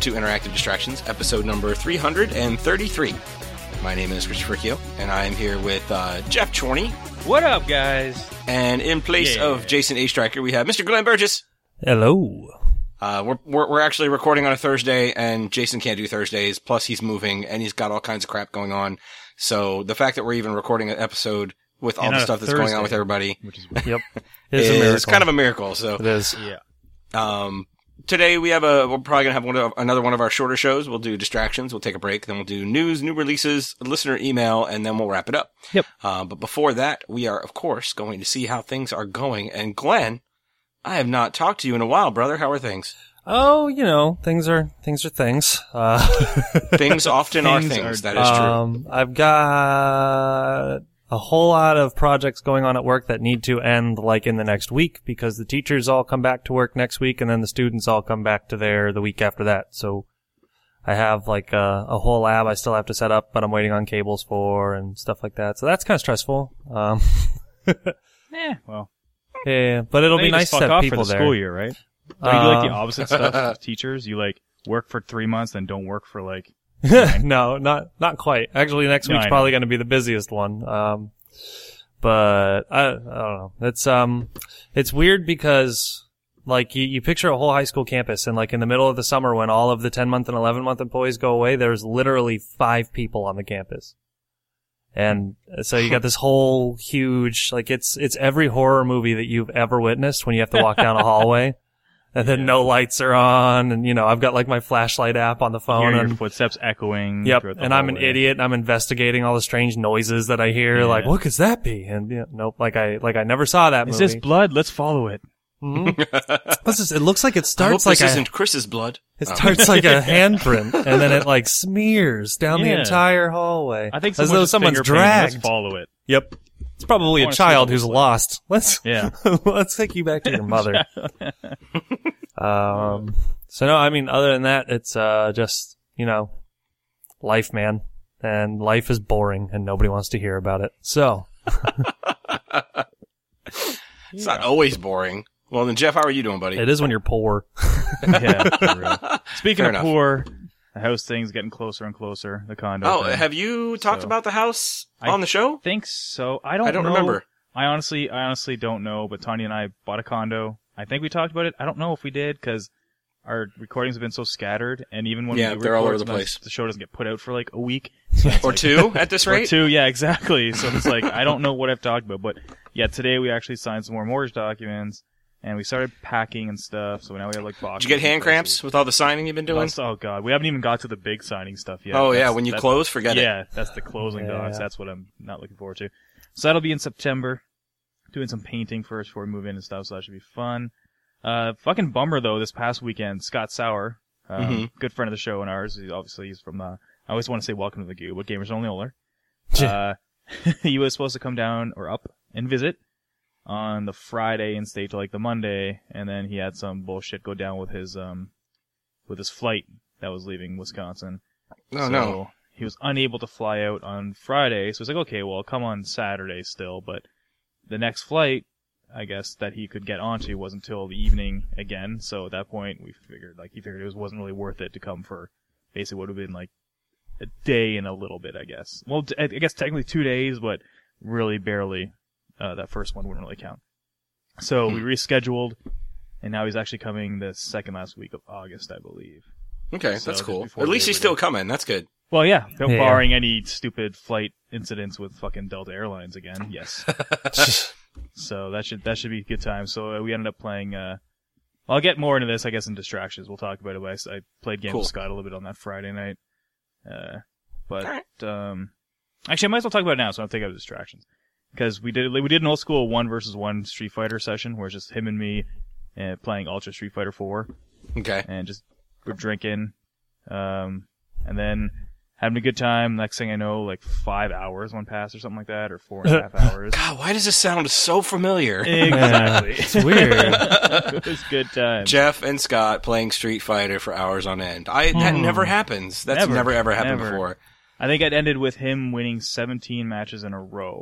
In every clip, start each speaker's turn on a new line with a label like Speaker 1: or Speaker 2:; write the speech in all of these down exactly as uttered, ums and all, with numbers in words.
Speaker 1: to Interactive Distractions, episode number three hundred thirty-three. My name is Christopher Keogh, and I am here with uh, Jeff Chorney.
Speaker 2: What up, guys?
Speaker 1: And in place yeah. of Jason A. Stryker, we have Mister Glenn Burgess.
Speaker 3: Hello.
Speaker 1: Uh, we're, we're we're actually recording on a Thursday, and Jason can't do Thursdays. Plus, he's moving, and he's got all kinds of crap going on. So the fact that we're even recording an episode with all
Speaker 2: and
Speaker 1: the stuff that's
Speaker 2: Thursday,
Speaker 1: going on with everybody,
Speaker 2: which is
Speaker 3: yep,
Speaker 1: is
Speaker 3: a miracle.
Speaker 1: kind of a miracle. So
Speaker 3: it is.
Speaker 2: Yeah.
Speaker 1: Um, today we have a, we're probably going to have one of, another one of our shorter shows. We'll do distractions. We'll take a break. Then we'll do news, new releases, listener email, and then we'll wrap it up.
Speaker 3: Yep.
Speaker 1: Uh, but before that, we are, of course, going to see how things are going. And Glenn, I have not talked to you in a while, brother. How are things?
Speaker 3: Oh, you know, things are, things are things. Uh,
Speaker 1: things often
Speaker 2: things
Speaker 1: are things.
Speaker 2: Are,
Speaker 1: that is true.
Speaker 3: Um, I've got a whole lot of projects going on at work that need to end like in the next week because the teachers all come back to work next week and then the students all come back to there the week after that. So I have like a, a whole lab I still have to set up, but I'm waiting on cables for and stuff like that. So that's kind of stressful. Um,
Speaker 2: eh, well.
Speaker 3: Yeah, but it'll
Speaker 2: Then
Speaker 3: be
Speaker 2: you
Speaker 3: nice
Speaker 2: just
Speaker 3: to
Speaker 2: fuck
Speaker 3: have
Speaker 2: off
Speaker 3: people
Speaker 2: for the
Speaker 3: there.
Speaker 2: school year, right? Don't you do like the
Speaker 3: Uh,
Speaker 2: opposite stuff with teachers? You like work for three months, then don't work for like.
Speaker 3: no, not not quite. Actually, next
Speaker 2: No,
Speaker 3: week's
Speaker 2: I
Speaker 3: probably
Speaker 2: know.
Speaker 3: going to be the busiest one. Um, but I, I don't know. It's um, it's weird because like you, you picture a whole high school campus, and like in the middle of the summer when all of the ten month and eleven month employees go away, there's literally five people on the campus. And so you got this whole huge, like it's, it's every horror movie that you've ever witnessed when you have to walk down a hallway and then no lights are on. And, you know, I've got like my flashlight app on the phone.
Speaker 2: Hearing
Speaker 3: and,
Speaker 2: your footsteps echoing.
Speaker 3: yep.
Speaker 2: throughout the
Speaker 3: And I'm an
Speaker 2: hallway.
Speaker 3: idiot and I'm investigating all the strange noises that I hear.
Speaker 2: Yeah.
Speaker 3: Like, what could that be? And you know, nope, like I, like I never saw that
Speaker 2: Is
Speaker 3: movie.
Speaker 2: this blood? Let's follow it.
Speaker 3: Mhm. What's this? It looks like it
Speaker 1: I hope
Speaker 3: starts like
Speaker 1: this
Speaker 3: a,
Speaker 1: isn't Chris's blood.
Speaker 3: it
Speaker 1: Oh.
Speaker 3: starts like a handprint and then it like smears down the
Speaker 2: Yeah.
Speaker 3: entire hallway.
Speaker 2: I think
Speaker 3: as
Speaker 2: someone
Speaker 3: though
Speaker 2: just
Speaker 3: someone's
Speaker 2: finger painting,
Speaker 3: dragged.
Speaker 2: Let's follow it.
Speaker 3: Yep. It's probably
Speaker 2: I
Speaker 3: a
Speaker 2: wanna see
Speaker 3: child
Speaker 2: what it
Speaker 3: who's
Speaker 2: looks like.
Speaker 3: lost. Let's
Speaker 2: Yeah.
Speaker 3: let's take you back to your mother. um so no, I mean other than that, it's uh just, you know, life, man. And life is boring and nobody wants to hear about it. So
Speaker 1: It's not always boring. Well, then, Jeff, how are you doing, buddy?
Speaker 3: it is when you're poor.
Speaker 2: Yeah. For real. Speaking
Speaker 1: Fair
Speaker 2: of
Speaker 1: enough.
Speaker 2: poor, the house thing's getting closer and closer. The condo.
Speaker 1: Oh,
Speaker 2: thing.
Speaker 1: have you talked
Speaker 2: So-
Speaker 1: about the house
Speaker 2: I
Speaker 1: on the show?
Speaker 2: think so. I don't.
Speaker 1: I don't
Speaker 2: know.
Speaker 1: remember.
Speaker 2: I honestly, I honestly don't know. But Tanya and I bought a condo. I think we talked about it. I don't know if we did because our recordings have been so scattered, and even when
Speaker 1: Yeah,
Speaker 2: we
Speaker 1: they're all
Speaker 2: record,
Speaker 1: over the
Speaker 2: sometimes
Speaker 1: place.
Speaker 2: the show doesn't get put out for like a week. So it's
Speaker 1: Or
Speaker 2: like-
Speaker 1: two at this
Speaker 2: Or
Speaker 1: rate?
Speaker 2: two, yeah, exactly. So it's like I don't know what I've talked about, but yeah, today we actually signed some more mortgage documents, and we started packing and stuff. So now we have like boxes.
Speaker 1: Did you get hand
Speaker 2: and
Speaker 1: cramps
Speaker 2: places.
Speaker 1: with all the signing you've been doing?
Speaker 2: Oh god, we haven't even got to the big signing stuff yet.
Speaker 1: Oh, yeah,
Speaker 2: That's-
Speaker 1: when you
Speaker 2: that's-
Speaker 1: close, forget it.
Speaker 2: Yeah, that's the closing
Speaker 3: Yeah.
Speaker 2: docs. That's what I'm not looking forward to. So that'll be in September. Doing some painting first before we move in and stuff, so that should be fun. Uh, fucking bummer though. This past weekend, Scott Sauer, um,
Speaker 1: Mhm.
Speaker 2: good friend of the show and ours. He, obviously, he's from. Uh, I always want to say welcome to the Goo, but Gamers Only Oler. Uh, he was supposed to come down or up and visit on the Friday and stay till like the Monday, and then he had some bullshit go down with his um with his flight that was leaving Wisconsin.
Speaker 1: Oh,
Speaker 2: so
Speaker 1: no.
Speaker 2: He was unable to fly out on Friday, so he's like, okay, well, I'll come on Saturday still, but the next flight, I guess, that he could get onto wasn't until the evening again, so at that point, we figured, like, he figured it was, wasn't really worth it to come for basically what would have been, like, a day and a little bit, I guess. Well, t- I guess technically two days, but really barely, uh, that first one wouldn't really count. So we rescheduled, and now he's actually coming the second last week of August, I believe.
Speaker 1: Okay,
Speaker 2: So
Speaker 1: that's
Speaker 2: just
Speaker 1: cool.
Speaker 2: before
Speaker 1: At least
Speaker 2: Labor
Speaker 1: he's still
Speaker 2: Day.
Speaker 1: coming. That's good.
Speaker 2: Well, yeah, no-
Speaker 3: Yeah.
Speaker 2: barring any stupid flight incidents with fucking Delta Airlines again. Yes. So that should that should be a good time. So uh, we ended up playing. Uh, well, I'll get more into this, I guess, in distractions. We'll talk about it. But I, s- I played games
Speaker 1: Cool.
Speaker 2: with Scott a little bit on that Friday night. Uh, but
Speaker 1: Alright.
Speaker 2: um, actually, I might as well talk about it now, so I don't take out distractions. Because we did we did an old school one versus one Street Fighter session, where it's just him and me uh, playing Ultra Street Fighter four,
Speaker 1: Okay.
Speaker 2: and just we're drinking, um, and then having a good time. Next thing I know, like five hours went past or something like that, or four and a half hours.
Speaker 1: God, why does this sound so familiar?
Speaker 2: Exactly.
Speaker 3: It's weird.
Speaker 2: It was good time.
Speaker 1: Jeff and Scott playing Street Fighter for hours on end. I That
Speaker 3: Hmm.
Speaker 1: never happens. That's
Speaker 2: Never.
Speaker 1: never, ever happened
Speaker 2: Never.
Speaker 1: before.
Speaker 2: I think it ended with him winning seventeen matches in a row.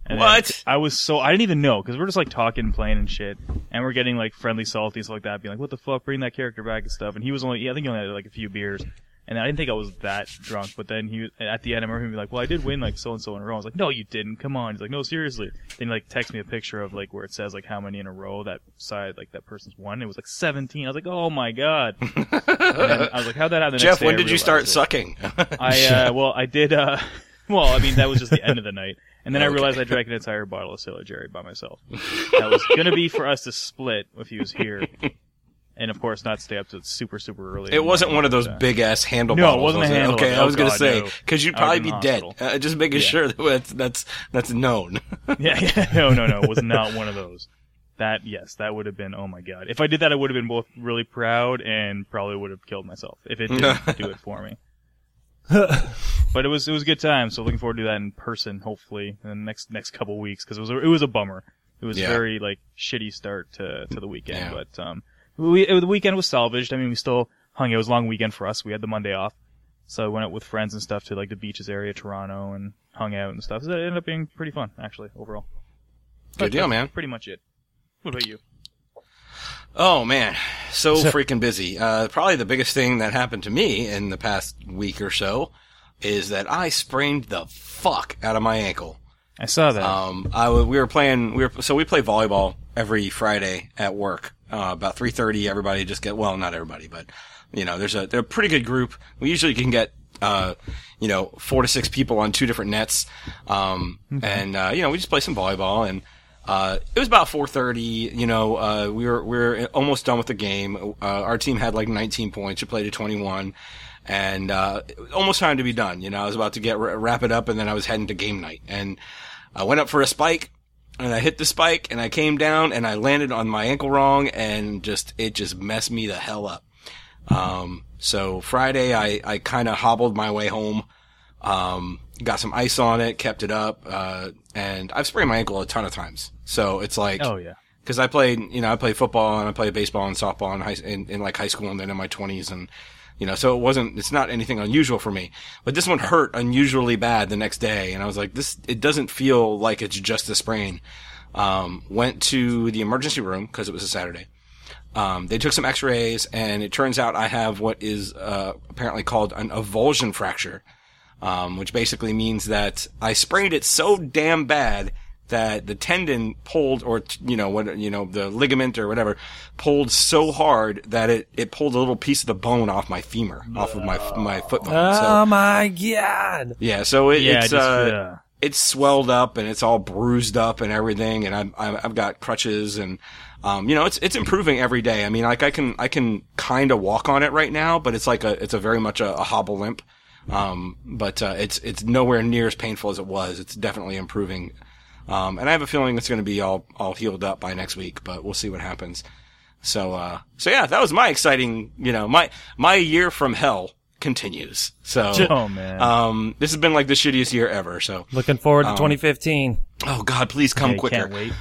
Speaker 2: And
Speaker 1: What?
Speaker 2: I was so, I didn't even know, because we're just like talking and playing and shit, and we're getting like friendly salty and stuff like that, being like, what the fuck, bring that character back and stuff. And he was only, yeah, I think he only had like a few beers. And I didn't think I was that drunk, but then he, at the end, I remember him being like, well, I did win like so and so in a row. I was like, no, you didn't. Come on. He's like, no, seriously. Then he like texts me a picture of like where it says like how many in a row that side, like that person's won. It was like seventeen. I was like, oh my god. And then I was like, how'd that happen? The
Speaker 1: Jeff,
Speaker 2: next day
Speaker 1: when
Speaker 2: I
Speaker 1: did you start
Speaker 2: realized it.
Speaker 1: sucking?
Speaker 2: I, uh, well, I did, uh, well, I mean, that was just the end of the night. And then I
Speaker 1: Okay.
Speaker 2: realized I drank an entire bottle of Sailor Jerry by myself. That was gonna be for us to split if he was here. And of course, not stay up to super, super early.
Speaker 1: It wasn't one of those
Speaker 2: Uh,
Speaker 1: big ass handle
Speaker 2: No, it
Speaker 1: bottles.
Speaker 2: wasn't a
Speaker 1: was
Speaker 2: handle.
Speaker 1: Okay,
Speaker 2: Oh,
Speaker 1: I was gonna
Speaker 2: God,
Speaker 1: say
Speaker 2: no.
Speaker 1: because you'd
Speaker 2: I
Speaker 1: probably
Speaker 2: was
Speaker 1: be
Speaker 2: in the
Speaker 1: dead.
Speaker 2: hospital.
Speaker 1: Uh, just making
Speaker 2: Yeah.
Speaker 1: sure that that's that's that's known.
Speaker 2: Yeah, yeah, no, no, no. It was not one of those. That, yes, that would have been, oh my god. If I did that, I would have been both really proud and probably would have killed myself if it didn't do it for me. But it was, it was a good time, so looking forward to that in person, hopefully, in the next, next couple weeks, because it was, a, it was a bummer. It was
Speaker 1: Yeah.
Speaker 2: a very, like, shitty start to, to the weekend,
Speaker 1: Yeah.
Speaker 2: but, um, we, it, the weekend was salvaged. I mean, we still hung, it was a long weekend for us. We had the Monday off. So I went out with friends and stuff to, like, the beaches area, Toronto, and hung out and stuff. So it ended up being pretty fun, actually, overall.
Speaker 1: Good
Speaker 2: But
Speaker 1: deal,
Speaker 2: that's
Speaker 1: man.
Speaker 2: Pretty much it. What about you?
Speaker 1: Oh man, so freaking busy. Uh, probably the biggest thing that happened to me in the past week or so is that I sprained the fuck out of my ankle.
Speaker 2: I saw that.
Speaker 1: Um, I w- we were playing. We were so we play volleyball every Friday at work. Uh, about three thirty. Everybody just get well, not everybody, but you know, there's a they're a pretty good group. We usually can get uh, you know, four to six people on two different nets. Um,
Speaker 2: Mm-hmm.
Speaker 1: and uh, you know, we just play some volleyball and. Uh, it was about four thirty, you know, uh, we were, we were almost done with the game. Uh, our team had like nineteen points. We played at twenty-one and, uh, it was almost time to be done. You know, I was about to get, wrap it up and then I was heading to game night and I went up for a spike and I hit the spike and I came down and I landed on my ankle wrong and just, it just messed me the hell up. Um, so Friday I, I kind of hobbled my way home. Um, got some ice on it, kept it up, uh, and I've sprained my ankle a ton of times. So it's like,
Speaker 2: oh yeah.
Speaker 1: cause I played, you know, I played football and I played baseball and softball in high, in, in like high school and then in my twenties and, you know, so it wasn't, it's not anything unusual for me. But this one hurt unusually bad the next day and I was like, this, it doesn't feel like it's just a sprain. Um, went to the emergency room cause it was a Saturday. Um, they took some x-rays and it turns out I have what is, uh, apparently called an avulsion fracture. Um, which basically means that I sprained it so damn bad that the tendon pulled, or, you know, what, you know, the ligament or whatever, pulled so hard that it, it pulled a little piece of the bone off my femur, off of my, my foot bone.
Speaker 3: Oh
Speaker 1: So,
Speaker 3: my god!
Speaker 1: yeah, so it,
Speaker 2: Yeah,
Speaker 1: it's,
Speaker 2: just,
Speaker 1: uh,
Speaker 2: uh,
Speaker 1: it's swelled up and it's all bruised up and everything, and I've, I've I've got crutches and, um, you know, it's, it's improving every day. I mean, like, I can, I can kinda walk on it right now, but it's like a, it's a very much a, a hobble limp. Um, but, uh, it's, it's nowhere near as painful as it was. It's definitely improving. Um, and I have a feeling it's going to be all, all healed up by next week, but we'll see what happens. So, uh, so yeah, that was my exciting, you know, my, my year from hell continues. So,
Speaker 2: oh man.
Speaker 1: um, this has been like the shittiest year ever. So,
Speaker 3: Looking forward to
Speaker 1: Um,
Speaker 3: twenty fifteen.
Speaker 1: oh God, please come
Speaker 2: Yeah,
Speaker 1: quicker.
Speaker 2: Can't wait.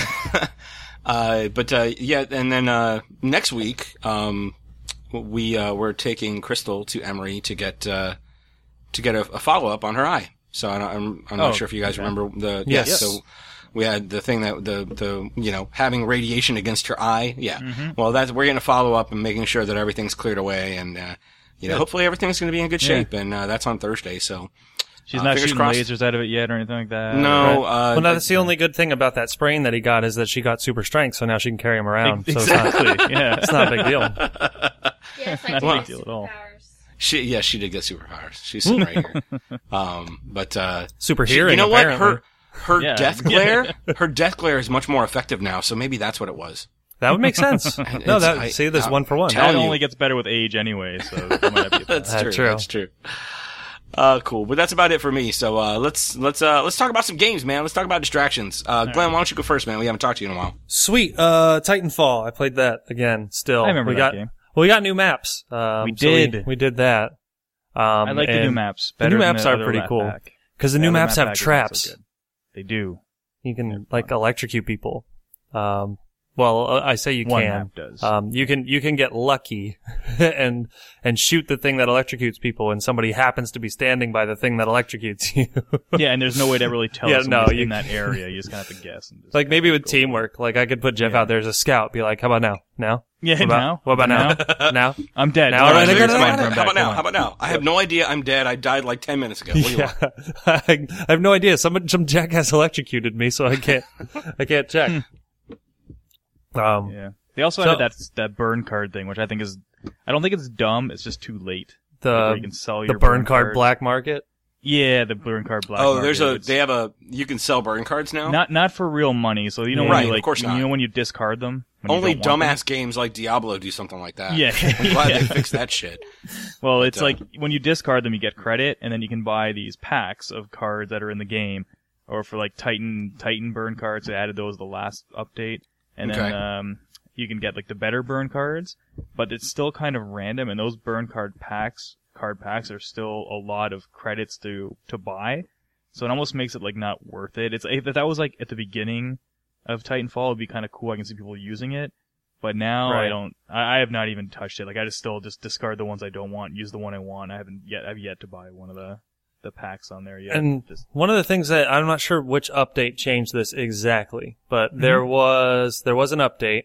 Speaker 1: Uh, but, uh, yeah, and then, uh, next week, um, we, uh, we're taking Crystal to Emory to get, uh, to get a, a follow-up on her eye. So I don't, I'm, I'm not
Speaker 2: Oh,
Speaker 1: sure if you guys
Speaker 2: okay.
Speaker 1: remember the,
Speaker 3: Yes.
Speaker 1: yes. So we had the thing that, the, the, you know, having radiation against her eye. Yeah.
Speaker 2: Mm-hmm.
Speaker 1: Well, that's, we're going to follow up and making sure that everything's cleared away and, uh, you know,
Speaker 2: Good.
Speaker 1: hopefully everything's going to be in good
Speaker 2: Yeah.
Speaker 1: shape. And, uh, that's on Thursday. So
Speaker 2: She's
Speaker 1: uh,
Speaker 2: not
Speaker 1: fingers
Speaker 2: shooting
Speaker 1: crossed.
Speaker 2: lasers out of it yet or anything like that.
Speaker 1: No,
Speaker 2: Right?
Speaker 1: uh,
Speaker 3: Well, no, that's the only good thing about that sprain that he got is that she got super strength, so now she can carry him around. So it's not,
Speaker 2: Exactly. yeah.
Speaker 3: it's not a big deal.
Speaker 4: Yes, I
Speaker 2: Not
Speaker 4: do
Speaker 2: a
Speaker 4: have
Speaker 2: big deal at all.
Speaker 4: superpowers.
Speaker 1: she, yeah, she did get superpowers. She's sitting right here. Um, but, uh,
Speaker 3: Super
Speaker 1: She-
Speaker 3: hearing,
Speaker 1: you know what?
Speaker 3: apparently.
Speaker 1: Her her
Speaker 2: Yeah.
Speaker 1: death glare, her death glare is much more effective now. So maybe that's what it was.
Speaker 3: That would make sense. No,
Speaker 1: It's-
Speaker 3: that
Speaker 1: I-
Speaker 3: see, there's
Speaker 1: I-
Speaker 3: one for one.
Speaker 1: tell-
Speaker 2: That
Speaker 1: telling you.
Speaker 2: only gets better with age anyway, so that might not be a problem.
Speaker 1: That's
Speaker 3: That's
Speaker 1: true.
Speaker 3: true.
Speaker 1: That's true. Uh, cool. But that's about it for me. So uh, let's let's uh, let's talk about some games, man. Let's talk about distractions. Uh, Glenn, why don't you go first, man? We haven't talked to you in a while.
Speaker 3: Sweet. Uh, Titanfall. I played that again. Still,
Speaker 2: I remember
Speaker 3: we
Speaker 2: that
Speaker 3: got,
Speaker 2: game.
Speaker 3: Well, we got new maps. Um,
Speaker 2: We
Speaker 3: so
Speaker 2: did.
Speaker 3: We, we did that. Um,
Speaker 2: I like the new
Speaker 3: and-
Speaker 2: maps.
Speaker 3: The
Speaker 2: Better
Speaker 3: new
Speaker 2: than
Speaker 3: maps
Speaker 2: the
Speaker 3: are
Speaker 2: other
Speaker 3: pretty
Speaker 2: map
Speaker 3: cool
Speaker 2: pack.
Speaker 3: because the new
Speaker 2: other
Speaker 3: maps
Speaker 2: map
Speaker 3: have
Speaker 2: pack isn't so
Speaker 3: traps.
Speaker 2: good. They do.
Speaker 3: You can like electrocute people. Um, Well, uh, I say you
Speaker 2: One
Speaker 3: can.
Speaker 2: map does.
Speaker 3: Um, you can you can get lucky and and shoot the thing that electrocutes people, and somebody happens to be standing by the thing that electrocutes you.
Speaker 2: Yeah, and there's no way to really tell
Speaker 3: Yeah,
Speaker 2: if
Speaker 3: no,
Speaker 2: somebody's
Speaker 3: you-
Speaker 2: in that area. You just kind of have to guess. And just
Speaker 3: Like maybe with
Speaker 2: go
Speaker 3: teamwork, like I could put Jeff
Speaker 2: Yeah.
Speaker 3: out there as a scout, be like, "How about now? Now?
Speaker 2: Yeah,
Speaker 3: What about
Speaker 2: now?
Speaker 3: What about now? Now?
Speaker 2: I'm dead.
Speaker 3: Now,
Speaker 2: Don't
Speaker 3: all
Speaker 2: worry,
Speaker 3: right, I
Speaker 2: I'm
Speaker 3: got it,
Speaker 2: fine,
Speaker 3: I got
Speaker 2: run
Speaker 3: it.
Speaker 1: How
Speaker 2: back,
Speaker 1: about now?
Speaker 2: come
Speaker 1: How
Speaker 2: on.
Speaker 1: about now? I have no idea. I'm dead. I died like ten minutes ago. What do you
Speaker 3: Yeah,
Speaker 1: want?
Speaker 3: I, I have no idea. Some some jackass electrocuted me, so I can't I can't check. um,
Speaker 2: Yeah. They also
Speaker 3: So-
Speaker 2: added that that burn card thing, which I think is, I don't think it's dumb. It's just too late. Like, where you
Speaker 3: the
Speaker 2: can sell
Speaker 3: the
Speaker 2: your
Speaker 3: burn card black market.
Speaker 2: Yeah, the burn card black.
Speaker 1: Oh, there's
Speaker 2: market.
Speaker 1: a.
Speaker 2: It's
Speaker 1: They have a. You can sell burn cards now.
Speaker 2: not not for real money. So you know
Speaker 3: Yeah.
Speaker 2: when
Speaker 1: Right,
Speaker 2: you
Speaker 1: of
Speaker 2: like,
Speaker 1: course
Speaker 2: you
Speaker 1: not.
Speaker 2: know when you discard them. When you
Speaker 1: Only
Speaker 2: don't want them?
Speaker 1: dumbass games like Diablo do something like that.
Speaker 2: Yeah.
Speaker 1: I'm glad
Speaker 2: Yeah.
Speaker 1: they fixed that shit.
Speaker 2: Well, it's
Speaker 1: uh,
Speaker 2: like when you discard them, you get credit, and then you can buy these packs of cards that are in the game, or for like Titan Titan burn cards. They added those the last update, and then
Speaker 1: Okay.
Speaker 2: um, you can get like the better burn cards, but it's still kind of random. And those burn card packs, card packs, are still a lot of credits to to buy, so it almost makes it like not worth it. It's if that was like at the beginning of Titanfall, it'd be kind of cool. I can see people using it. But now
Speaker 3: Right.
Speaker 2: I don't. I, I have not even touched it. Like I just still just discard the ones I don't want, use the one I want. I haven't yet. I've yet to buy one of the the packs on there yet.
Speaker 3: And
Speaker 2: Just,
Speaker 3: one of the things that I'm not sure which update changed this exactly, but
Speaker 2: Mm-hmm.
Speaker 3: there was there was an update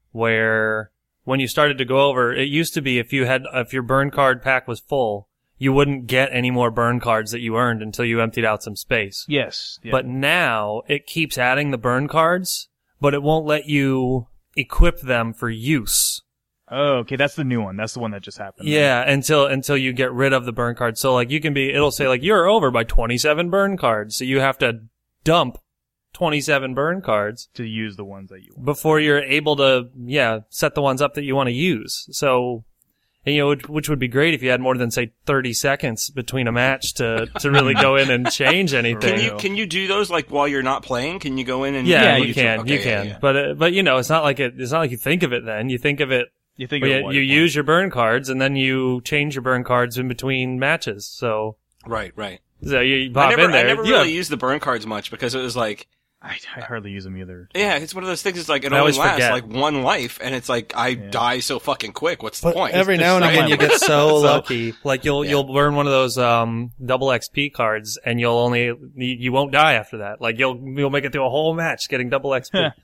Speaker 3: where when you started to go over, it used to be if you had if your burn card pack was full, you wouldn't get any more burn cards that you earned until you emptied out some space.
Speaker 2: yes, yeah.
Speaker 3: But now it keeps adding the burn cards, but it won't let you equip them for use.
Speaker 2: oh, okay, that's the new one. That's the one that just happened.
Speaker 3: Yeah, until until you get rid of the burn cards. So like you can be, it'll say like you're over by twenty-seven burn cards, so you have to dump twenty-seven burn cards
Speaker 2: to use the ones that you want.
Speaker 3: before you're able to, yeah, set the ones up that you want to use. So, and, you know, which, which would be great if you had more than say thirty seconds between a match to to really go in and change anything.
Speaker 1: Can
Speaker 2: There
Speaker 1: you can you do those like while you're not playing? Can you go in and
Speaker 3: Yeah,
Speaker 2: Yeah,
Speaker 3: you
Speaker 2: you
Speaker 3: can,
Speaker 1: Okay,
Speaker 3: you
Speaker 1: yeah,
Speaker 3: can,
Speaker 1: yeah.
Speaker 3: but uh, but you know, it's not like it. It's not like you think of it. Then you think of it.
Speaker 2: You think
Speaker 3: Well,
Speaker 2: of
Speaker 3: you,
Speaker 2: what
Speaker 3: you
Speaker 2: it
Speaker 3: use your burn cards and then you change your burn cards in between matches. So,
Speaker 1: Right, right.
Speaker 3: so you
Speaker 1: I
Speaker 3: pop
Speaker 1: never,
Speaker 3: in there.
Speaker 1: I never
Speaker 3: you
Speaker 1: really
Speaker 3: have-
Speaker 1: used the burn cards much because it was like,
Speaker 2: I, I hardly use them either.
Speaker 1: yeah, it's one of those things. It's like it
Speaker 3: I
Speaker 1: only
Speaker 3: always
Speaker 1: lasts
Speaker 3: forget.
Speaker 1: like one life, and it's like I die so fucking quick. What's the
Speaker 3: But
Speaker 1: point?
Speaker 3: every
Speaker 2: It's
Speaker 3: now and
Speaker 2: just
Speaker 3: again, you
Speaker 2: so
Speaker 3: get so
Speaker 1: So-
Speaker 3: lucky. Like you'll
Speaker 1: Yeah.
Speaker 3: you'll burn one of those um double X P cards, and you'll only you, you won't die after that. Like you'll you'll make it through a whole match getting double X P. uh,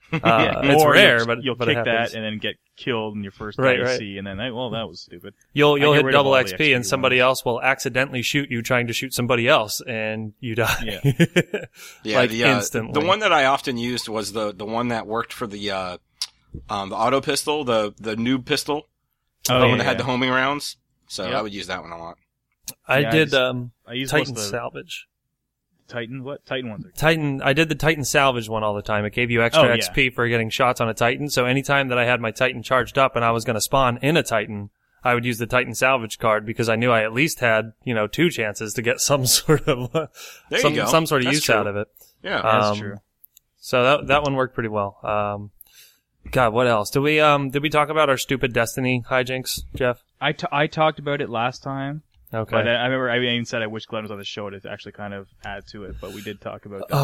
Speaker 3: it's
Speaker 2: Or
Speaker 3: rare,
Speaker 2: you'll,
Speaker 3: but
Speaker 2: you'll
Speaker 3: but
Speaker 2: kick
Speaker 3: it happens.
Speaker 2: that and then get killed in your first
Speaker 3: Right,
Speaker 2: I
Speaker 3: right.
Speaker 2: C, and then I, well, that was stupid.
Speaker 3: You'll you'll
Speaker 2: I get
Speaker 3: hit
Speaker 2: rid of
Speaker 3: double
Speaker 2: all the
Speaker 3: X P,
Speaker 2: X P
Speaker 3: and somebody
Speaker 2: ones.
Speaker 3: else will accidentally shoot you trying to shoot somebody else, and you die.
Speaker 1: Yeah,
Speaker 3: like
Speaker 1: the, uh,
Speaker 3: instantly.
Speaker 1: The one that I often used was the the one that worked for the uh, um, the auto pistol, the the noob pistol,
Speaker 2: Oh,
Speaker 1: the
Speaker 2: yeah,
Speaker 1: one that had
Speaker 2: yeah.
Speaker 1: the homing rounds. So
Speaker 2: Yep.
Speaker 1: I would use that one a lot.
Speaker 3: I
Speaker 2: Yeah, I
Speaker 3: did
Speaker 2: just-
Speaker 3: um
Speaker 2: I use
Speaker 3: Titan
Speaker 2: most of the
Speaker 3: salvage.
Speaker 2: Titan. What Titan ones are?
Speaker 3: Titan, I did the Titan salvage one all the time. It gave you extra
Speaker 2: Oh, yeah.
Speaker 3: X P for getting shots on a Titan. So anytime that I had my Titan charged up and I was going to spawn in a Titan, I would use the Titan salvage card because I knew I at least had, you know, two chances to get some sort of,
Speaker 1: There you
Speaker 3: some,
Speaker 1: go.
Speaker 3: some sort of
Speaker 1: That's
Speaker 3: use
Speaker 1: true.
Speaker 3: out of it.
Speaker 1: Yeah.
Speaker 2: That's
Speaker 3: Um,
Speaker 2: true.
Speaker 3: So that, that one worked pretty well. Um, God, what else? Did we, um, did we talk about our stupid Destiny hijinks, Jeff?
Speaker 2: I, t- I talked about it last time,
Speaker 3: Okay.
Speaker 2: but I, I remember I even said I wish Glenn was on the show to actually kind of add to it. But we did talk about that.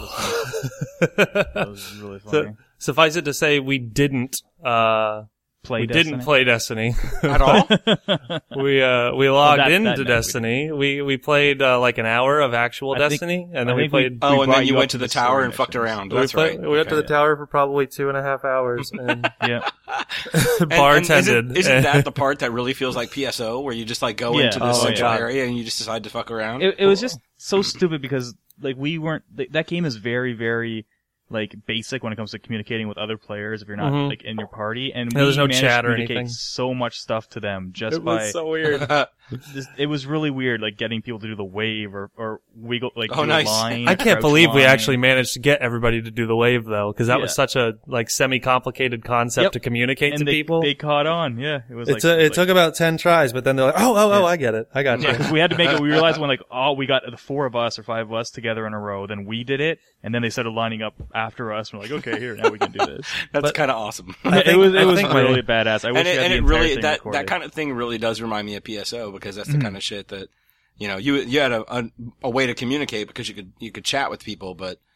Speaker 3: Oh.
Speaker 2: That was really
Speaker 3: So,
Speaker 2: funny.
Speaker 3: suffice it to say, we didn't, uh,
Speaker 2: Play
Speaker 3: we
Speaker 2: Destiny?
Speaker 3: didn't play Destiny.
Speaker 1: At all?
Speaker 3: We uh we logged
Speaker 2: that- that
Speaker 3: into
Speaker 2: night we
Speaker 3: Destiny. We we played uh, like an hour of actual
Speaker 2: I think-
Speaker 3: Destiny, and
Speaker 2: I
Speaker 3: then we
Speaker 2: think we-
Speaker 3: played.
Speaker 1: Oh, and
Speaker 2: brought
Speaker 1: then you
Speaker 2: you
Speaker 1: went
Speaker 2: up
Speaker 1: to
Speaker 2: to
Speaker 1: the
Speaker 2: the
Speaker 1: tower
Speaker 2: story
Speaker 1: and fucked
Speaker 2: missions.
Speaker 1: around.
Speaker 3: we,
Speaker 1: That's
Speaker 3: played-
Speaker 1: right.
Speaker 3: we went to the
Speaker 1: Okay.
Speaker 3: tower for probably two and a half hours and
Speaker 2: Yeah.
Speaker 1: And- and
Speaker 3: bartended.
Speaker 1: Isn't, isn't that the part that really feels like P S O, where you just like go
Speaker 2: Yeah.
Speaker 1: into this
Speaker 3: Oh,
Speaker 1: central
Speaker 3: yeah.
Speaker 1: area and you just decide to fuck around?
Speaker 2: It, it was just so stupid because like we weren't. Th- that game is very very like basic when it comes to communicating with other players if you're not
Speaker 3: Mhm.
Speaker 2: like in your party. And
Speaker 3: Yeah,
Speaker 2: we
Speaker 3: there's no
Speaker 2: managed
Speaker 3: chat
Speaker 2: to
Speaker 3: or
Speaker 2: communicate
Speaker 3: anything.
Speaker 2: so much stuff to them just
Speaker 3: it
Speaker 2: by.
Speaker 3: was so weird.
Speaker 2: This, it was really weird, like getting people to do the wave or or wiggle, like
Speaker 1: Oh,
Speaker 2: do
Speaker 1: nice.
Speaker 2: a line.
Speaker 3: I
Speaker 2: a
Speaker 3: can't
Speaker 2: crouch
Speaker 3: believe we
Speaker 2: line.
Speaker 3: actually managed to get everybody to do the wave though, because that was
Speaker 2: Yeah.
Speaker 3: such a like semi-complicated concept
Speaker 2: Yep.
Speaker 3: to communicate
Speaker 2: and
Speaker 3: to
Speaker 2: they,
Speaker 3: people.
Speaker 2: They caught on, yeah. It was
Speaker 3: it,
Speaker 2: like,
Speaker 3: took- it
Speaker 2: like,
Speaker 3: took about ten tries, but then they're like, "Oh, oh, oh,
Speaker 2: Yeah.
Speaker 3: I get it, I got you."
Speaker 2: Yeah, 'cause we had to make it. We realized when like, oh, we got the four of us or five of us together in a row. Then we did it, and then they started lining up after us. And we're like, okay, here now we can do this.
Speaker 1: That's
Speaker 3: But-
Speaker 1: kind of awesome.
Speaker 3: I
Speaker 2: it
Speaker 3: think-
Speaker 2: was it
Speaker 3: I
Speaker 2: was
Speaker 3: think my-
Speaker 2: really badass. I wish
Speaker 1: and it,
Speaker 2: we had
Speaker 1: and
Speaker 2: the
Speaker 1: it
Speaker 2: entire
Speaker 1: really
Speaker 2: thing
Speaker 1: that
Speaker 2: recorded.
Speaker 1: that kind of thing really does remind me of P S O because that's the
Speaker 2: Mhm.
Speaker 1: kind of shit that you know you you had a, a a way to communicate because you could you could chat with people, but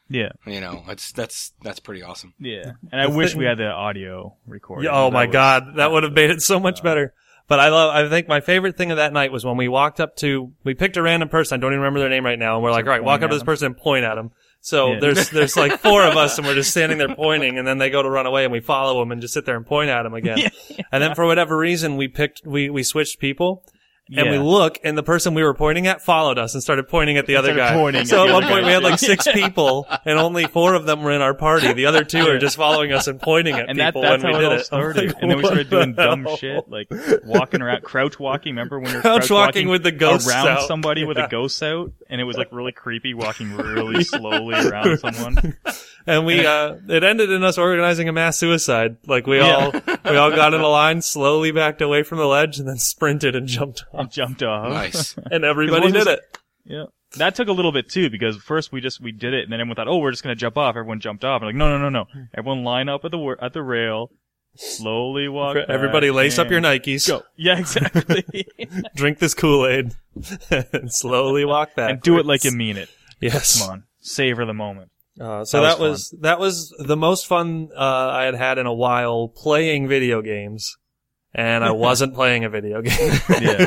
Speaker 2: Yeah.
Speaker 1: You know, it's that's that's pretty awesome.
Speaker 2: Yeah. And I wish we had the audio recording.
Speaker 3: Yeah, oh
Speaker 2: That
Speaker 3: my
Speaker 2: was-
Speaker 3: God, that would have made it so much better. But I love, I think my favorite thing of that night was when we walked up to, we picked a random person, I don't even remember their name right now, and we're like, all right, walk
Speaker 2: point
Speaker 3: up to
Speaker 2: at
Speaker 3: this
Speaker 2: them?
Speaker 3: person and point at them. So
Speaker 2: Yeah.
Speaker 3: there's, there's like four of us and we're just standing there pointing, and then they go to run away and we follow them and just sit there and point at them again.
Speaker 2: Yeah.
Speaker 3: And then for whatever reason, we picked, we, we switched people. And
Speaker 2: Yeah.
Speaker 3: we look, and the person we were pointing at followed us and started pointing at the other
Speaker 2: Started
Speaker 3: guy.
Speaker 2: pointing
Speaker 3: So
Speaker 2: at
Speaker 3: at
Speaker 2: the
Speaker 3: one
Speaker 2: other
Speaker 3: point
Speaker 2: guy.
Speaker 3: we had like six people, and only four of them were in our party. The other two are just following us and pointing at
Speaker 2: And that,
Speaker 3: people
Speaker 2: that's
Speaker 3: when
Speaker 2: how
Speaker 3: we
Speaker 2: it
Speaker 3: did
Speaker 2: all
Speaker 3: it.
Speaker 2: started.
Speaker 3: Like,
Speaker 2: And then we started
Speaker 3: what
Speaker 2: doing
Speaker 3: the
Speaker 2: dumb
Speaker 3: hell?
Speaker 2: shit, like walking around, crouch walking. Remember when we were
Speaker 3: Crouch
Speaker 2: crouch,
Speaker 3: walking with the ghosts
Speaker 2: around
Speaker 3: out.
Speaker 2: somebody with
Speaker 3: Yeah.
Speaker 2: a ghost out, and it was like really creepy, walking really slowly around someone.
Speaker 3: And we, uh, it ended in us organizing a mass suicide. Like we
Speaker 2: Yeah.
Speaker 3: all, we all got in a line, slowly backed away from the ledge, and then sprinted and jumped
Speaker 2: And
Speaker 3: off.
Speaker 2: jumped off.
Speaker 1: Nice.
Speaker 3: And everybody
Speaker 2: Because
Speaker 3: did
Speaker 2: once
Speaker 3: it.
Speaker 2: Yeah. That took a little bit too, because first we just, we did it, and then everyone thought, oh, we're just gonna jump off. Everyone jumped off. And like, no, no, no, no. Everyone line up at the, wor- at the rail, slowly walk back,
Speaker 3: Everybody lace up your
Speaker 2: and
Speaker 3: Nikes,
Speaker 2: Go. Yeah, exactly.
Speaker 3: drink this Kool-Aid, and slowly walk back.
Speaker 2: And do it like you mean it.
Speaker 3: Yes.
Speaker 2: Come on. Savor the moment.
Speaker 3: Uh, so
Speaker 2: That
Speaker 3: that
Speaker 2: was
Speaker 3: was, that was the most fun, uh, I had had in a while playing video games. And I wasn't playing a video game.
Speaker 2: Yeah.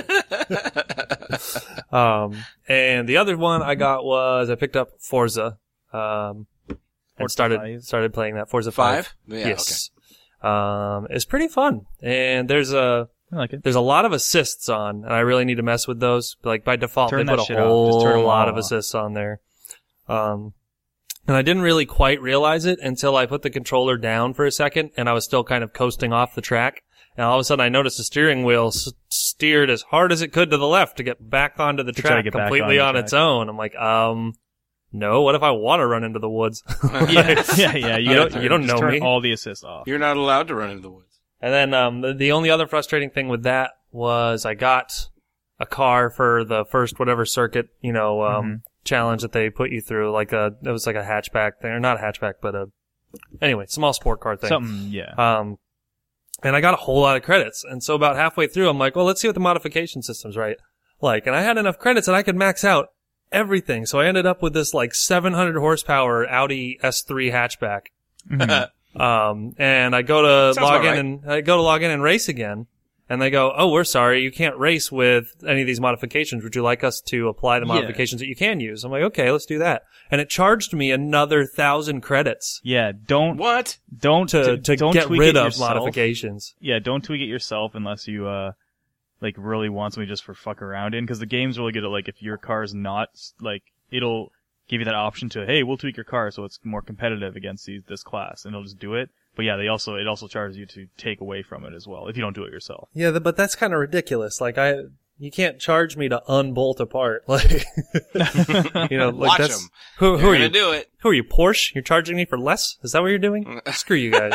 Speaker 3: Um, and the other one I got was I picked up Forza, um, and
Speaker 2: Forza
Speaker 3: started,
Speaker 2: five?
Speaker 3: started playing that Forza five.
Speaker 1: Five? Yeah,
Speaker 3: Yes. Um, it's pretty fun. And there's a,
Speaker 2: I like it.
Speaker 3: there's a lot of assists on, and I really need to mess with those. Like by default,
Speaker 2: Turn
Speaker 3: they
Speaker 2: that
Speaker 3: put a
Speaker 2: shit off. Just turn
Speaker 3: whole
Speaker 2: them
Speaker 3: lot
Speaker 2: all
Speaker 3: of
Speaker 2: off.
Speaker 3: assists on there. Um, and I didn't really quite realize it until I put the controller down for a second, and I was still kind of coasting off the track. And all of a sudden, I noticed the steering wheel s- steered as hard as it could to the left to get back onto the
Speaker 2: To try to
Speaker 3: track
Speaker 2: get back
Speaker 3: completely
Speaker 2: on
Speaker 3: on
Speaker 2: the
Speaker 3: its own. I'm like, um, no. What if I want to run into the woods?
Speaker 2: Yeah, yeah, yeah. You,
Speaker 3: You
Speaker 2: gotta
Speaker 3: don't- you don't
Speaker 2: just
Speaker 3: know
Speaker 2: turn
Speaker 3: me.
Speaker 2: all the assists off.
Speaker 1: You're not allowed to run into the woods.
Speaker 3: And then um, the, the only other frustrating thing with that was I got a car for the first whatever circuit, you know, um,
Speaker 2: Mm-hmm.
Speaker 3: challenge that they put you through. Like a, it was like a hatchback thing, or not a hatchback, but a anyway, small sport car thing.
Speaker 2: Something, yeah.
Speaker 3: Um, and I got a whole lot of credits. And so about halfway through, I'm like, well, let's see what the modification system's right. Like, and I had enough credits that I could max out everything. So I ended up with this like seven hundred horsepower Audi S three hatchback.
Speaker 2: Mhm.
Speaker 3: Um, and I go to
Speaker 1: Sounds
Speaker 3: log
Speaker 1: about
Speaker 3: in
Speaker 1: right.
Speaker 3: and I go to log in and race again. And they go, oh, we're sorry, you can't race with any of these modifications. Would you like us to apply the
Speaker 2: Yeah.
Speaker 3: modifications that you can use? I'm like, okay, let's do that. And it charged me another thousand credits
Speaker 2: Yeah, don't,
Speaker 1: What?
Speaker 2: don't,
Speaker 3: to, to
Speaker 2: don't
Speaker 3: get
Speaker 2: tweak
Speaker 3: rid
Speaker 2: it
Speaker 3: of
Speaker 2: yourself.
Speaker 3: modifications.
Speaker 2: Yeah, don't tweak it yourself unless you, uh, like really want somebody just for fuck around in, because the game's really good at like, if your car's not, like, it'll give you that option to, hey, we'll tweak your car so it's more competitive against these, this class, and it'll just do it. But yeah, they also, it also charges you to take away from it as well, if you don't do it yourself.
Speaker 3: Yeah, th- but that's kind of ridiculous. Like I, you can't charge me to unbolt apart. Like, you know, like
Speaker 1: Watch
Speaker 3: that's,
Speaker 1: 'em.
Speaker 3: who, who
Speaker 1: You're
Speaker 3: are
Speaker 1: gonna
Speaker 3: you?
Speaker 1: do it.
Speaker 3: Who are you, Porsche? You're charging me for less? Is that what you're doing? Screw you guys.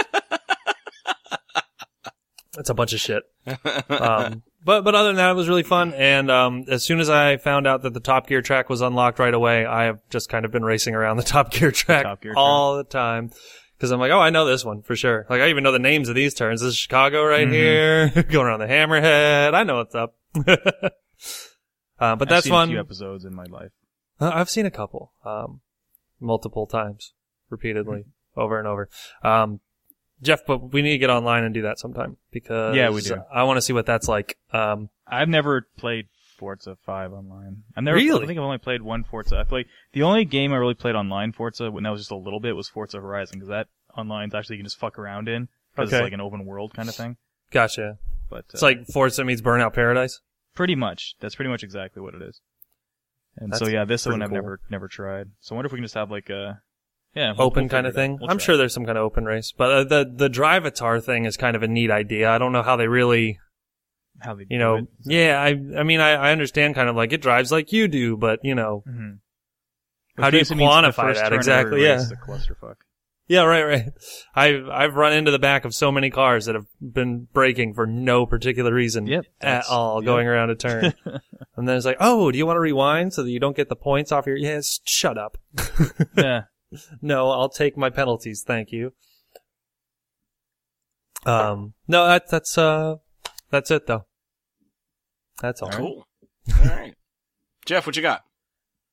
Speaker 3: That's a bunch of shit. Um, but, but other than that, it was really fun. And, um, as soon as I found out that the Top Gear track was unlocked right away, I have just kind of been racing around the Top Gear track
Speaker 2: Top Gear
Speaker 3: all the time. Cause I'm like, oh, I know this one for sure. Like, I even know the names of these turns. This is Chicago right
Speaker 2: Mhm.
Speaker 3: here. Going around the Hammerhead. I know what's up. uh, but
Speaker 2: I've
Speaker 3: that's
Speaker 2: seen
Speaker 3: fun.
Speaker 2: a few episodes in my life.
Speaker 3: Uh, I've seen a couple, um, multiple times, repeatedly, over and over. Um, Jeff, but we need to get online and do that sometime because
Speaker 2: Yeah, we do.
Speaker 3: I want to see what that's like. Um,
Speaker 2: I've never played Forza five online. I've never,
Speaker 3: Really?
Speaker 2: I think I've only played one Forza. I played, the only game I really played online Forza, when that was just a little bit, was Forza Horizon, because that online's actually you can just fuck around in, because
Speaker 3: Okay.
Speaker 2: it's like an open world kind of thing.
Speaker 3: gotcha.
Speaker 2: But,
Speaker 3: It's
Speaker 2: uh,
Speaker 3: like Forza meets Burnout Paradise.
Speaker 2: pretty much. That's pretty much exactly what it is. And so
Speaker 3: That's
Speaker 2: yeah, this
Speaker 3: pretty
Speaker 2: one I've
Speaker 3: cool.
Speaker 2: never, never tried. So I wonder if we can just have like a, yeah. we'll-
Speaker 3: Open
Speaker 2: we'll
Speaker 3: kind
Speaker 2: figure
Speaker 3: of
Speaker 2: it out.
Speaker 3: thing.
Speaker 2: We'll
Speaker 3: I'm
Speaker 2: try.
Speaker 3: sure there's some kind of open race, but uh, the the Drivatar thing is kind of a neat idea. I don't know how they really,
Speaker 2: How they
Speaker 3: you
Speaker 2: do
Speaker 3: know,
Speaker 2: it.
Speaker 3: yeah. I I mean, I, I understand kind of like it drives like you do, but you know,
Speaker 2: Mhm.
Speaker 3: How do you
Speaker 2: Which basically means the
Speaker 3: quantify
Speaker 2: first
Speaker 3: that
Speaker 2: turn of
Speaker 3: exactly?
Speaker 2: every
Speaker 3: Yeah.
Speaker 2: race is a clusterfuck.
Speaker 3: yeah, right, right. I've I've run into the back of so many cars that have been braking for no particular reason
Speaker 2: Yep,
Speaker 3: at
Speaker 2: that's-
Speaker 3: all,
Speaker 2: yep.
Speaker 3: going around a turn. And then it's like, oh, do you want to rewind so that you don't get the points off your? Yes, shut up.
Speaker 2: Yeah.
Speaker 3: No, I'll take my penalties, thank you. Um, no, that, that's uh, that's it though. That's all.
Speaker 1: Cool. All right. Jeff, what you got?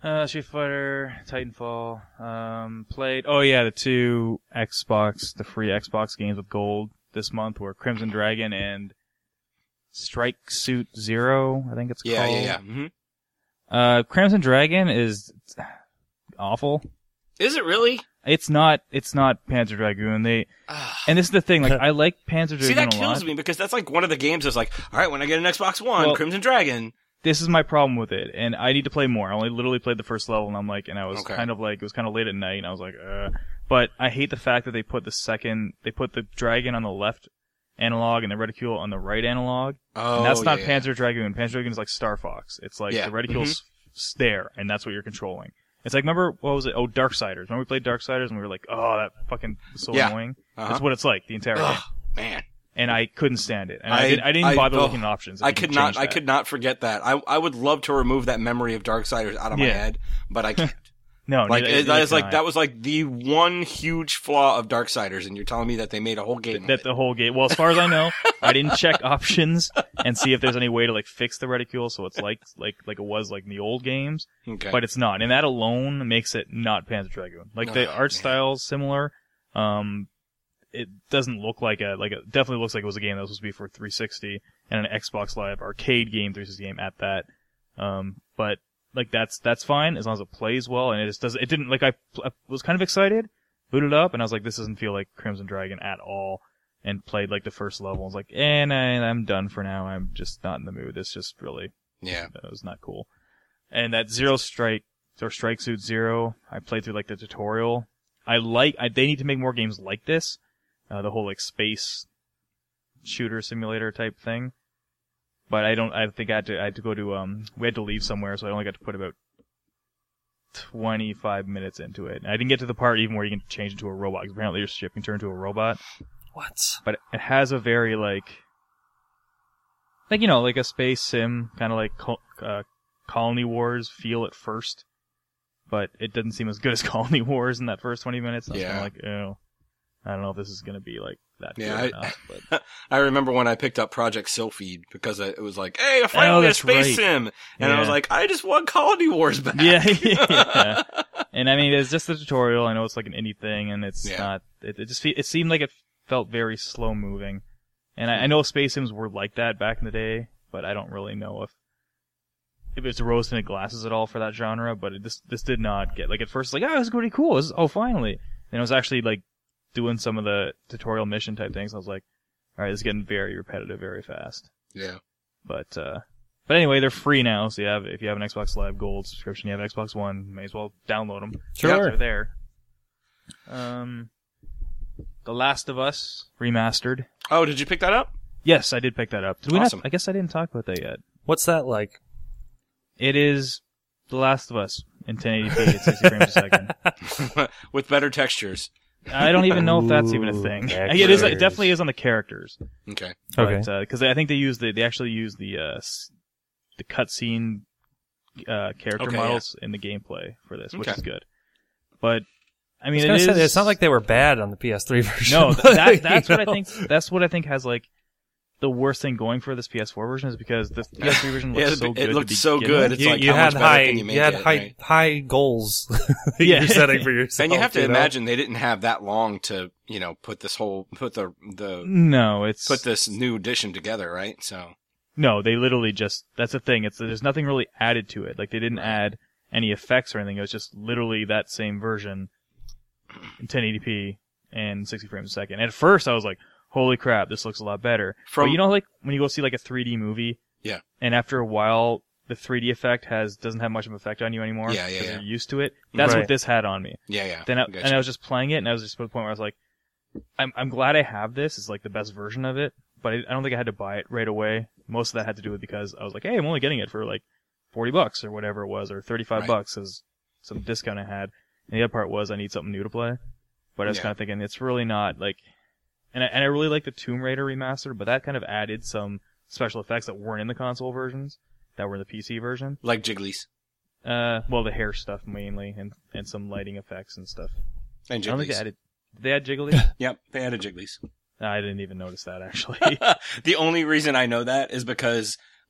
Speaker 2: Uh, Street Fighter, Titanfall, um, played, oh yeah, the two Xbox, the free Xbox games with gold this month were Crimson Dragon and Strike Suit Zero, I think it's
Speaker 1: Yeah,
Speaker 2: called.
Speaker 1: yeah, yeah. Mm-hmm.
Speaker 2: Uh, Crimson Dragon is awful.
Speaker 1: Is it really?
Speaker 2: It's not, it's not Panzer Dragoon. They, and this is the thing, like, I like Panzer Dragoon
Speaker 1: See, that
Speaker 2: a
Speaker 1: kills
Speaker 2: lot.
Speaker 1: me because that's like one of the games that's like, all right, when I get an Xbox One,
Speaker 2: Well,
Speaker 1: Crimson Dragon.
Speaker 2: This is my problem with it, and I need to play more. I only literally played the first level, and I'm like, and I was
Speaker 1: Okay.
Speaker 2: kind of like, it was kind of late at night, and I was like, uh. But I hate the fact that they put the second, they put the dragon on the left analog and the reticule on the right analog.
Speaker 1: Oh,
Speaker 2: and that's not
Speaker 1: yeah, yeah.
Speaker 2: Panzer Dragoon. Panzer Dragoon is like Star Fox. It's like
Speaker 1: Yeah.
Speaker 2: the reticule's mm-hmm. there, and that's what you're controlling. It's like, remember, what was it? Oh, Darksiders. Remember we played Darksiders, and we were like, oh, that fucking was so
Speaker 1: Yeah.
Speaker 2: annoying.
Speaker 1: Uh-huh.
Speaker 2: That's what it's like, the entire
Speaker 1: Ugh,
Speaker 2: game.
Speaker 1: man.
Speaker 2: And I couldn't stand it. And I,
Speaker 1: I-
Speaker 2: did, I didn't
Speaker 1: I-
Speaker 2: bother
Speaker 1: oh,
Speaker 2: looking at options. if
Speaker 1: I
Speaker 2: you
Speaker 1: could
Speaker 2: could
Speaker 1: not.
Speaker 2: change
Speaker 1: I
Speaker 2: that.
Speaker 1: could not forget that. I I would love to remove that memory of Darksiders out of my
Speaker 2: Yeah.
Speaker 1: head, but I can't.
Speaker 2: No,
Speaker 1: Like
Speaker 2: neither-
Speaker 1: it,
Speaker 2: neither
Speaker 1: it's
Speaker 2: can
Speaker 1: like
Speaker 2: I.
Speaker 1: that was like the one huge flaw of Darksiders, and you're telling me that they made a whole game.
Speaker 2: that
Speaker 1: of it.
Speaker 2: the whole game. Well, as far as I know, I didn't check options and see if there's any way to like fix the reticule so it's like like like it was like in the old games,
Speaker 1: Okay.
Speaker 2: but it's not. And that alone makes it not Panzer Dragoon. Like the
Speaker 1: Oh,
Speaker 2: art
Speaker 1: man.
Speaker 2: style's similar. Um, it doesn't look like a like it definitely looks like it was a game that was supposed to be for three sixty and an Xbox Live arcade game, three sixty game at that. Um, but like that's that's fine as long as it plays well and it just does. It didn't like I, I was kind of excited, booted up, and I was like, this doesn't feel like Crimson Dragon at all. And played like the first level. I was like, and I, I'm done for now. I'm just not in the mood. This just really,
Speaker 1: yeah.
Speaker 2: it was not cool. And that Zero Strike or Strike Suit Zero, I played through like the tutorial. I like. I, they need to make more games like this. Uh, the whole like space shooter simulator type thing. But I don't. I think I had to. I had to go to. Um, we had to leave somewhere, so I only got to put about twenty-five minutes into it. I didn't get to the part even where you can change into a robot. 'Cause apparently, your ship can turn into a robot.
Speaker 3: What?
Speaker 2: But it has a very like, like you know, like a space sim, kind of like col- uh, Colony Wars feel at first. But it doesn't seem as good as Colony Wars in that first twenty minutes. I was
Speaker 1: Yeah.
Speaker 2: kind of like, oh, I don't know if this is gonna be like that
Speaker 1: Yeah,
Speaker 2: good
Speaker 1: I-
Speaker 2: enough. But
Speaker 1: I remember when I picked up Project Sylphied because it was like, hey, finally
Speaker 2: Oh,
Speaker 1: a
Speaker 2: that's
Speaker 1: space
Speaker 2: right.
Speaker 1: sim, and
Speaker 2: Yeah.
Speaker 1: I was like, I just want Colony Wars back.
Speaker 2: yeah, yeah. And I mean, it's just a tutorial. I know it's like an indie thing, and it's
Speaker 1: Yeah.
Speaker 2: not. It, it just fe- it seemed like it felt very slow moving. And I, I know space sims were like that back in the day, but I don't really know if if it's rose tinted glasses at all for that genre. But it, this this did not get like at first like, oh, this is pretty cool. This is, oh, finally. And it was actually like doing some of the tutorial mission type things. I was like, all right, this is getting very repetitive very fast.
Speaker 1: Yeah.
Speaker 2: But uh but anyway, they're free now, so you have if you have an Xbox Live Gold subscription, you have an Xbox One, may as well download them.
Speaker 3: Sure.
Speaker 2: They're there. Um The Last of Us remastered.
Speaker 1: Oh, did you pick that up?
Speaker 2: Yes, I did pick that up. Did we
Speaker 1: Awesome.
Speaker 2: not I guess I didn't talk about that yet.
Speaker 3: What's that like?
Speaker 2: It is The Last of Us in ten eighty p at sixty frames a second.
Speaker 1: With better textures.
Speaker 2: I don't even know if that's even a
Speaker 3: Ooh,
Speaker 2: thing.
Speaker 3: textures.
Speaker 2: It is. It definitely is on the characters.
Speaker 1: Okay.
Speaker 3: Okay.
Speaker 2: Because I think they use the they actually use the uh, s- the cutscene uh, character
Speaker 1: Okay,
Speaker 2: models in the gameplay for this, which
Speaker 1: Okay.
Speaker 2: is good. But I mean,
Speaker 3: I
Speaker 2: it
Speaker 3: was
Speaker 2: is.
Speaker 3: gonna say, it's not like they were bad on the P S three version.
Speaker 2: no. th- that, that's
Speaker 3: You
Speaker 2: what I
Speaker 3: know?
Speaker 2: think. That's what I think has like the worst thing going for this P S four version is because the P S three version looks
Speaker 1: Yeah,
Speaker 2: so
Speaker 1: it
Speaker 2: good. to
Speaker 1: looked so
Speaker 2: begin
Speaker 1: good.
Speaker 2: with.
Speaker 1: It's
Speaker 3: You,
Speaker 1: like,
Speaker 3: you
Speaker 1: how
Speaker 3: had
Speaker 1: much better
Speaker 3: high,
Speaker 1: can you make
Speaker 3: had
Speaker 1: it,
Speaker 3: high,
Speaker 1: right?
Speaker 3: high goals that
Speaker 2: Yeah.
Speaker 3: you're setting for yourself.
Speaker 1: And you have to
Speaker 3: know?
Speaker 1: imagine they didn't have that long to, you know, put this whole, put the, the,
Speaker 2: No, it's
Speaker 1: put this new edition together, right? So,
Speaker 2: No, they literally just, that's the thing, it's, there's nothing really added to it. Like, they didn't add any effects or anything, it was just literally that same version in ten eighty p and sixty frames a second. And at first I was like, holy crap, this looks a lot better.
Speaker 1: From-
Speaker 2: but you know, like, when you go see like a three D movie,
Speaker 1: Yeah.
Speaker 2: and after a while, the three D effect has, doesn't have much of an effect on you anymore.
Speaker 1: Yeah, yeah,
Speaker 2: Because
Speaker 1: yeah.
Speaker 2: you're used to it. That's
Speaker 3: Right.
Speaker 2: what this had on me.
Speaker 1: yeah, yeah.
Speaker 2: Then I,
Speaker 1: Gotcha.
Speaker 2: and I was just playing it, and I was just at the point where I was like, I'm I'm glad I have this. It's like the best version of it, but I, I don't think I had to buy it right away. Most of that had to do with because I was like, hey, I'm only getting it for like forty bucks or whatever it was, or thirty-five
Speaker 1: Right.
Speaker 2: bucks as some discount I had. And the other part was I need something new to play. But I was
Speaker 1: Yeah.
Speaker 2: kind of thinking it's really not like, and I, and I really like the Tomb Raider remaster, but that kind of added some special effects that weren't in the console versions that were in the P C version.
Speaker 1: Like Jigglies.
Speaker 2: Uh, well, the hair stuff mainly, and and some lighting effects and stuff.
Speaker 1: And
Speaker 2: I don't think they
Speaker 1: Jigglies.
Speaker 2: added. Did they add Jiggly?
Speaker 1: Yep, they added Jigglies.
Speaker 2: I didn't even notice that actually.
Speaker 1: The only reason I know that is because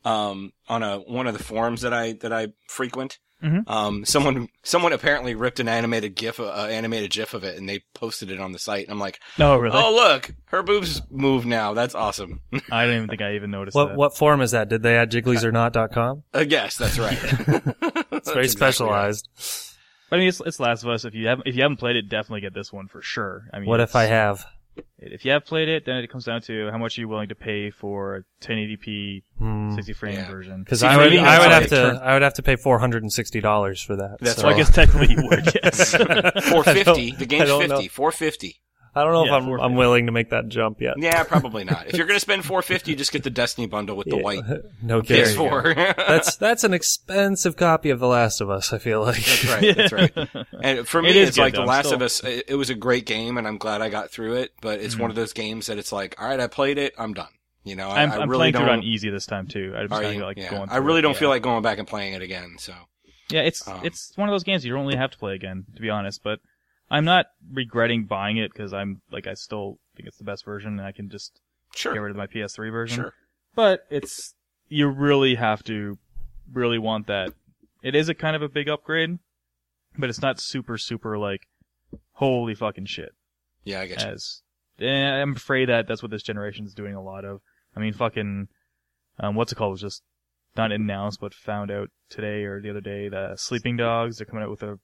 Speaker 1: um, on a one of the forums that I that I frequent.
Speaker 2: Mhm.
Speaker 1: Um, someone someone apparently ripped an animated GIF, uh, animated GIF of it, and they posted it on the site. And I'm like,
Speaker 2: No, really.
Speaker 1: oh look, her boobs move now. That's awesome.
Speaker 2: I don't even think I even noticed
Speaker 3: What
Speaker 2: that.
Speaker 3: what forum is that? Did they add jigglies or not dot com?
Speaker 1: uh, yes, that's right.
Speaker 3: It's very specialized.
Speaker 2: But I mean, it's, it's Last of Us. If you haven't, if you haven't played it, definitely get this one for sure. I mean,
Speaker 3: What if I have?
Speaker 2: If you have played it, then it comes down to how much are you willing to pay for a ten eighty p
Speaker 3: Hmm.
Speaker 2: sixty frame
Speaker 1: Yeah.
Speaker 2: version.
Speaker 3: Because
Speaker 1: See,
Speaker 3: I
Speaker 1: for
Speaker 3: would,
Speaker 1: me,
Speaker 3: I
Speaker 1: that's
Speaker 3: would
Speaker 1: like
Speaker 3: have to,
Speaker 2: turn-
Speaker 3: I would have to pay four hundred and sixty dollars for that.
Speaker 1: That's
Speaker 3: so.
Speaker 2: Well, I guess technically you would, yes.
Speaker 1: four fifty.
Speaker 3: don't-
Speaker 1: The
Speaker 3: I
Speaker 1: game's
Speaker 3: don't know.
Speaker 1: fifty. four fifty.
Speaker 3: I don't know
Speaker 2: Yeah,
Speaker 3: if I'm,
Speaker 2: four
Speaker 3: I'm
Speaker 2: fifty.
Speaker 3: willing to make that jump yet.
Speaker 1: Yeah, probably not. If you're gonna spend four fifty, just get the Destiny bundle with the
Speaker 3: Yeah.
Speaker 1: white
Speaker 3: No
Speaker 1: P
Speaker 3: kidding.
Speaker 1: S four.
Speaker 3: That's that's an expensive copy of The Last of Us. I feel like.
Speaker 1: That's right. That's right. And for me,
Speaker 2: It is
Speaker 1: it's
Speaker 2: good,
Speaker 1: like
Speaker 2: though.
Speaker 1: The
Speaker 2: I'm
Speaker 1: Last
Speaker 2: still-
Speaker 1: of Us. It, it was a great game, and I'm glad I got through it. But it's one of those games that it's like, all right, I played it, I'm done. You know, I,
Speaker 2: I'm,
Speaker 1: I
Speaker 2: I'm
Speaker 1: really
Speaker 2: playing through
Speaker 1: don't.
Speaker 2: it on easy this time too. I'm just
Speaker 1: Are
Speaker 2: kind
Speaker 1: you?
Speaker 2: of like
Speaker 1: Yeah.
Speaker 2: going.
Speaker 1: I
Speaker 2: through
Speaker 1: really
Speaker 2: it,
Speaker 1: don't
Speaker 2: yeah.
Speaker 1: feel like going back and playing it again. So
Speaker 2: Yeah, it's
Speaker 1: Um,
Speaker 2: it's one of those games you don't really have to play again, to be honest. But I'm not regretting buying it because I'm like I still think it's the best version, and I can just
Speaker 1: sure,
Speaker 2: get rid of my P S three version.
Speaker 1: sure.
Speaker 2: But it's you really have to really want that. It is a kind of a big upgrade, but it's not super super like holy fucking shit.
Speaker 1: Yeah, I get you.
Speaker 2: As and I'm afraid that that's what this generation is doing a lot of. I mean, fucking um, what's it called was just not announced, but found out today or the other day that Sleeping Dogs are coming out with a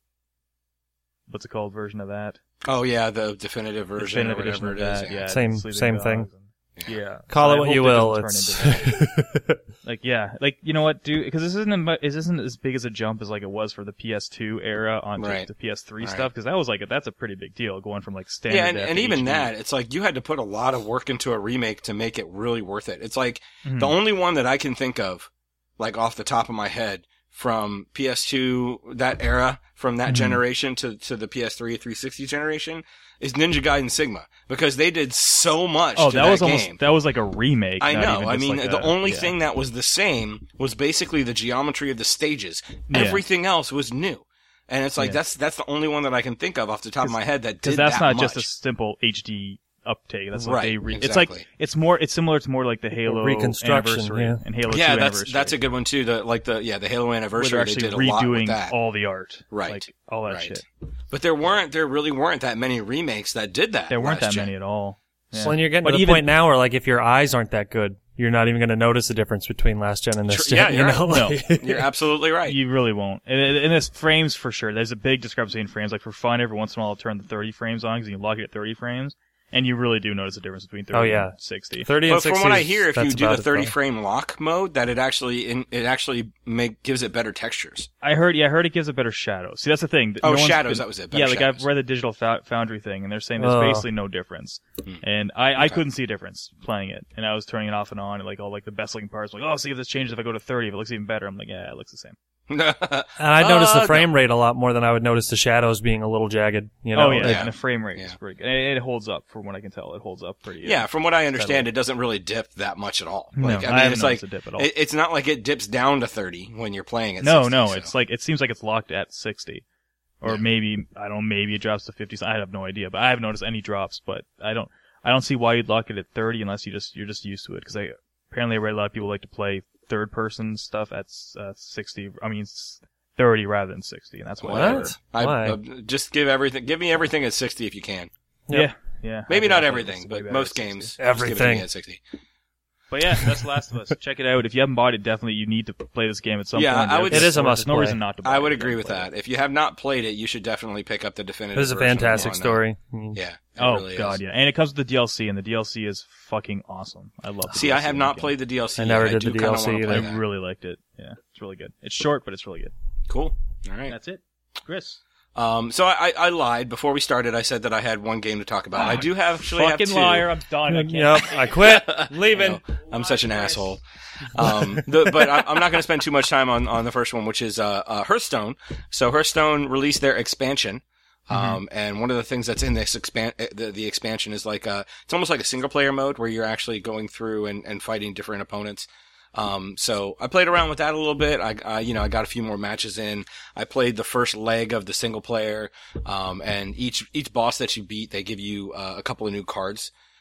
Speaker 2: what's it called version of that.
Speaker 1: Oh yeah, the definitive version
Speaker 2: Definitive
Speaker 1: or
Speaker 2: edition
Speaker 1: whatever it
Speaker 2: of
Speaker 1: is.
Speaker 2: that.
Speaker 1: yeah.
Speaker 2: Yeah,
Speaker 3: Same-
Speaker 2: Sleeping
Speaker 3: same
Speaker 2: Dogs
Speaker 3: thing.
Speaker 2: and- Yeah.
Speaker 3: Call
Speaker 2: So
Speaker 3: it
Speaker 2: I
Speaker 3: what
Speaker 2: hope
Speaker 3: you
Speaker 2: it doesn't
Speaker 3: will.
Speaker 2: turn
Speaker 3: It's
Speaker 2: into that. Like, yeah, like, you know what, dude, because this isn't, a, mu- this isn't as big as a jump as, like, it was for the P S two era onto
Speaker 1: Right.
Speaker 2: the P S three
Speaker 1: Right.
Speaker 2: stuff, because that was, like, a, that's a pretty big deal, going from, like, standard
Speaker 1: Yeah, and,
Speaker 2: def
Speaker 1: and
Speaker 2: to
Speaker 1: even
Speaker 2: H D.
Speaker 1: that, it's like you had to put a lot of work into a remake to make it really worth it. It's like
Speaker 2: Mhm.
Speaker 1: the only one that I can think of, like off the top of my head, from P S two, that era, from that
Speaker 2: Mhm.
Speaker 1: generation to, to the P S three, three sixty generation, is Ninja Gaiden Sigma. Because they did so much
Speaker 2: Oh,
Speaker 1: to
Speaker 2: that,
Speaker 1: that
Speaker 2: was
Speaker 1: game.
Speaker 2: almost, that was like a remake.
Speaker 1: I
Speaker 2: not
Speaker 1: know.
Speaker 2: even
Speaker 1: I
Speaker 2: just
Speaker 1: mean,
Speaker 2: like
Speaker 1: the
Speaker 2: a-
Speaker 1: only
Speaker 2: yeah.
Speaker 1: thing that was the same was basically the geometry of the stages.
Speaker 2: Yeah.
Speaker 1: Everything else was new. And it's like,
Speaker 2: Yeah.
Speaker 1: that's, that's the only one that I can think of off the top of my head that did
Speaker 2: Because that's
Speaker 1: that
Speaker 2: not
Speaker 1: much.
Speaker 2: just a simple H D uptake. That's like
Speaker 1: Right,
Speaker 2: they re- It's
Speaker 1: exactly.
Speaker 2: like, it's more, it's similar to more like the Halo
Speaker 3: reconstruction,
Speaker 2: anniversary
Speaker 3: yeah.
Speaker 2: and Halo
Speaker 1: Yeah,
Speaker 2: two
Speaker 1: that's
Speaker 2: anniversary.
Speaker 1: that's a good one too. The like the yeah the Halo
Speaker 2: where
Speaker 1: anniversary
Speaker 2: they're
Speaker 1: they
Speaker 2: actually
Speaker 1: did a lot with
Speaker 2: redoing
Speaker 1: that.
Speaker 2: all the art.
Speaker 1: Right.
Speaker 2: Like, all that
Speaker 1: right.
Speaker 2: shit.
Speaker 1: But there weren't there really weren't that many remakes that did that.
Speaker 2: There weren't
Speaker 1: last
Speaker 2: that
Speaker 1: gen.
Speaker 2: many at all. Yeah.
Speaker 3: Well, and you're getting
Speaker 2: But
Speaker 3: to the
Speaker 2: even-
Speaker 3: point now where, like, if your eyes aren't that good, you're not even going to notice the difference between last gen and this
Speaker 1: True-
Speaker 3: gen.
Speaker 1: yeah,
Speaker 3: you
Speaker 1: you're
Speaker 3: know?
Speaker 2: right.
Speaker 3: Like-
Speaker 1: You're absolutely right.
Speaker 2: You really won't. And, and this frames for sure. There's a big discrepancy in frames. Like for fun, every once in a while I'll turn the thirty frames on because you can lock it at thirty frames. And you really do notice a difference between thirty
Speaker 3: Oh, yeah.
Speaker 2: and sixty.
Speaker 3: thirty and
Speaker 1: But
Speaker 3: sixty.
Speaker 1: from what I
Speaker 3: is-
Speaker 1: hear, if you
Speaker 3: that's
Speaker 1: do
Speaker 3: about
Speaker 1: the
Speaker 3: it,
Speaker 1: thirty
Speaker 3: though.
Speaker 1: frame lock mode, that it actually in, it actually make gives it better textures.
Speaker 2: I heard, yeah, I heard it gives a better shadow. See, that's the thing.
Speaker 1: Oh,
Speaker 2: No one's
Speaker 1: shadows,
Speaker 2: been-
Speaker 1: that was it. Better
Speaker 2: Yeah, like
Speaker 1: shadows.
Speaker 2: I've read the Digital Fou- Foundry thing, and they're saying there's
Speaker 3: Oh.
Speaker 2: basically no difference.
Speaker 1: Hmm.
Speaker 2: And I, I
Speaker 1: Okay.
Speaker 2: couldn't see a difference playing it. And I was turning it off and on, and like all like the best looking parts. Like, oh, see if this changes if I go to thirty. If it looks even better, I'm like, yeah, it looks the same.
Speaker 3: And I noticed
Speaker 1: Uh,
Speaker 3: the frame rate a lot more than I would notice the shadows being a little jagged. You know,
Speaker 2: oh yeah,
Speaker 3: Like,
Speaker 1: Yeah.
Speaker 2: and the frame rate
Speaker 1: Yeah.
Speaker 2: is pretty good. It, it holds up from what I can tell. It holds up pretty.
Speaker 1: Yeah, from what I understand,
Speaker 2: Steadily.
Speaker 1: it doesn't really dip that much at all.
Speaker 2: No,
Speaker 1: Like,
Speaker 2: I
Speaker 1: I mean,
Speaker 2: haven't
Speaker 1: it's like
Speaker 2: noticed a dip at all.
Speaker 1: it, it's not like it dips down to thirty when you're playing it.
Speaker 2: No,
Speaker 1: sixty,
Speaker 2: no,
Speaker 1: so.
Speaker 2: it's like it seems like it's locked at sixty, or
Speaker 1: Yeah.
Speaker 2: maybe I don't. Maybe it drops to fifty. I have no idea, but I haven't noticed any drops. But I don't. I don't see why you'd lock it at thirty unless you just you're just used to it. Because I apparently I read a lot of people like to play third person stuff at uh, sixty. I mean s- thirty rather than sixty, and that's why.
Speaker 1: Whatever.
Speaker 3: What?
Speaker 1: I,
Speaker 3: Why?
Speaker 1: uh, just give everything. Give me everything at sixty if you can.
Speaker 2: Yeah,
Speaker 3: Yep.
Speaker 2: yeah.
Speaker 1: Maybe
Speaker 2: I
Speaker 1: not
Speaker 2: think
Speaker 1: everything,
Speaker 2: it's way
Speaker 1: but
Speaker 2: better
Speaker 1: most
Speaker 2: at sixty.
Speaker 1: games. Just
Speaker 3: Everything.
Speaker 1: give it to me at sixty.
Speaker 2: But yeah, that's Last of Us. Check it out. If you haven't bought it, definitely you need to play this game at some
Speaker 1: Yeah,
Speaker 2: point.
Speaker 1: I would-
Speaker 3: It is a
Speaker 2: There's
Speaker 3: must
Speaker 2: no
Speaker 3: play.
Speaker 2: reason not to buy
Speaker 1: I
Speaker 2: it
Speaker 1: would
Speaker 2: if you
Speaker 1: agree
Speaker 2: haven't
Speaker 1: with
Speaker 2: played
Speaker 1: that. If you have not played it, you should definitely pick up the definitive.
Speaker 3: This is a
Speaker 1: version
Speaker 3: fantastic
Speaker 1: on, uh,
Speaker 3: story. Mm.
Speaker 1: Yeah. It
Speaker 2: Oh
Speaker 1: really
Speaker 2: god,
Speaker 1: is.
Speaker 2: yeah, and it comes with the D L C, and the D L C is fucking awesome. I love. The
Speaker 1: See,
Speaker 2: D L C
Speaker 1: I have
Speaker 2: in the
Speaker 1: not
Speaker 2: game.
Speaker 1: played the D L C.
Speaker 3: I never
Speaker 1: yet.
Speaker 3: did
Speaker 1: do
Speaker 3: the
Speaker 1: kinda
Speaker 3: D L C
Speaker 1: wanna play
Speaker 3: either.
Speaker 2: I
Speaker 1: that.
Speaker 2: really liked it. Yeah, it's really good. It's short, but it's really good.
Speaker 1: Cool. All right.
Speaker 2: That's it, Chris.
Speaker 1: Um, so I, I lied before we started. I said that I had one game to talk about. I do have actually have
Speaker 2: Fucking
Speaker 1: two.
Speaker 2: liar! I'm done. I can't.
Speaker 3: Yep, I quit.
Speaker 1: I
Speaker 3: Leaving.
Speaker 1: know. I'm such an asshole. Um, the, but I, I'm not going to spend too much time on, on the first one, which is uh, uh, Hearthstone. So Hearthstone released their expansion. Um,
Speaker 2: Mm-hmm.
Speaker 1: and one of the things that's in this expan- uh, the, the expansion is like, uh, it's almost like a single player mode where you're actually going through and, and fighting different opponents. Um, so I played around with that a little bit. I, I, you know, I got a few more matches in. I played the first leg of the single player. Um, and each, each boss that you beat, they give you, uh, a couple of new cards.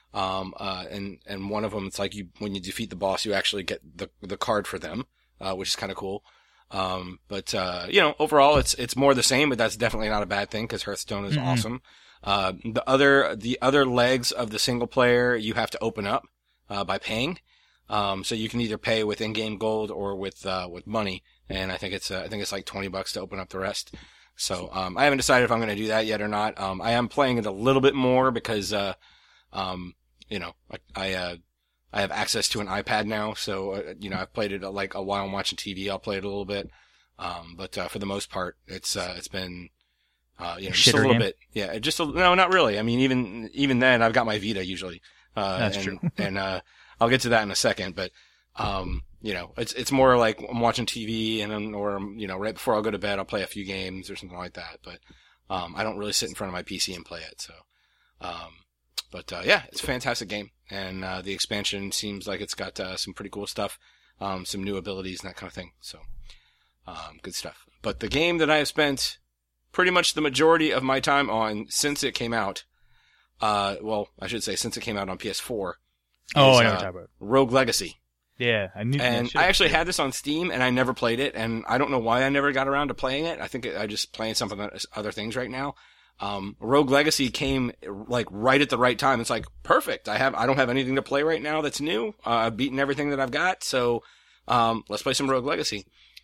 Speaker 1: Um, uh, and, and one of them, it's like you, when you defeat the boss, you actually get the, the card for them, uh, which is kind of cool. Um, but, uh, you know, overall, it's, it's more the same, but that's definitely not a bad thing because Hearthstone is mm-hmm. awesome. Uh, the other, the other legs of the single player, you have to open up, uh, by paying. Um, so you can either pay with in-game gold or with, uh, with money. And I think it's, uh, I think it's like twenty bucks to open up the rest. So, um, I haven't decided if I'm going to do that yet or not. Um, I am playing it a little bit more because, uh, um, you know, I, I, uh, I have access to an iPad now. So, uh, you know, I've played it uh, like a while I'm watching T V. I'll play it a little bit. Um, but, uh, for the most part, it's, uh, it's been, uh, you know, just a little game. bit. Yeah. Just a, no, not really. I mean, even, even then I've got my Vita usually. Uh,
Speaker 2: That's
Speaker 1: and,
Speaker 2: true.
Speaker 1: and, uh, I'll get to that in a second, but, um, you know, it's, it's more like I'm watching T V and then, or, you know, right before I'll go to bed, I'll play a few games or something like that. But, um, I don't really sit in front of my P C and play it. So, um, but, uh, yeah, it's a fantastic game. And, uh, the expansion seems like it's got, uh, some pretty cool stuff, um, some new abilities and that kind of thing. So, um, good stuff. But the game that I have spent pretty much the majority of my time on since it came out, uh, well, I should say since it came out on P S four.
Speaker 2: Oh,
Speaker 1: is,
Speaker 2: I know
Speaker 1: uh,
Speaker 2: what you're talking about.
Speaker 1: Rogue Legacy.
Speaker 2: Yeah, I knew.
Speaker 1: And I actually had this on Steam, and I never played it, and I don't know why I never got around to playing it. I think I just playing some of the other things right now. Um, Rogue Legacy came like right at the right time. It's like perfect. I have I don't have anything to play right now that's new. Uh, I've beaten everything that I've got, so um, let's play some Rogue Legacy.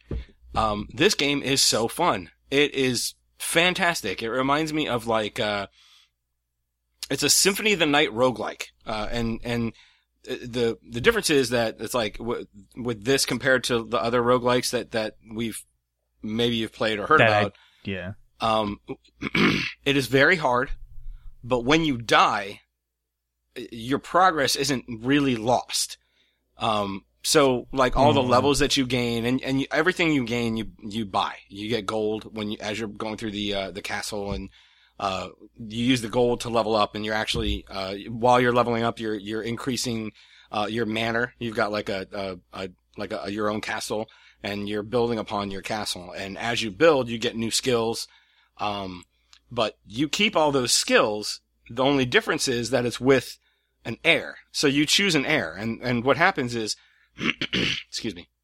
Speaker 1: Um, this game is so fun. It is fantastic. It reminds me of like uh, it's a Symphony of the Night roguelike, uh, and and. The the difference is that it's like w- with this compared to the other roguelikes that, that we've maybe you've played or heard
Speaker 2: that
Speaker 1: about.
Speaker 2: I, yeah.
Speaker 1: Um, it is very hard, but when you die, your progress isn't really lost. Um, so like all mm. the levels that you gain and and you, everything you gain, you you buy. You get gold when you as you're going through the uh, the castle and. Uh, you use the gold to level up and you're actually, uh, while you're leveling up, you're, you're increasing, uh, your manor. You've got like a, a, a like a, your own castle and you're building upon your castle. And as you build, you get new skills. Um, but you keep all those skills. The only difference is that it's with an heir. So you choose an heir. And, and what happens is, excuse me,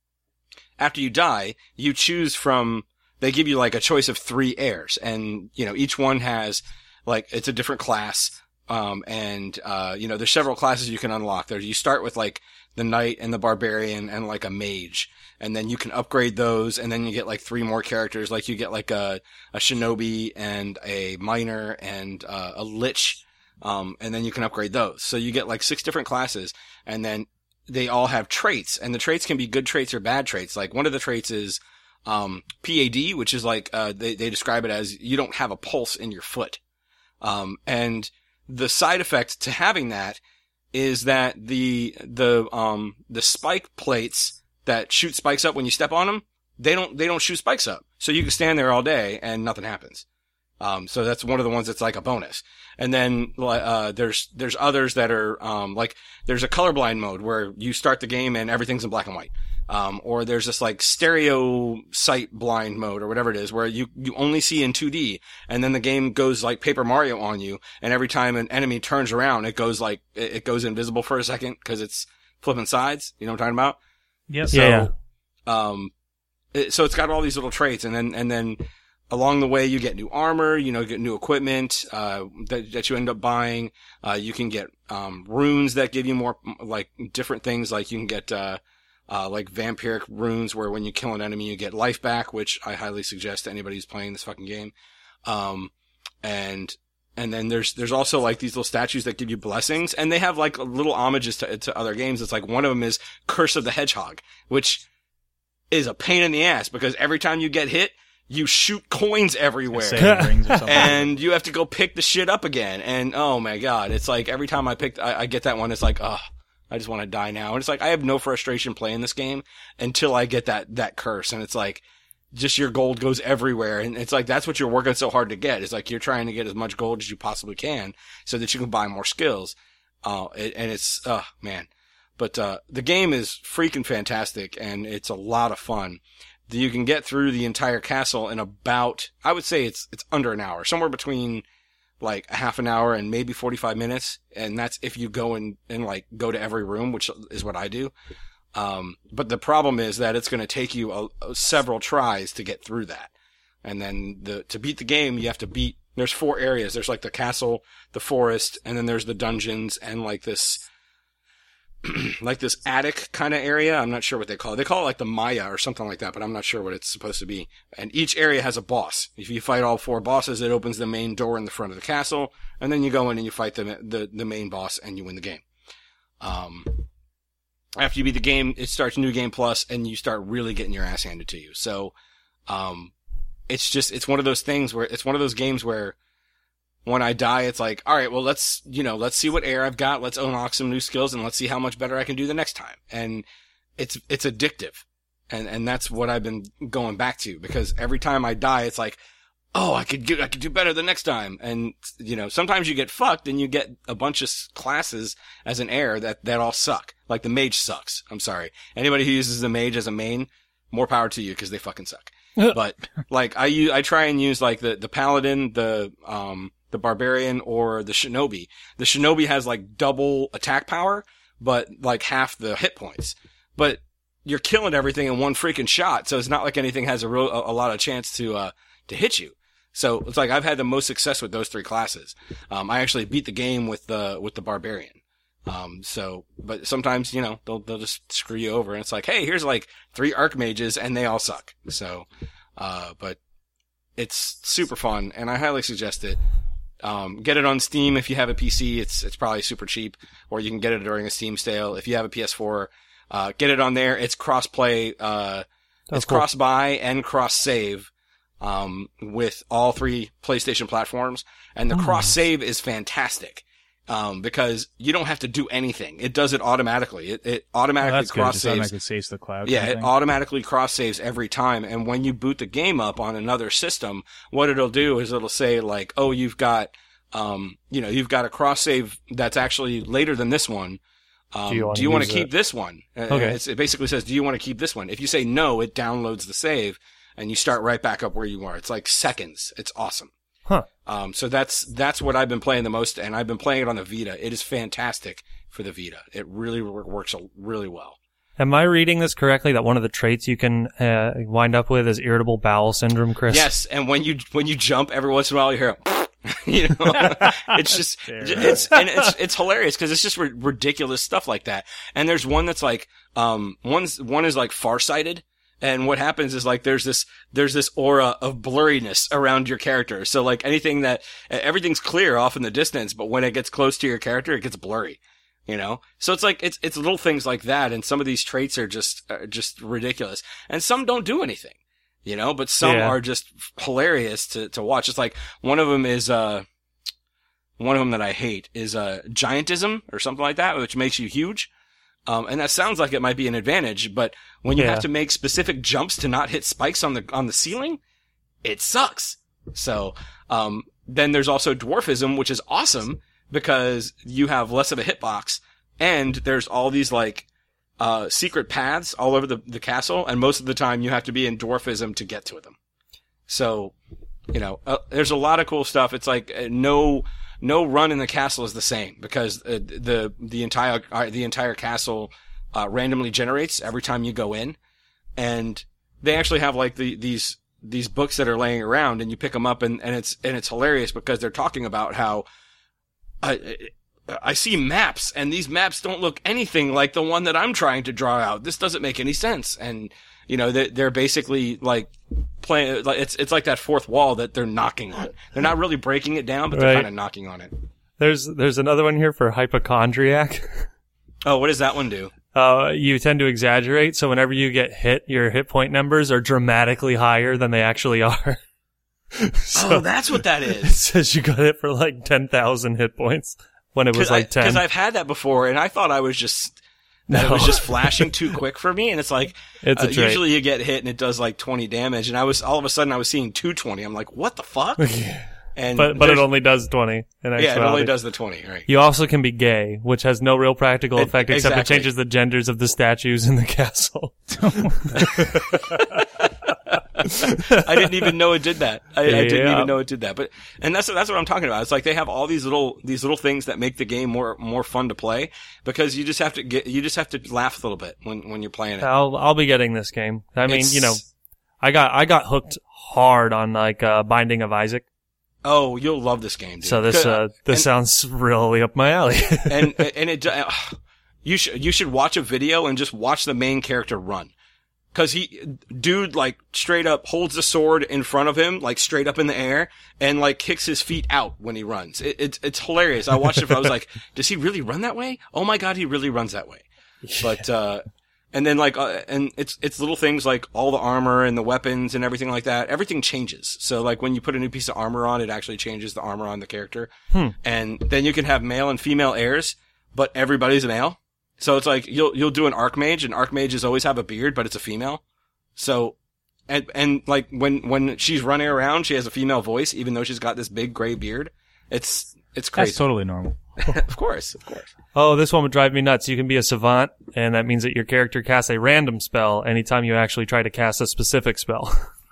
Speaker 1: after you die, you choose from, they give you like a choice of three heirs and, you know, each one has like, it's a different class. Um, and, uh, you know, there's several classes you can unlock there. You start with like the knight and the barbarian and like a mage. And then you can upgrade those and then you get like three more characters. Like you get like a, a shinobi and a miner and, uh, a lich. Um, and then you can upgrade those. So you get like six different classes and then they all have traits and the traits can be good traits or bad traits. Like one of the traits is, Um, P A D, which is like, uh, they, they describe it as you don't have a pulse in your foot. Um, and the side effect to having that is that the, the, um, the spike plates that shoot spikes up when you step on them, they don't, they don't shoot spikes up. So you can stand there all day and nothing happens. Um, so that's one of the ones that's like a bonus. And then, uh, there's, there's others that are, um, like, there's a colorblind mode where you start the game and everything's in black and white. Um, or there's this like stereo sight blind mode or whatever it is where you, you only see in two D and then the game goes like Paper Mario on you. And every time an enemy turns around, it goes like, it, it goes invisible for a second because it's flipping sides. You know what I'm talking about?
Speaker 2: Yes.
Speaker 1: So,
Speaker 3: yeah.
Speaker 1: um, it, so it's got all these little traits and then, and then, along the way, you get new armor, you know, you get new equipment, uh, that, that you end up buying. Uh, you can get, um, runes that give you more, like, different things. Like, you can get, uh, uh, like vampiric runes where when you kill an enemy, you get life back, which I highly suggest to anybody who's playing this fucking game. Um, and, and then there's, there's also like these little statues that give you blessings and they have like little homages to, to other games. It's like one of them is Curse of the Hedgehog, which is a pain in the ass because every time you get hit, you shoot coins everywhere and you have to go pick the shit up again. And oh my God, it's like every time I pick, I, I get that one, it's like, oh, I just want to die now. And it's like, I have no frustration playing this game until I get that, that curse. And it's like, just your gold goes everywhere. And it's like, that's what you're working so hard to get. It's like, you're trying to get as much gold as you possibly can so that you can buy more skills. Uh, it, and it's, oh man. But, uh, the game is freaking fantastic and it's a lot of fun. You can get through the entire castle in about, I would say it's, it's under an hour, somewhere between, like a half an hour and maybe forty-five minutes. And that's if you go and, and like go to every room, which is what I do. Um, but the problem is that it's going to take you a, a, several tries to get through that. And then the, to beat the game, you have to beat, there's four areas. There's like the castle, the forest, and then there's the dungeons and like this, like this attic kind of area. I'm not sure what they call it. They call it like the Maya or something like that, but I'm not sure what it's supposed to be. And each area has a boss. If you fight all four bosses, it opens the main door in the front of the castle, and then you go in and you fight the the, the main boss and you win the game. Um, after you beat the game, it starts New Game Plus, and you start really getting your ass handed to you. So, um, it's just, it's one of those things where, it's one of those games where when I die, it's like, all right, well, let's, you know, let's see what air I've got. Let's unlock some new skills and let's see how much better I can do the next time. And it's, it's addictive. And, and that's what I've been going back to, because every time I die, it's like, oh, I could do, I could do better the next time. And, you know, sometimes you get fucked and you get a bunch of classes as an heir that, that all suck. Like the mage sucks. I'm sorry. Anybody who uses the mage as a main, more power to you, because they fucking suck. But, like, I use, I try and use, like, the, the paladin, the, um, the barbarian, or the shinobi. The shinobi has, like, double attack power, but, like, half the hit points. But you're killing everything in one freaking shot, so it's not like anything has a real, a, a lot of chance to, uh, to hit you. So it's like I've had the most success with those three classes. Um, I actually beat the game with the, with the barbarian. Um, so, but sometimes, you know, they'll, they'll just screw you over, and it's like, hey, here's like three archmages and they all suck. So, uh, but it's super fun and I highly suggest it. Um, get it on Steam if you have a P C. It's, it's probably super cheap, or you can get it during a Steam sale. If you have a P S four, uh, get it on there. It's cross-play, uh,
Speaker 3: That's
Speaker 1: it's
Speaker 3: cool.
Speaker 1: cross-buy and cross-save, um, with all three PlayStation platforms. And the
Speaker 3: Oh,
Speaker 1: cross-save is fantastic. Um, because you don't have to do anything. It does it automatically. It, it
Speaker 2: Well,
Speaker 1: automatically
Speaker 2: that's good. Just
Speaker 1: cross-saves.
Speaker 2: automatically saves the cloud.
Speaker 1: Yeah,
Speaker 2: kind of
Speaker 1: it
Speaker 2: thing.
Speaker 1: automatically cross-saves every time. And when you boot the game up on another system, what it'll do is it'll say like, oh, you've got, um, you know, you've got a cross-save that's actually later than this one. Um,
Speaker 3: Do you wanna
Speaker 1: do you want to
Speaker 3: use
Speaker 1: keep
Speaker 3: it?
Speaker 1: this one? Uh,
Speaker 3: Okay.
Speaker 1: It's, it basically says, do you want to keep this one? If you say no, it downloads the save and you start right back up where you are. It's like seconds. It's awesome.
Speaker 3: Huh.
Speaker 1: Um, so that's, that's what I've been playing the most, and I've been playing it on the Vita. It is fantastic for the Vita. It really wor- works really well.
Speaker 3: Am I reading this correctly that one of the traits you can uh, wind up with is irritable bowel syndrome, Chris?
Speaker 1: Yes, and when you, when you jump, every once in a while you hear a you know, it's just,
Speaker 2: Fair.
Speaker 1: it's, and it's, it's hilarious because it's just ri- ridiculous stuff like that. And there's one that's like, um, one's, one is like farsighted. And what happens is like there's this there's this aura of blurriness around your character. So like anything that everything's clear off in the distance, but when it gets close to your character, it gets blurry. You know, so it's like it's it's little things like that, and some of these traits are just are just ridiculous, and some don't do anything. You know, but some
Speaker 3: Yeah.
Speaker 1: are just hilarious to to watch. It's like one of them is uh one of them that I hate is uh giantism or something like that, which makes you huge. Um, and that sounds like it might be an advantage, but when you
Speaker 3: Yeah.
Speaker 1: have to make specific jumps to not hit spikes on the, on the ceiling, it sucks. So, um, then there's also dwarfism, which is awesome because you have less of a hitbox, and there's all these like, uh, secret paths all over the, the castle, and most of the time you have to be in dwarfism to get to them. So, you know, uh, there's a lot of cool stuff. It's like uh, no, no run in the castle is the same because uh, the the entire uh, the entire castle uh, randomly generates every time you go in, and they actually have like the these these books that are laying around, and you pick them up, and, and it's and it's hilarious because they're talking about how I I see maps, and these maps don't look anything like the one that I'm trying to draw out. This doesn't make any sense, and you know they they're basically like playing like it's it's like that fourth wall that they're knocking on. They're not really breaking it down, but they're
Speaker 3: Right.
Speaker 1: kind of knocking on it.
Speaker 3: There's there's another one here for hypochondriac.
Speaker 1: Oh, what does that one do?
Speaker 3: Uh, you tend to exaggerate, so whenever you get hit, your hit point numbers are dramatically higher than they actually are. So
Speaker 1: Oh, that's what that
Speaker 3: it
Speaker 1: is.
Speaker 3: says you got hit for like ten thousand hit points when it was like ten.
Speaker 1: Because I've had that before, and I thought I was just that it
Speaker 3: No.
Speaker 1: was just flashing too quick for me. And it's like
Speaker 3: It's a
Speaker 1: uh,
Speaker 3: trait.
Speaker 1: usually you get hit and it does like twenty damage, and I was all of a sudden I was seeing two twenty. I'm like, what the fuck? And
Speaker 3: but but it
Speaker 1: there's-
Speaker 3: only does twenty. In
Speaker 1: yeah, it only
Speaker 3: actuality.
Speaker 1: does the twenty, right?
Speaker 3: You also can be gay, which has no real practical
Speaker 1: It-
Speaker 3: effect except it
Speaker 1: exactly.
Speaker 3: changes the genders of the statues in the castle.
Speaker 1: I didn't even know it did that. I, I didn't
Speaker 3: Yeah.
Speaker 1: even know it did that. But and that's that's what I'm talking about. It's like they have all these little these little things that make the game more more fun to play because you just have to get you just have to laugh a little bit when when you're playing it.
Speaker 3: I'll I'll be getting this game. I mean,
Speaker 1: It's-
Speaker 3: you know, I got I got hooked hard on like uh, Binding of Isaac.
Speaker 1: Oh, you'll love this game, dude.
Speaker 3: So this uh this
Speaker 1: and,
Speaker 3: sounds really up my alley.
Speaker 1: and and it uh, you should you should watch a video and just watch the main character run. Cause he, dude, like straight up holds the sword in front of him, like straight up in the air, and like kicks his feet out when he runs. It, it's it's hilarious. I watched it. I was like, does he really run that way? Oh my god, he really runs that way. But uh, and then like, uh, and it's it's little things like all the armor and the weapons and everything like that. Everything changes. So like when you put a new piece of armor on, it actually changes the armor on the character.
Speaker 3: Hmm.
Speaker 1: And then you can have male and female heirs, but everybody's a male. So it's like, you'll, you'll do an Archmage, and Archmages always have a beard, but it's a female. So, and, and like, when, when she's running around, she has a female voice, even though she's got this big gray beard. It's, it's crazy.
Speaker 2: That's totally normal.
Speaker 1: Of course, of course.
Speaker 3: Oh, this one would drive me nuts. You can be a savant, and that means that your character casts a random spell anytime you actually try to cast a specific spell.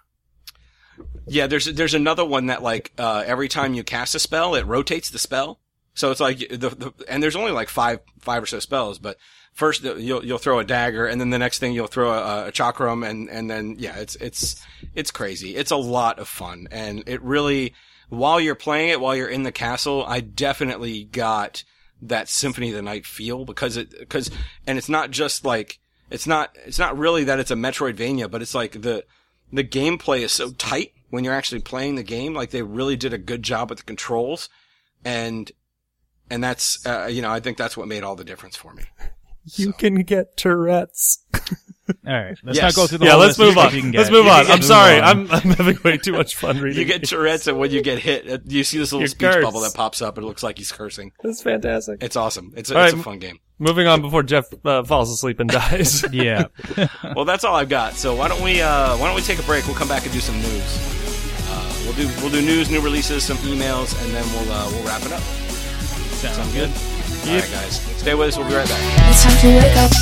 Speaker 1: Yeah, there's, there's another one that like, uh, every time you cast a spell, it rotates the spell. So it's like the, the, and there's only like five, five or so spells, but first you'll, you'll throw a dagger, and then the next thing you'll throw a, a chakram, and, and then, yeah, it's, it's, it's crazy. It's a lot of fun. And it really, while you're playing it, while you're in the castle, I definitely got that Symphony of the Night feel because it, because, and it's not just like, it's not, it's not really that it's a Metroidvania, but it's like the, the gameplay is so tight when you're actually playing the game. Like they really did a good job with the controls. And, And that's, uh, you know, I think that's what made all the difference for me.
Speaker 3: You
Speaker 1: So.
Speaker 3: can get Tourette's.
Speaker 2: All right, let's
Speaker 1: Yes.
Speaker 2: not go through the
Speaker 3: Yeah,
Speaker 2: whole
Speaker 3: let's
Speaker 2: list.
Speaker 3: move on.
Speaker 2: You can
Speaker 3: Let's
Speaker 2: get-
Speaker 3: move
Speaker 2: you
Speaker 3: on.
Speaker 2: can
Speaker 3: I'm
Speaker 2: move
Speaker 3: sorry.
Speaker 2: on.
Speaker 3: I'm I'm having way too much fun reading.
Speaker 1: You get Tourette's, and when you get hit, uh, you see this little
Speaker 3: You
Speaker 1: speech
Speaker 3: curse.
Speaker 1: bubble that pops up, and it looks like he's cursing.
Speaker 3: That's fantastic.
Speaker 1: It's awesome. It's a,
Speaker 3: All
Speaker 1: it's
Speaker 3: right.
Speaker 1: a fun game.
Speaker 3: Moving on before Jeff uh, falls asleep and dies.
Speaker 2: Yeah.
Speaker 1: Well, that's all I've got. So why don't we, uh, why don't we take a break? We'll come back and do some news. Uh, we'll do, we'll do news, new releases, some emails, and then we'll, uh, we'll wrap it up.
Speaker 2: Sounds good.
Speaker 1: All right, guys. Stay with us. We'll be right back.
Speaker 4: It's time to wake up.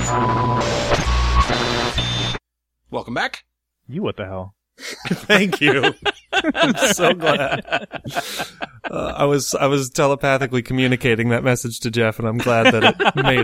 Speaker 1: Welcome back.
Speaker 2: You what the hell?
Speaker 3: Thank you. I'm so glad. Uh, I was I was telepathically communicating that message to Jeff, and I'm glad that it made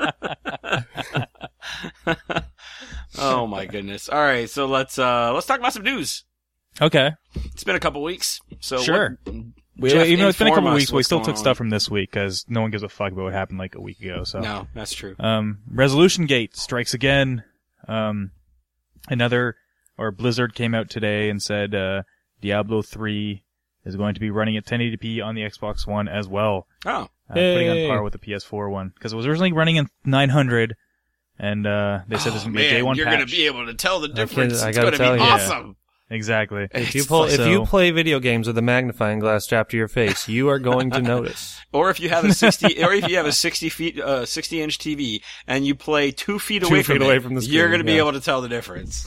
Speaker 3: it.
Speaker 1: Oh my goodness! All right, so let's uh let's talk about some news.
Speaker 2: Okay.
Speaker 1: It's been a couple weeks, so
Speaker 2: Sure.
Speaker 1: what-
Speaker 2: We,
Speaker 1: Jeff,
Speaker 2: even though it's been a
Speaker 1: inform
Speaker 2: couple
Speaker 1: us
Speaker 2: weeks, we
Speaker 1: what's
Speaker 2: still
Speaker 1: going
Speaker 2: took
Speaker 1: on.
Speaker 2: stuff from this week because no one gives a fuck about what happened like a week ago. So
Speaker 1: No, that's true.
Speaker 2: Um, Resolution Gate strikes again. Um, another, or Blizzard came out today and said, uh, Diablo three is going to be running at ten eighty p on the Xbox One as well.
Speaker 1: Oh,
Speaker 2: Uh, putting
Speaker 3: Yay.
Speaker 2: on par with the P S four one. Because it was originally running in nine hundred, and, uh, they said
Speaker 1: oh,
Speaker 2: this is going to be a
Speaker 1: man,
Speaker 2: day one
Speaker 1: you're
Speaker 2: patch.
Speaker 1: going to be able to tell the
Speaker 3: can-
Speaker 1: difference.
Speaker 3: I
Speaker 1: It's
Speaker 3: gotta
Speaker 1: going to
Speaker 3: tell
Speaker 1: be
Speaker 3: you.
Speaker 1: awesome.
Speaker 2: Exactly.
Speaker 3: If you
Speaker 1: It's
Speaker 3: pull,
Speaker 1: like-
Speaker 3: if you
Speaker 2: So-
Speaker 3: play video games with a magnifying glass strapped to your face, you are going to notice.
Speaker 1: Or if you have a sixty, or if you have a sixty feet, uh, sixty inch T V and you play two feet
Speaker 3: Two
Speaker 1: away from
Speaker 3: feet
Speaker 1: it,
Speaker 3: away from the
Speaker 1: you're
Speaker 3: screen,
Speaker 1: going to be
Speaker 3: yeah.
Speaker 1: able to tell the difference.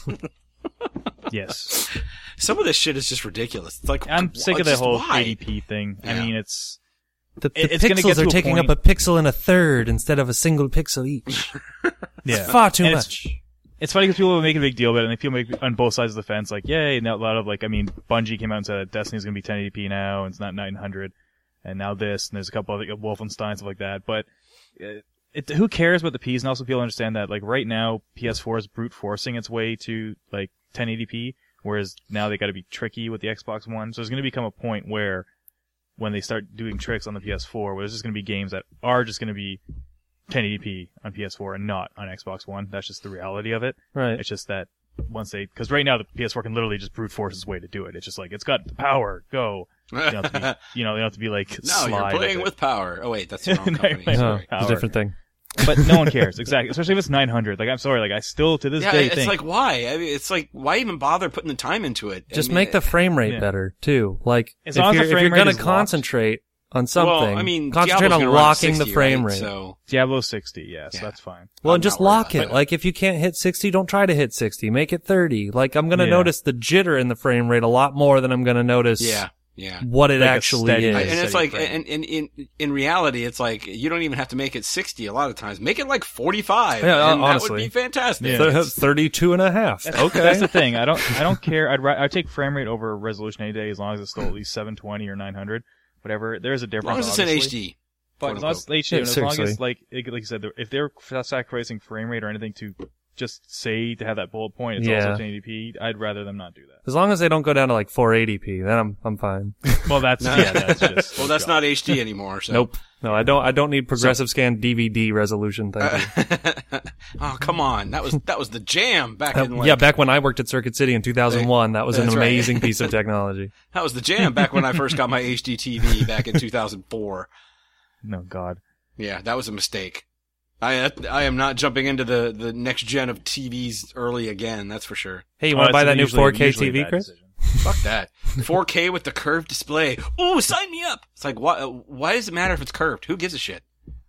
Speaker 2: Yes.
Speaker 1: Some of this shit is just ridiculous. It's like
Speaker 2: I'm sick of the
Speaker 1: just
Speaker 2: whole
Speaker 1: why?
Speaker 2: eighty p thing. I
Speaker 1: Yeah.
Speaker 2: mean, it's,
Speaker 3: The,
Speaker 2: It-
Speaker 3: the
Speaker 2: it's gonna
Speaker 3: pixels
Speaker 2: get to
Speaker 3: are
Speaker 2: a
Speaker 3: taking
Speaker 2: point-
Speaker 3: up a pixel and a third instead of a single pixel each.
Speaker 2: yeah.
Speaker 3: It's far too
Speaker 2: And it's-
Speaker 3: much.
Speaker 2: It's funny because people make a big deal about it, and they feel make on both sides of the fence, like, yay, and a lot of, like, I mean, Bungie came out and said that Destiny's gonna be ten eighty p now, and it's not nine hundred, and now this, and there's a couple other, Wolfenstein, stuff like that, but, uh, it, who cares about the P's, and also people understand that, like, right now, P S four is brute forcing its way to, like, ten eighty p, whereas now they gotta be tricky with the Xbox One, so there's gonna become a point where, when they start doing tricks on the P S four, where there's just gonna be games that are just gonna be ten eighty p on P S four and not on Xbox One. That's just the reality of it.
Speaker 3: Right.
Speaker 2: It's just that once they, because right now the P S four can literally just brute force its way to do it. It's just like, it's got the power, go. You don't have to be, you know, they don't have to be like,
Speaker 1: No,
Speaker 2: slide
Speaker 1: you're playing
Speaker 2: with,
Speaker 1: with power. Oh wait, that's the wrong
Speaker 2: No,
Speaker 1: company.
Speaker 2: you're
Speaker 3: No,
Speaker 2: Sorry.
Speaker 3: it's a
Speaker 2: Power.
Speaker 3: different thing.
Speaker 2: it. But no one cares, exactly. Especially if it's nine hundred. Like, I'm sorry, like, I still, to this
Speaker 1: Yeah,
Speaker 2: day,
Speaker 1: it's
Speaker 2: think,
Speaker 1: like why? I mean, it's like why even bother putting the time into it? I
Speaker 3: Just
Speaker 1: mean,
Speaker 3: make the frame rate
Speaker 2: yeah.
Speaker 3: better too. Like
Speaker 2: As
Speaker 3: if
Speaker 2: long as
Speaker 3: you're,
Speaker 2: the
Speaker 3: if
Speaker 2: frame
Speaker 3: you're
Speaker 2: rate
Speaker 3: gonna
Speaker 2: is locked.
Speaker 3: concentrate on something,
Speaker 1: Well, I mean,
Speaker 3: concentrate
Speaker 1: Diablo's
Speaker 3: on
Speaker 1: gonna run at
Speaker 3: locking the
Speaker 1: sixty,
Speaker 3: frame
Speaker 1: right?
Speaker 3: rate.
Speaker 1: So
Speaker 2: Diablo sixty, yes,
Speaker 1: Yeah.
Speaker 2: that's fine.
Speaker 3: Well,
Speaker 1: I'm
Speaker 3: just
Speaker 1: not worried
Speaker 3: lock
Speaker 1: about
Speaker 3: it.
Speaker 1: that.
Speaker 3: Like if you can't hit sixty, don't try to hit sixty. Make it thirty. Like I'm gonna
Speaker 2: Yeah.
Speaker 3: notice the jitter in the frame rate a lot more than I'm gonna notice
Speaker 1: yeah, yeah.
Speaker 3: what it
Speaker 2: Like a
Speaker 3: actually
Speaker 2: steady-
Speaker 3: is.
Speaker 1: I- and it's
Speaker 2: steady
Speaker 1: like,
Speaker 2: frame.
Speaker 1: and in in in reality, it's like you don't even have to make it sixty. A lot of times, make it like forty-five.
Speaker 3: Yeah,
Speaker 1: and
Speaker 3: honestly.
Speaker 1: that would be fantastic.
Speaker 2: Yeah.
Speaker 3: Th- thirty-two and a half.
Speaker 2: That's,
Speaker 3: Okay.
Speaker 2: That's the thing. I don't, I don't care. I'd, ri- I'd take frame rate over resolution any day as long as it's still at least seven twenty or nine hundred. Whatever. There's a
Speaker 1: As
Speaker 2: difference.
Speaker 1: long as it's in
Speaker 2: obviously.
Speaker 1: H D.
Speaker 2: But as long as it's H D,
Speaker 3: Yeah,
Speaker 2: and as long as,
Speaker 3: seriously.
Speaker 2: like, like like you said, if they're sacrificing frame rate or anything to just say to have that bullet point, it's
Speaker 3: Yeah.
Speaker 2: also ten eighty p, I'd rather them not do that.
Speaker 3: As long as they don't go down to like four eighty p, then I'm I'm fine.
Speaker 2: Well, that's, yeah, that's just.
Speaker 1: Well, that's not H D anymore. So.
Speaker 3: Nope. No, I don't. I don't need progressive scan D V D resolution. Thank you.
Speaker 1: Oh come on, that was that was the jam back
Speaker 3: Uh,
Speaker 1: in like,
Speaker 3: yeah, back when I worked at Circuit City in two thousand one, that was an
Speaker 1: That's right.
Speaker 3: amazing piece of technology.
Speaker 1: that was the jam back when I first got my H D T V back in two thousand four.
Speaker 2: No, God.
Speaker 1: Yeah, that was a mistake. I I am not jumping into the, the next gen of T Vs early again. That's for sure.
Speaker 3: Hey, you
Speaker 2: Oh,
Speaker 3: want to buy
Speaker 2: that's
Speaker 3: that new
Speaker 2: usually-
Speaker 3: four K
Speaker 2: usually
Speaker 3: T
Speaker 2: a
Speaker 3: V,
Speaker 2: bad
Speaker 3: Chris?
Speaker 2: decision.
Speaker 1: Fuck that. four K with the curved display. Ooh, sign me up. It's like why why does it matter if it's curved? Who gives a shit?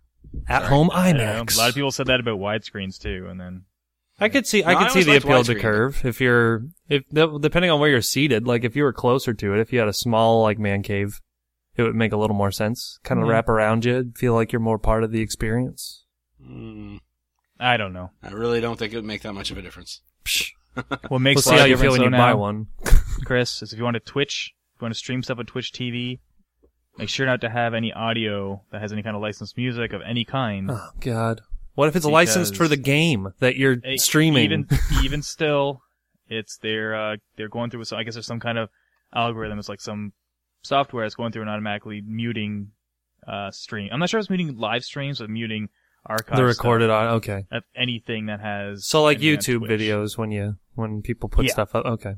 Speaker 3: At
Speaker 1: Sorry.
Speaker 3: home
Speaker 2: I know.
Speaker 3: IMAX.
Speaker 2: A lot of people said that about widescreens too, and then
Speaker 3: I could see. I
Speaker 1: No,
Speaker 3: could
Speaker 1: I
Speaker 3: see
Speaker 1: always
Speaker 3: the
Speaker 1: liked
Speaker 3: appeal to
Speaker 1: widescreen,
Speaker 3: curve if you're if depending on where you're seated. Like if you were closer to it, if you had a small like man cave, it would make a little more sense. Kind of
Speaker 2: Mhm.
Speaker 3: wrap around you, feel like you're more part of the experience.
Speaker 1: Mm,
Speaker 2: I don't know.
Speaker 1: I really don't think it would make that much of a difference.
Speaker 3: Psh.
Speaker 2: What makes
Speaker 3: We'll
Speaker 2: a
Speaker 3: see
Speaker 2: lot
Speaker 3: how
Speaker 2: of
Speaker 3: you feel
Speaker 2: difference
Speaker 3: when you
Speaker 2: though
Speaker 3: buy
Speaker 2: now,
Speaker 3: one.
Speaker 2: Chris, is if you want to Twitch, if you want to stream stuff on Twitch T V, make sure not to have any audio that has any kind of licensed music of any kind.
Speaker 3: Oh God! What if it's
Speaker 2: Because-
Speaker 3: licensed for the game that you're
Speaker 2: Eh,
Speaker 3: streaming?
Speaker 2: Even even still, it's they're uh, they're going through. I guess there's some kind of algorithm. It's like some software that's going through and automatically muting uh, stream. I'm not sure if it's muting live streams, but muting archive
Speaker 3: the recorded
Speaker 2: stuff
Speaker 3: on. Okay.
Speaker 2: of anything that has.
Speaker 3: So like
Speaker 2: anything on
Speaker 3: YouTube
Speaker 2: Twitch.
Speaker 3: videos when you when people put
Speaker 2: Yeah.
Speaker 3: stuff up. Okay.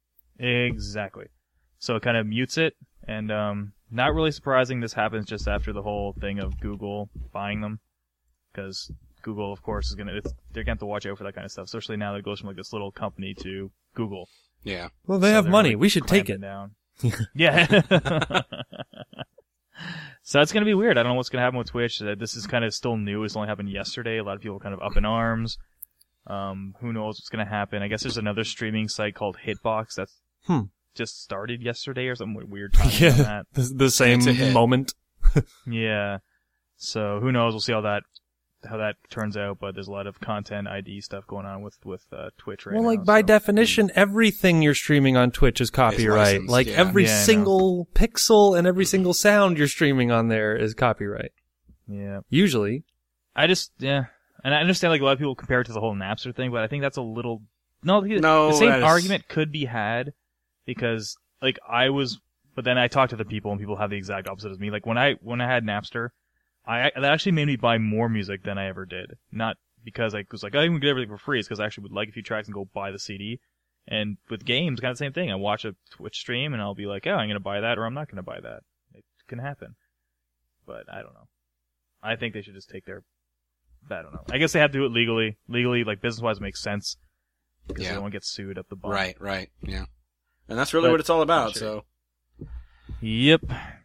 Speaker 2: Exactly. So it kind of mutes it, and um, not really surprising. This happens just after the whole thing of Google buying them, because Google, of course, is gonna it's, they're gonna have to watch out for that kind of stuff, especially now that it goes from like this little company to Google.
Speaker 1: Yeah.
Speaker 3: Well, they
Speaker 2: So
Speaker 3: have
Speaker 2: they're,
Speaker 3: money.
Speaker 2: like,
Speaker 3: We should take
Speaker 2: clamping
Speaker 3: it.
Speaker 2: down. Yeah. So that's gonna be weird. I don't know what's gonna happen with Twitch. Uh, This is kind of still new. It's only happened yesterday. A lot of people are kind of up in arms. Um, who knows what's gonna happen? I guess there's another streaming site called Hitbox that's
Speaker 3: Hmm.
Speaker 2: just started yesterday or something weird timing on
Speaker 3: Yeah.
Speaker 2: that.
Speaker 3: The, the same
Speaker 1: It's a hit.
Speaker 3: moment.
Speaker 2: Yeah. So who knows? We'll see how that how that turns out, but there's a lot of content I D stuff going on with with uh, Twitch right
Speaker 3: well,
Speaker 2: now.
Speaker 3: like by
Speaker 2: so.
Speaker 3: definition, everything you're streaming on Twitch is copyright.
Speaker 1: licensed,
Speaker 3: Like
Speaker 1: yeah.
Speaker 3: every
Speaker 2: Yeah, I know.
Speaker 3: single pixel and every single sound you're streaming on there is copyright.
Speaker 2: Yeah.
Speaker 3: Usually.
Speaker 2: I just yeah, and I understand like a lot of people compare it to the whole Napster thing, but I think that's a little no. The,
Speaker 1: No,
Speaker 2: the same
Speaker 1: that is-
Speaker 2: argument could be had because like I was, but then I talked to the people and people have the exact opposite as me. Like when I when I had Napster, I that actually made me buy more music than I ever did. Not because I was like I can get everything for free. It's because I actually would like a few tracks and go buy the C D. And with games, kind of the same thing. I watch a Twitch stream and I'll be like, oh, I'm gonna buy that or I'm not gonna buy that. It can happen, but I don't know. I think they should just take their. I don't know. I guess they have to do it legally. Legally, like business-wise, it makes sense because
Speaker 1: Yeah.
Speaker 2: they don't want to get sued up the bum.
Speaker 1: Right, right, yeah. And that's really
Speaker 2: But-
Speaker 1: what it's all about.
Speaker 2: Sure.
Speaker 1: So
Speaker 2: Yep.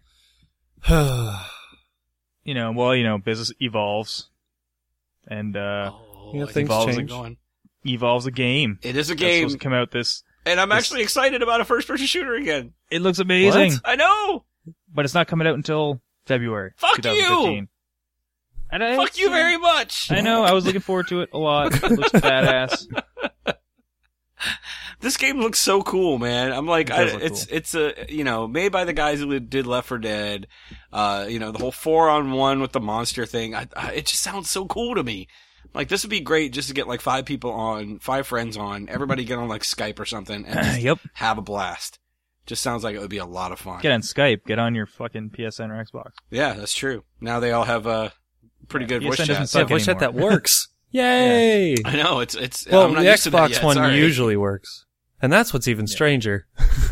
Speaker 2: You know, well, you know, business evolves, and uh,
Speaker 1: oh,
Speaker 3: Yeah,
Speaker 1: I
Speaker 3: things
Speaker 1: think evolves
Speaker 3: change.
Speaker 1: going.
Speaker 2: evolves a game.
Speaker 1: It is a
Speaker 2: That's
Speaker 1: game,
Speaker 2: supposed to come out this.
Speaker 1: and I'm
Speaker 2: this-
Speaker 1: actually excited about a first-person shooter again.
Speaker 2: It looks amazing,
Speaker 3: What?
Speaker 1: I know.
Speaker 2: but it's not coming out until February.
Speaker 1: Fuck you!
Speaker 2: twenty fifteen. And I,
Speaker 1: Fuck you very much.
Speaker 2: I know. I was looking forward to it a lot. It looks badass.
Speaker 1: This game looks so cool, man. I'm like,
Speaker 2: It
Speaker 1: I,
Speaker 2: does look
Speaker 1: it's it's a you know made by the guys who did Left four Dead. Uh, you know the whole four on one with the monster thing. I, I, it just sounds so cool to me. Like this would be great just to get like five people on, five friends on, everybody get on like Skype or something, and just
Speaker 2: Yep.
Speaker 1: have a blast. Just sounds like it would be a lot of fun.
Speaker 2: Get on Skype. Get on your fucking P S N or Xbox.
Speaker 1: Yeah, that's true. Now they all have uh, pretty
Speaker 2: Yeah,
Speaker 1: good
Speaker 2: P S N
Speaker 1: voice
Speaker 2: doesn't
Speaker 1: chat.
Speaker 2: suck
Speaker 3: Yeah, voice chat that
Speaker 2: anymore.
Speaker 3: works. Yay!
Speaker 1: I know it's it's.
Speaker 3: Well,
Speaker 1: I'm not
Speaker 3: the
Speaker 1: used to that
Speaker 3: Xbox
Speaker 1: yet,
Speaker 3: one
Speaker 1: sorry.
Speaker 3: usually works. And that's what's even stranger.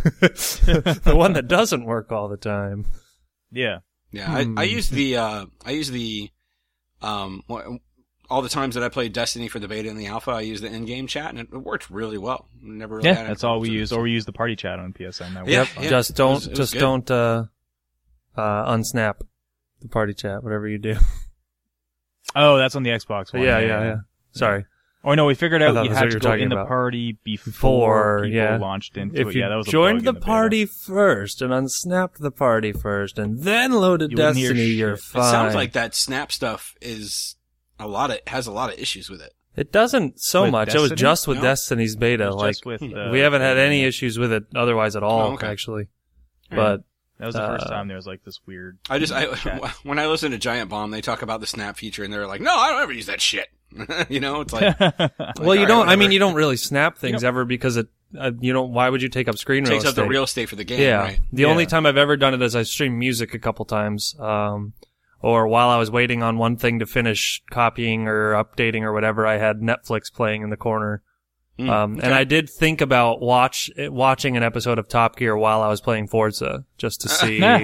Speaker 3: The one that doesn't work all the time.
Speaker 2: Yeah.
Speaker 1: Yeah, I,
Speaker 3: Hmm.
Speaker 1: I use the uh, I use the um wh- all the times that I played Destiny for the beta and the alpha, I use the in-game chat, and it, it worked really well. Never really
Speaker 2: Yeah,
Speaker 1: had any
Speaker 2: that's all we
Speaker 1: problems with
Speaker 2: use.
Speaker 1: it.
Speaker 2: Or we use the party chat on P S N. That works
Speaker 1: Yeah,
Speaker 2: fine.
Speaker 1: yeah.
Speaker 3: Just
Speaker 1: It
Speaker 3: don't,
Speaker 1: was- it was
Speaker 3: just
Speaker 1: good.
Speaker 3: don't, uh, uh, unsnap the party chat, whatever you do.
Speaker 2: Oh, that's on the Xbox one.
Speaker 3: yeah, yeah, yeah. Sorry.
Speaker 2: Oh no, we figured
Speaker 3: I
Speaker 2: out
Speaker 3: thought
Speaker 2: you
Speaker 3: that's
Speaker 2: had
Speaker 3: what
Speaker 2: to
Speaker 3: you were
Speaker 2: go
Speaker 3: talking
Speaker 2: in the
Speaker 3: about.
Speaker 2: party before
Speaker 3: Before,
Speaker 2: people
Speaker 3: yeah.
Speaker 2: launched into
Speaker 3: If
Speaker 2: it.
Speaker 3: you
Speaker 2: Yeah, that was a
Speaker 3: joined
Speaker 2: bug
Speaker 3: the
Speaker 2: in beta.
Speaker 3: party first and unsnapped the party first and then loaded
Speaker 2: You wouldn't hear
Speaker 3: Destiny,
Speaker 2: shit.
Speaker 3: you're
Speaker 2: It
Speaker 3: fine.
Speaker 1: It sounds like that Snap stuff is a lot of has a lot of issues with it.
Speaker 3: It doesn't so
Speaker 2: With
Speaker 3: much. It was
Speaker 2: Destiny?
Speaker 3: just with
Speaker 1: No.
Speaker 3: Destiny's beta.
Speaker 2: It was
Speaker 3: Like
Speaker 2: just with, uh,
Speaker 3: we haven't had any
Speaker 2: yeah.
Speaker 3: issues with it otherwise at all,
Speaker 1: Oh, okay.
Speaker 3: actually.
Speaker 1: All
Speaker 3: But
Speaker 2: That was the first
Speaker 3: uh,
Speaker 2: time there was like this weird.
Speaker 1: I just I
Speaker 2: chat.
Speaker 1: when I listen to Giant Bomb, they talk about the Snap feature, and they're like, "No, I don't ever use that shit." You know, it's like, like,
Speaker 3: well,
Speaker 1: all
Speaker 3: you
Speaker 1: right,
Speaker 3: don't. I
Speaker 1: whatever.
Speaker 3: mean, you don't really snap things
Speaker 2: You
Speaker 3: ever because it. Uh, you don't. Why would you take up screen
Speaker 1: It
Speaker 3: real
Speaker 1: takes up
Speaker 3: estate?
Speaker 1: the real estate for the game,
Speaker 3: Yeah.
Speaker 1: right?
Speaker 3: The
Speaker 2: Yeah.
Speaker 3: only time I've ever done it is I streamed music a couple times, um, or while I was waiting on one thing to finish copying or updating or whatever, I had Netflix playing in the corner.
Speaker 1: Mm,
Speaker 3: Um,
Speaker 1: okay.
Speaker 3: and I did think about watch watching an episode of Top Gear while I was playing Forza just to see.
Speaker 2: Yeah,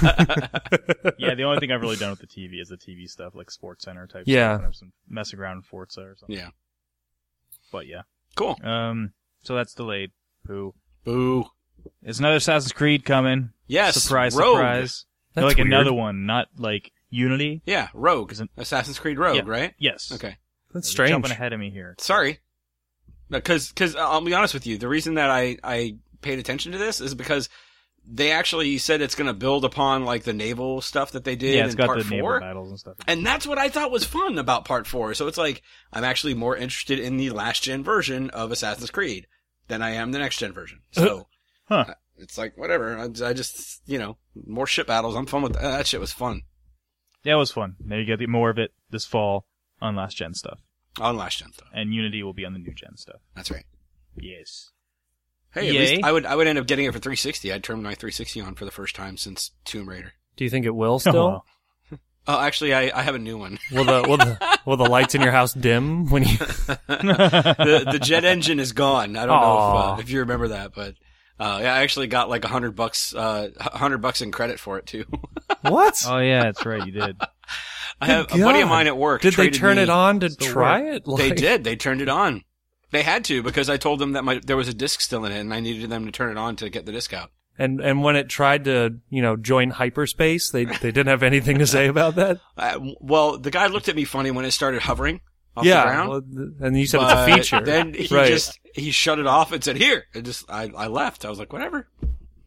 Speaker 2: the only thing I've really done with the T V is the T V stuff, like Sports Center type
Speaker 3: Yeah.
Speaker 2: stuff. And I have some messing around in Forza or something.
Speaker 1: Yeah,
Speaker 2: But yeah.
Speaker 1: cool.
Speaker 2: Um, so that's delayed. Pooh.
Speaker 1: Boo.
Speaker 2: There's another Assassin's Creed coming.
Speaker 1: Yes,
Speaker 2: Surprise,
Speaker 1: Rogue.
Speaker 2: surprise.
Speaker 3: That's
Speaker 2: like
Speaker 3: weird.
Speaker 2: another one, not like Unity.
Speaker 1: Yeah, Rogue.
Speaker 2: Isn't-
Speaker 1: Assassin's Creed Rogue,
Speaker 2: Yeah.
Speaker 1: right?
Speaker 2: Yes.
Speaker 1: Okay.
Speaker 3: That's
Speaker 2: You're
Speaker 3: strange.
Speaker 2: Jumping ahead of me here.
Speaker 1: Sorry. Because, because I'll be honest with you, the reason that I, I paid attention to this is because they actually said it's going to build upon like the naval stuff that they did
Speaker 2: Yeah, it's
Speaker 1: in
Speaker 2: got
Speaker 1: part
Speaker 2: the naval
Speaker 1: four.
Speaker 2: battles and stuff.
Speaker 1: And that's what I thought was fun about part four. So it's like, I'm actually more interested in the last gen version of Assassin's Creed than I am the next gen version. So
Speaker 2: Huh.
Speaker 1: it's like, whatever. I, I just, you know, more ship battles. I'm fun with that. That shit was fun
Speaker 2: Yeah, it was fun. Now you get the- more of it this fall on last gen stuff.
Speaker 1: on last gen stuff.
Speaker 2: And Unity will be on the new gen stuff.
Speaker 1: That's right.
Speaker 2: Yes.
Speaker 1: Hey, at
Speaker 2: Yay.
Speaker 1: least I would, I would end up getting it for three sixty. I'd turn my three sixty on for the first time since Tomb Raider.
Speaker 3: Do you think it will still?
Speaker 2: Oh,
Speaker 1: Oh, actually, I, I have a new one.
Speaker 3: Will the will the will the lights in your house dim when you?
Speaker 1: the the jet engine is gone. I don't know if,
Speaker 3: Aw.
Speaker 1: uh, if you remember that, but uh, yeah, I actually got like a hundred bucks, uh, hundred bucks in credit for it too.
Speaker 3: What?
Speaker 2: Oh yeah, that's right. You did.
Speaker 1: I have
Speaker 3: Good
Speaker 1: a buddy of
Speaker 3: God.
Speaker 1: mine at work.
Speaker 3: Did they
Speaker 1: traded
Speaker 3: turn
Speaker 1: me-
Speaker 3: it on to
Speaker 2: Still
Speaker 3: try it?
Speaker 1: They
Speaker 3: Like-
Speaker 1: did. They turned it on. They had to because I told them that my there was a disc still in it, and I needed them to turn it on to get the disc out.
Speaker 3: And and when it tried to, you know, join hyperspace, they they didn't have anything to say about that.
Speaker 1: Uh, well, the guy looked at me funny when it started hovering off
Speaker 3: yeah,
Speaker 1: the ground.
Speaker 3: well, th- and you said
Speaker 1: but
Speaker 3: it's a feature.
Speaker 1: Then he
Speaker 3: right.
Speaker 1: just he shut it off and said, "Here." And just I I left. I was like, "Whatever."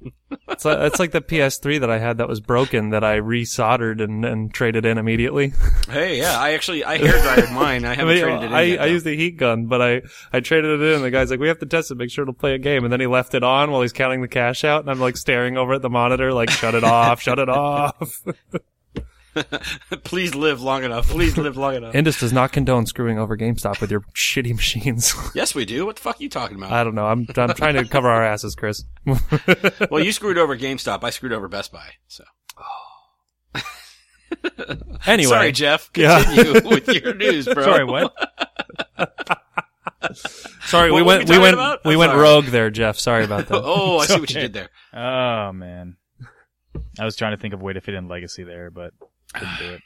Speaker 3: It's like, it's like the P S three that I had that was broken that I resoldered and, and traded in immediately.
Speaker 1: Hey, yeah, I actually, I hair dryed mine. I haven't
Speaker 3: I mean,
Speaker 1: traded it in
Speaker 3: I,
Speaker 1: yet,
Speaker 3: I
Speaker 1: though.
Speaker 3: used the heat gun, but I, I traded it in. The guy's like, we have to test it, make sure it'll play a game. And then he left it on while he's counting the cash out. And I'm like staring over at the monitor, like, shut it off, shut it off.
Speaker 1: Please live long enough. Please live long enough.
Speaker 3: Indus does not condone screwing over GameStop with your shitty machines.
Speaker 1: Yes, we do. What the fuck are you talking about?
Speaker 3: I don't know. I'm, I'm trying to cover our asses, Chris.
Speaker 1: Well, you screwed over GameStop. I screwed over Best Buy. So.
Speaker 3: Anyway.
Speaker 1: Sorry, Jeff.
Speaker 3: Yeah.
Speaker 1: Continue with your news, bro.
Speaker 2: Sorry, what?
Speaker 3: Sorry,
Speaker 1: What
Speaker 3: we
Speaker 1: were
Speaker 3: went,
Speaker 1: we
Speaker 3: we went,
Speaker 1: talking about?
Speaker 3: we
Speaker 1: I'm
Speaker 3: went
Speaker 1: sorry.
Speaker 3: rogue there, Jeff. Sorry about that.
Speaker 1: Oh, I see what you
Speaker 2: Okay.
Speaker 1: did there.
Speaker 2: Oh man, I was trying to think of a way to fit in Legacy there, but couldn't do it.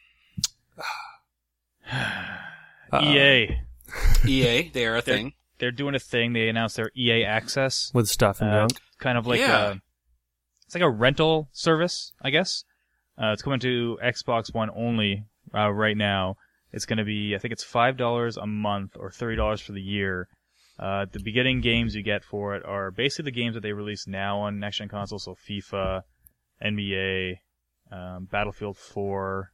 Speaker 3: Uh,
Speaker 2: E A,
Speaker 1: E A, they are a
Speaker 2: They're-
Speaker 1: thing.
Speaker 2: they're doing a thing. They announced their E A Access,
Speaker 3: With stuff and
Speaker 2: uh,
Speaker 3: junk.
Speaker 2: kind of like
Speaker 1: Yeah.
Speaker 2: a, it's like a rental service, I guess. Uh, it's coming to Xbox One only uh, right now. It's going to be, I think it's five dollars a month or thirty dollars for the year. Uh, the beginning games you get for it are basically the games that they release now on next-gen consoles, so FIFA, N B A, um, Battlefield four.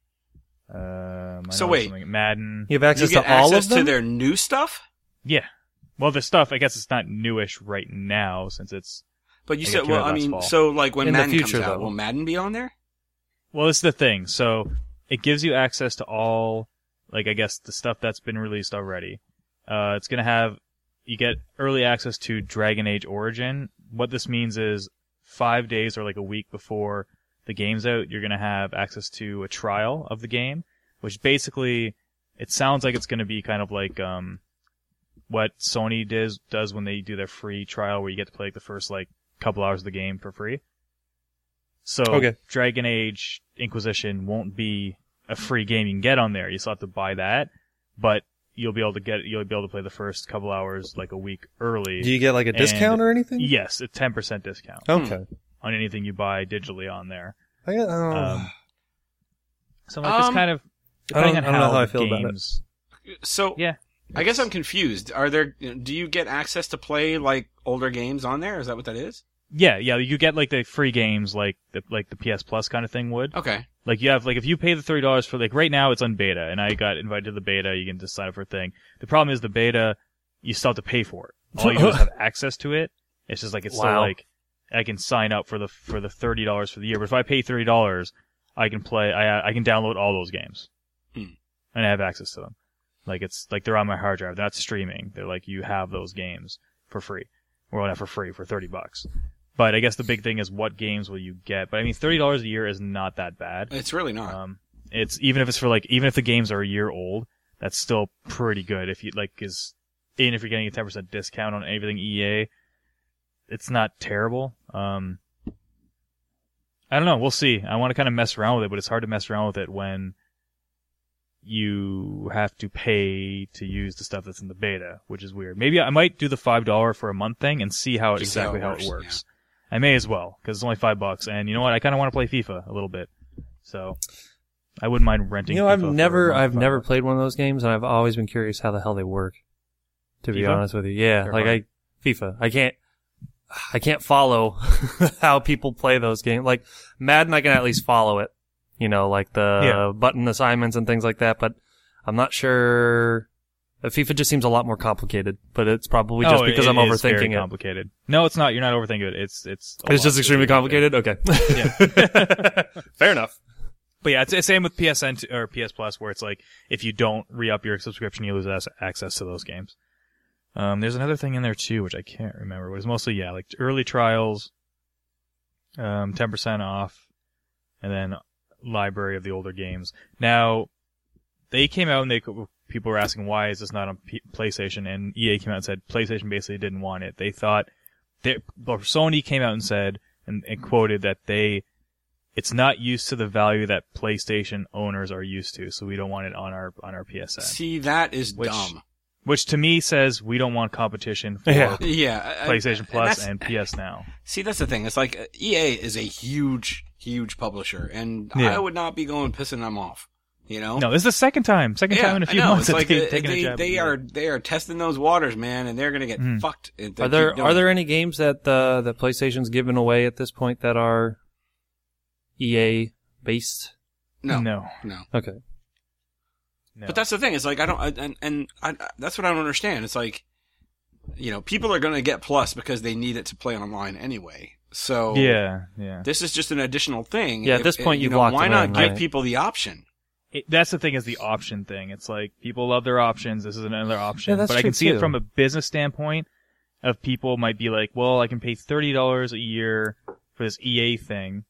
Speaker 2: Um, I
Speaker 1: So
Speaker 2: know
Speaker 1: wait.
Speaker 2: something- Madden.
Speaker 3: You have
Speaker 1: You
Speaker 3: access
Speaker 1: get
Speaker 3: to all
Speaker 1: access
Speaker 3: of them?
Speaker 1: to their new stuff?
Speaker 2: Yeah. Well, the stuff, I guess it's not newish right now since it's,
Speaker 1: But you
Speaker 2: I
Speaker 1: said,
Speaker 2: think it
Speaker 1: well,
Speaker 2: came out
Speaker 1: I
Speaker 2: last
Speaker 1: mean,
Speaker 2: fall.
Speaker 1: so like when
Speaker 3: In the
Speaker 1: Madden
Speaker 3: future,
Speaker 1: comes out,
Speaker 3: though.
Speaker 1: will Madden be on there?
Speaker 2: well, this is the thing. So it gives you access to all, like, I guess the stuff that's been released already. Uh, it's gonna have, you get early access to Dragon Age Origin. What this means is five days or like a week before the game's out, you're gonna have access to a trial of the game, which basically, it sounds like it's gonna be kind of like, um, what Sony does, does when they do their free trial where you get to play like, the first like couple hours of the game for free. So
Speaker 3: Okay.
Speaker 2: Dragon Age Inquisition won't be a free game you can get on there. You still have to buy that, but you'll be able to get you'll be able to play the first couple hours like a week early.
Speaker 3: Do you get like a discount
Speaker 2: And-
Speaker 3: or anything?
Speaker 2: Yes, a ten percent discount
Speaker 3: Okay.
Speaker 2: on anything you buy digitally on there.
Speaker 3: I, uh,
Speaker 2: Um, so like, it's
Speaker 1: Um,
Speaker 2: kind of
Speaker 3: I don't-
Speaker 2: depending on
Speaker 3: I don't know
Speaker 2: how,
Speaker 3: how I
Speaker 2: the
Speaker 3: feel about it.
Speaker 2: games.
Speaker 1: So
Speaker 2: Yeah,
Speaker 1: I guess I'm confused. Are there? Do you get access to play like older games on there? Is that what that is?
Speaker 2: yeah, yeah. You get like the free games, like the like the P S Plus kind of thing would.
Speaker 1: Okay.
Speaker 2: Like you have like if you pay the thirty dollars for like right now it's on beta, and I got invited to the beta. You can just sign up for a thing. The problem is the beta, you still have to pay for it. All you do is have access to it. It's just like it's still
Speaker 3: Wow.
Speaker 2: like I can sign up for the for the thirty dollars for the year. But if I pay thirty dollars, I can play. I I can download all those games,
Speaker 1: Hmm.
Speaker 2: and I have access to them. Like it's like they're on my hard drive. They're not streaming. They're like you have those games for free, or not for free for thirty bucks. But I guess the big thing is what games will you get? But I mean, thirty dollars a year is not that bad.
Speaker 1: It's really not.
Speaker 2: Um, it's even if it's for like even if the games are a year old, that's still pretty good. If you like is even if you're getting a ten percent discount on everything E A, it's not terrible. Um, I don't know. We'll see. I want to kind of mess around with it, but it's hard to mess around with it when you have to pay to use the stuff that's in the beta, which is weird. Maybe I might do the five dollar for a month thing and see how it,
Speaker 1: Just see how
Speaker 2: exactly
Speaker 1: it
Speaker 2: how
Speaker 1: works,
Speaker 2: it works. I may as well because it's only five bucks, and you know what? I kind of want to play FIFA a little bit, so I wouldn't mind renting.
Speaker 3: You know, I've
Speaker 2: FIFA for a
Speaker 3: never,
Speaker 2: month
Speaker 3: I've
Speaker 2: for
Speaker 3: never
Speaker 2: five bucks.
Speaker 3: played one of those games, and I've always been curious how the hell they work. To be
Speaker 2: FIFA?
Speaker 3: honest with you, yeah,
Speaker 2: They're
Speaker 3: like
Speaker 2: hard.
Speaker 3: I, FIFA, I can't, I can't follow how people play those games. Like Madden, I can at least follow it, you know, like the
Speaker 2: Yeah.
Speaker 3: button assignments and things like that. But I'm not sure. uh, FIFA just seems a lot more complicated, but it's probably just
Speaker 2: Oh,
Speaker 3: because
Speaker 2: it
Speaker 3: I'm
Speaker 2: is very
Speaker 3: overthinking it.
Speaker 2: complicated. No, it's not. You're not overthinking it. It's it's. a
Speaker 3: It's
Speaker 2: lot
Speaker 3: just extremely
Speaker 2: complicated.
Speaker 3: complicated. Okay, fair enough.
Speaker 2: But yeah, it's the same with P S N t- or P S Plus, where it's like if you don't re-up your subscription, you lose as- access to those games. Um, there's another thing in there too, which I can't remember. But it's mostly yeah, like early trials, um, ten percent off, and then library of the older games. Now, they came out and they people were asking why is this not on P- PlayStation, and E A came out and said PlayStation basically didn't want it. They thought they, or Sony came out and said and, and quoted that they. It's not used to the value that PlayStation owners are used to, so we don't want it on our on our P S N.
Speaker 1: See, that is
Speaker 2: Which-
Speaker 1: dumb.
Speaker 2: Which to me says we don't want competition for
Speaker 3: Yeah.
Speaker 1: Yeah. I-
Speaker 2: PlayStation Plus
Speaker 1: that's-
Speaker 2: and P S Now.
Speaker 1: See, that's the thing. It's like uh, E A is a huge, huge publisher, and
Speaker 2: Yeah.
Speaker 1: I would not be going pissing them off. You know?
Speaker 2: No, this is the second time. Second
Speaker 1: yeah,
Speaker 2: time in a few
Speaker 1: I know.
Speaker 2: months
Speaker 1: It's
Speaker 2: that
Speaker 1: like
Speaker 2: they've
Speaker 1: uh,
Speaker 2: taken a
Speaker 1: they
Speaker 2: jab
Speaker 1: they
Speaker 2: at
Speaker 1: are
Speaker 2: E A.
Speaker 1: they are testing those waters, man, and they're gonna get
Speaker 2: Mm.
Speaker 1: fucked. If they
Speaker 3: Are there
Speaker 1: keep doing
Speaker 3: are there
Speaker 1: it.
Speaker 3: any games that uh, that PlayStation's given away at this point that are E A based?
Speaker 1: No,
Speaker 2: No.
Speaker 1: no.
Speaker 3: Okay.
Speaker 2: No.
Speaker 1: But that's the thing. It's like I don't, I, and and I, that's what I don't understand. It's like, you know, people are going to get Plus because they need it to play online anyway. So
Speaker 2: Yeah, yeah.
Speaker 1: this is just an additional thing.
Speaker 3: Yeah, at
Speaker 1: If-
Speaker 3: this point
Speaker 1: you
Speaker 3: you've
Speaker 1: know,
Speaker 3: locked
Speaker 1: why
Speaker 3: them
Speaker 1: not
Speaker 3: in,
Speaker 1: give
Speaker 3: right?
Speaker 1: people the option?
Speaker 2: It, that's the thing is the option thing. It's like people love their options. This is another option.
Speaker 3: Yeah, that's
Speaker 2: but I
Speaker 3: true,
Speaker 2: can see
Speaker 3: too.
Speaker 2: it from a business standpoint of people might be like, well, I can pay thirty dollars a year for this E A thing,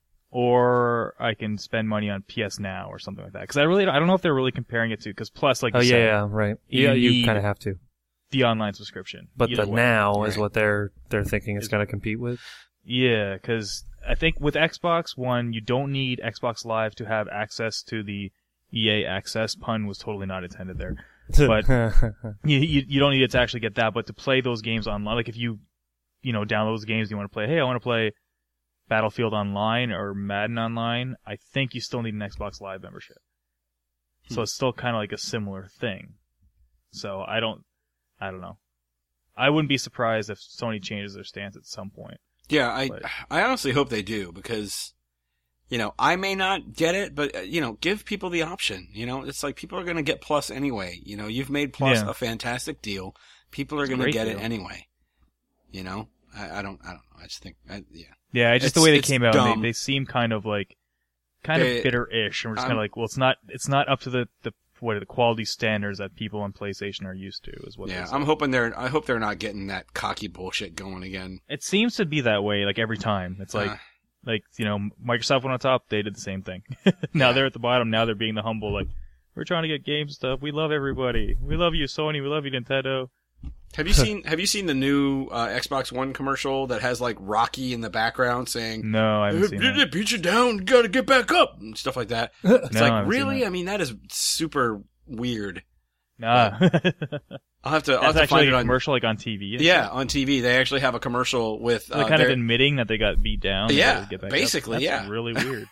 Speaker 2: or I can spend money on P S Now or something like that. Because I really, I don't know if they're really comparing it to, because Plus, like
Speaker 3: Oh
Speaker 2: you
Speaker 3: yeah,
Speaker 2: said,
Speaker 3: yeah, right.
Speaker 2: you
Speaker 3: Yeah, you
Speaker 2: need-
Speaker 3: kind of have to.
Speaker 2: the online subscription.
Speaker 3: But
Speaker 2: Either
Speaker 3: the
Speaker 2: way.
Speaker 3: now is
Speaker 1: Right.
Speaker 3: what they're they're thinking it's going to compete with.
Speaker 2: Yeah, because I think with Xbox One, you don't need Xbox Live to have access to the E A Access. Pun was totally not intended there. But you, you you don't need it to actually get that, but to play those games online, like if you you know download those games, you want to play. Hey, I want to play Battlefield Online or Madden Online. I think you still need an Xbox Live membership.
Speaker 1: Hmm.
Speaker 2: So it's still kind of like a similar thing. So I don't, I don't know. I wouldn't be surprised if Sony changes their stance at some point.
Speaker 1: Yeah, I
Speaker 2: But-
Speaker 1: I honestly hope they do because, you know, I may not get it, but uh, you know, give people the option. You know, it's like people are going to get Plus anyway. You know, you've made Plus
Speaker 2: Yeah.
Speaker 1: a fantastic deal. People are
Speaker 2: It's a
Speaker 1: going to
Speaker 2: great
Speaker 1: get
Speaker 2: deal.
Speaker 1: it anyway. You know, I, I don't, I don't know. I just think, I, yeah.
Speaker 2: Yeah, just the
Speaker 1: It's-
Speaker 2: way they
Speaker 1: it's
Speaker 2: came out,
Speaker 1: dumb.
Speaker 2: they, they seem kind of like, kind
Speaker 1: They-
Speaker 2: of bitter-ish, and we're just kind
Speaker 1: I'm-
Speaker 2: of like, well, it's not, it's not up to the, the, what are the quality standards that people on PlayStation are used to, is what
Speaker 1: Yeah,
Speaker 2: they say.
Speaker 1: I'm hoping they're. I hope they're not getting that cocky bullshit going again.
Speaker 2: It seems to be that way, like every time. It's like,
Speaker 1: Uh,
Speaker 2: like, you know, Microsoft went on top, they did the same thing. now
Speaker 1: Yeah.
Speaker 2: they're at the bottom, now they're being the humble, like, we're trying to get game stuff, we love everybody. We love you, Sony, we love you, Nintendo.
Speaker 1: have you seen Have you seen the new uh, Xbox One commercial that has like Rocky in the background saying,
Speaker 2: No, I haven't seen
Speaker 1: "Did
Speaker 2: that.
Speaker 1: it beat you down? You got to get back up," and stuff like that. It's
Speaker 2: No, I
Speaker 1: like
Speaker 2: haven't seen
Speaker 1: really.
Speaker 2: that.
Speaker 1: I mean, that is super weird.
Speaker 2: Nah.
Speaker 1: I'll have to. I'll
Speaker 2: That's
Speaker 1: have to
Speaker 2: actually
Speaker 1: find it
Speaker 2: a
Speaker 1: on.
Speaker 2: commercial, like, on T V. and
Speaker 1: Yeah,
Speaker 2: stuff.
Speaker 1: on T V they actually have a commercial with.
Speaker 2: They're
Speaker 1: Uh,
Speaker 2: kind of
Speaker 1: their-
Speaker 2: admitting that they got beat down. and
Speaker 1: Yeah,
Speaker 2: they get back up.
Speaker 1: basically,
Speaker 2: That's
Speaker 1: yeah.
Speaker 2: really weird.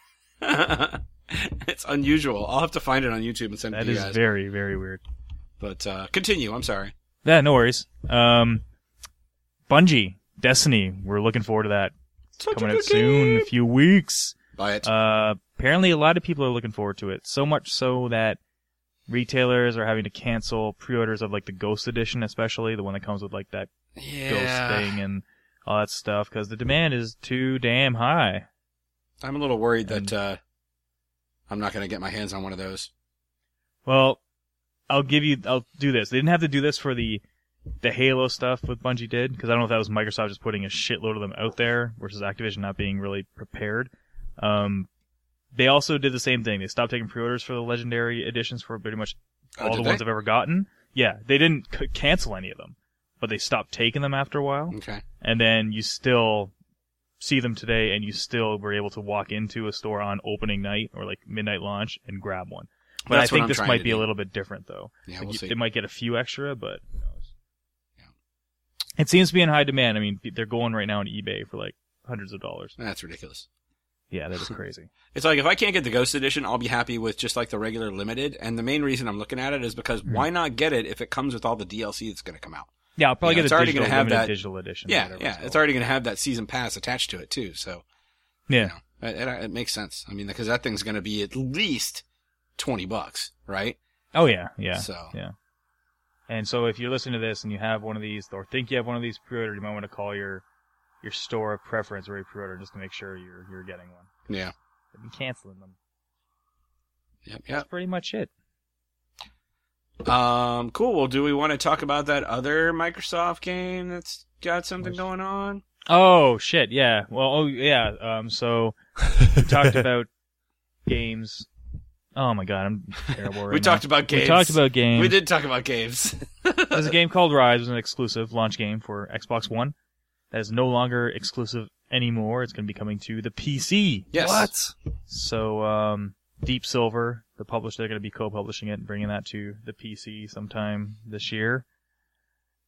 Speaker 1: it's unusual. I'll have to find it on YouTube and send it
Speaker 2: That
Speaker 1: to you
Speaker 2: is
Speaker 1: guys.
Speaker 2: very, very weird.
Speaker 1: But uh, continue. I'm sorry.
Speaker 2: Yeah, no worries. Um, Bungie, Destiny, we're looking forward to that.
Speaker 1: Such
Speaker 2: Coming
Speaker 1: a
Speaker 2: out
Speaker 1: good
Speaker 2: soon, in a
Speaker 1: game.
Speaker 2: few weeks.
Speaker 1: Buy it.
Speaker 2: Uh, apparently a lot of people are looking forward to it. So much so that retailers are having to cancel pre-orders of like the Ghost Edition, especially the one that comes with like that
Speaker 1: yeah.
Speaker 2: ghost thing and all that stuff, because the demand is too damn high.
Speaker 1: I'm a little worried
Speaker 2: And-
Speaker 1: that uh, I'm not going to get my hands on one of those.
Speaker 2: Well, I'll give you, I'll do this. They didn't have to do this for the the Halo stuff what Bungie did, because I don't know if that was Microsoft just putting a shitload of them out there versus Activision not being really prepared. Um, they also did the same thing. They stopped taking pre-orders for the Legendary editions for pretty much
Speaker 1: Oh,
Speaker 2: all
Speaker 1: did
Speaker 2: the
Speaker 1: they?
Speaker 2: ones I've ever gotten. Yeah, they didn't c- cancel any of them, but they stopped taking them after a while.
Speaker 1: Okay.
Speaker 2: And then you still see them today, and you still were able to walk into a store on opening night or like midnight launch and grab one. But
Speaker 1: That's
Speaker 2: I
Speaker 1: what
Speaker 2: think
Speaker 1: I'm
Speaker 2: this
Speaker 1: trying
Speaker 2: might
Speaker 1: to
Speaker 2: be a
Speaker 1: do.
Speaker 2: little bit different, though.
Speaker 1: Yeah,
Speaker 2: Like,
Speaker 1: we'll
Speaker 2: you-
Speaker 1: see.
Speaker 2: They might get a few extra, but who knows?
Speaker 1: Yeah.
Speaker 2: It seems to be in high demand. I mean, pe- they're going right now on eBay for like hundreds of dollars.
Speaker 1: That's ridiculous.
Speaker 2: Yeah, that is crazy.
Speaker 1: It's like if I can't get the Ghost Edition, I'll be happy with just like the regular limited. And the main reason I'm looking at it is because
Speaker 2: Mm-hmm.
Speaker 1: why not get it if it comes with all the D L C that's going to come out?
Speaker 2: Yeah, I'll probably
Speaker 1: Yeah,
Speaker 2: get
Speaker 1: it's
Speaker 2: a
Speaker 1: already
Speaker 2: digital,
Speaker 1: gonna have
Speaker 2: limited
Speaker 1: that-
Speaker 2: digital edition. or
Speaker 1: Yeah,
Speaker 2: whatever
Speaker 1: yeah.
Speaker 2: called.
Speaker 1: It's already going to have that season pass attached to it too. So
Speaker 2: Yeah.
Speaker 1: you know, it, it, it makes sense. I mean, because that thing's going to be at least twenty bucks, right?
Speaker 2: Oh yeah, yeah.
Speaker 1: So
Speaker 2: Yeah. And so if you're listening to this and you have one of these, or think you have one of these pre-ordered, you might want to call your your store of preference where you pre-order just to make sure you're you're getting one.
Speaker 1: yeah,
Speaker 2: They've been canceling them.
Speaker 1: yep,
Speaker 2: That's
Speaker 1: yep.
Speaker 2: pretty much it.
Speaker 1: Um, cool. Well, do we want to talk about that other Microsoft game that's got something going on?
Speaker 2: Oh shit, yeah. Well, oh yeah. Um, so we talked about games. Oh my god, I'm terrible right
Speaker 1: we
Speaker 2: now.
Speaker 1: talked about games.
Speaker 2: We talked about games.
Speaker 1: We did talk about games.
Speaker 2: There's a game called Rise. It was an exclusive launch game for Xbox One. That is no longer exclusive anymore. It's going to be coming to the P C.
Speaker 1: Yes.
Speaker 3: What?
Speaker 2: So, um, Deep Silver, the publisher, they're going to be co-publishing it and bringing that to the P C sometime this year.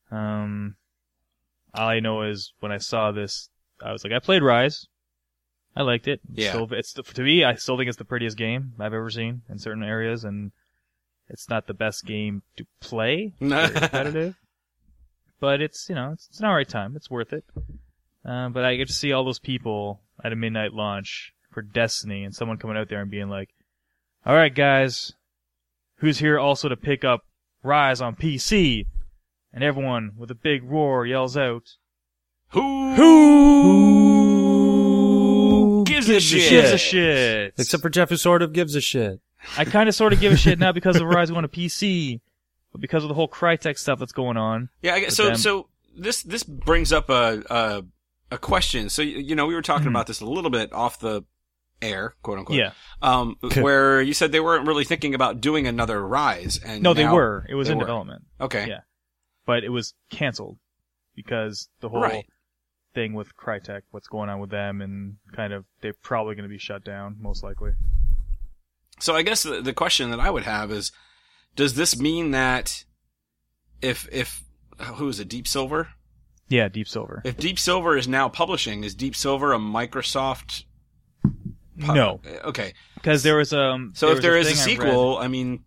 Speaker 2: Um, all I know is when I saw this, I was like, I played Rise. I liked it.
Speaker 1: Yeah.
Speaker 2: Still, it's to me, I still think it's the prettiest game I've ever seen in certain areas, and it's not the best game to play. It's very competitive, but it's you know it's, it's an alright time. It's worth it. Uh, but I get to see all those people at a midnight launch for Destiny, and someone coming out there and being like, "All right, guys, who's here also to pick up Rise on P C?" And everyone with a big roar yells out,
Speaker 1: Who?
Speaker 3: Who
Speaker 1: gives a shit?
Speaker 2: Gives a shit.
Speaker 3: Except for Jeff, who sort of gives a shit.
Speaker 2: I kind of sort of give a shit not because of Rise going to P C, but because of the whole Crytek stuff that's going on.
Speaker 1: Yeah, I guess, so
Speaker 2: them.
Speaker 1: so this this brings up a a, a question. So you know we were talking
Speaker 2: Mm-hmm.
Speaker 1: about this a little bit off the air, quote unquote.
Speaker 2: Yeah.
Speaker 1: Um, where you said they weren't really thinking about doing another Rise, and
Speaker 2: No, they
Speaker 1: now
Speaker 2: were. It was
Speaker 1: they
Speaker 2: in
Speaker 1: were.
Speaker 2: development.
Speaker 1: Okay.
Speaker 2: Yeah. But it was canceled because the whole
Speaker 1: Right.
Speaker 2: thing with Crytek, what's going on with them, and kind of they're probably going to be shut down, most likely.
Speaker 1: So I guess the, the question that I would have is, does this mean that if if who is it, Deep Silver?
Speaker 2: Yeah, Deep Silver.
Speaker 1: If Deep Silver is now publishing, is Deep Silver a Microsoft? pu-
Speaker 2: No,
Speaker 1: Okay.
Speaker 2: because there was um.
Speaker 1: So
Speaker 2: there
Speaker 1: if
Speaker 2: was
Speaker 1: there is a
Speaker 2: thing I read-
Speaker 1: sequel, I, mean,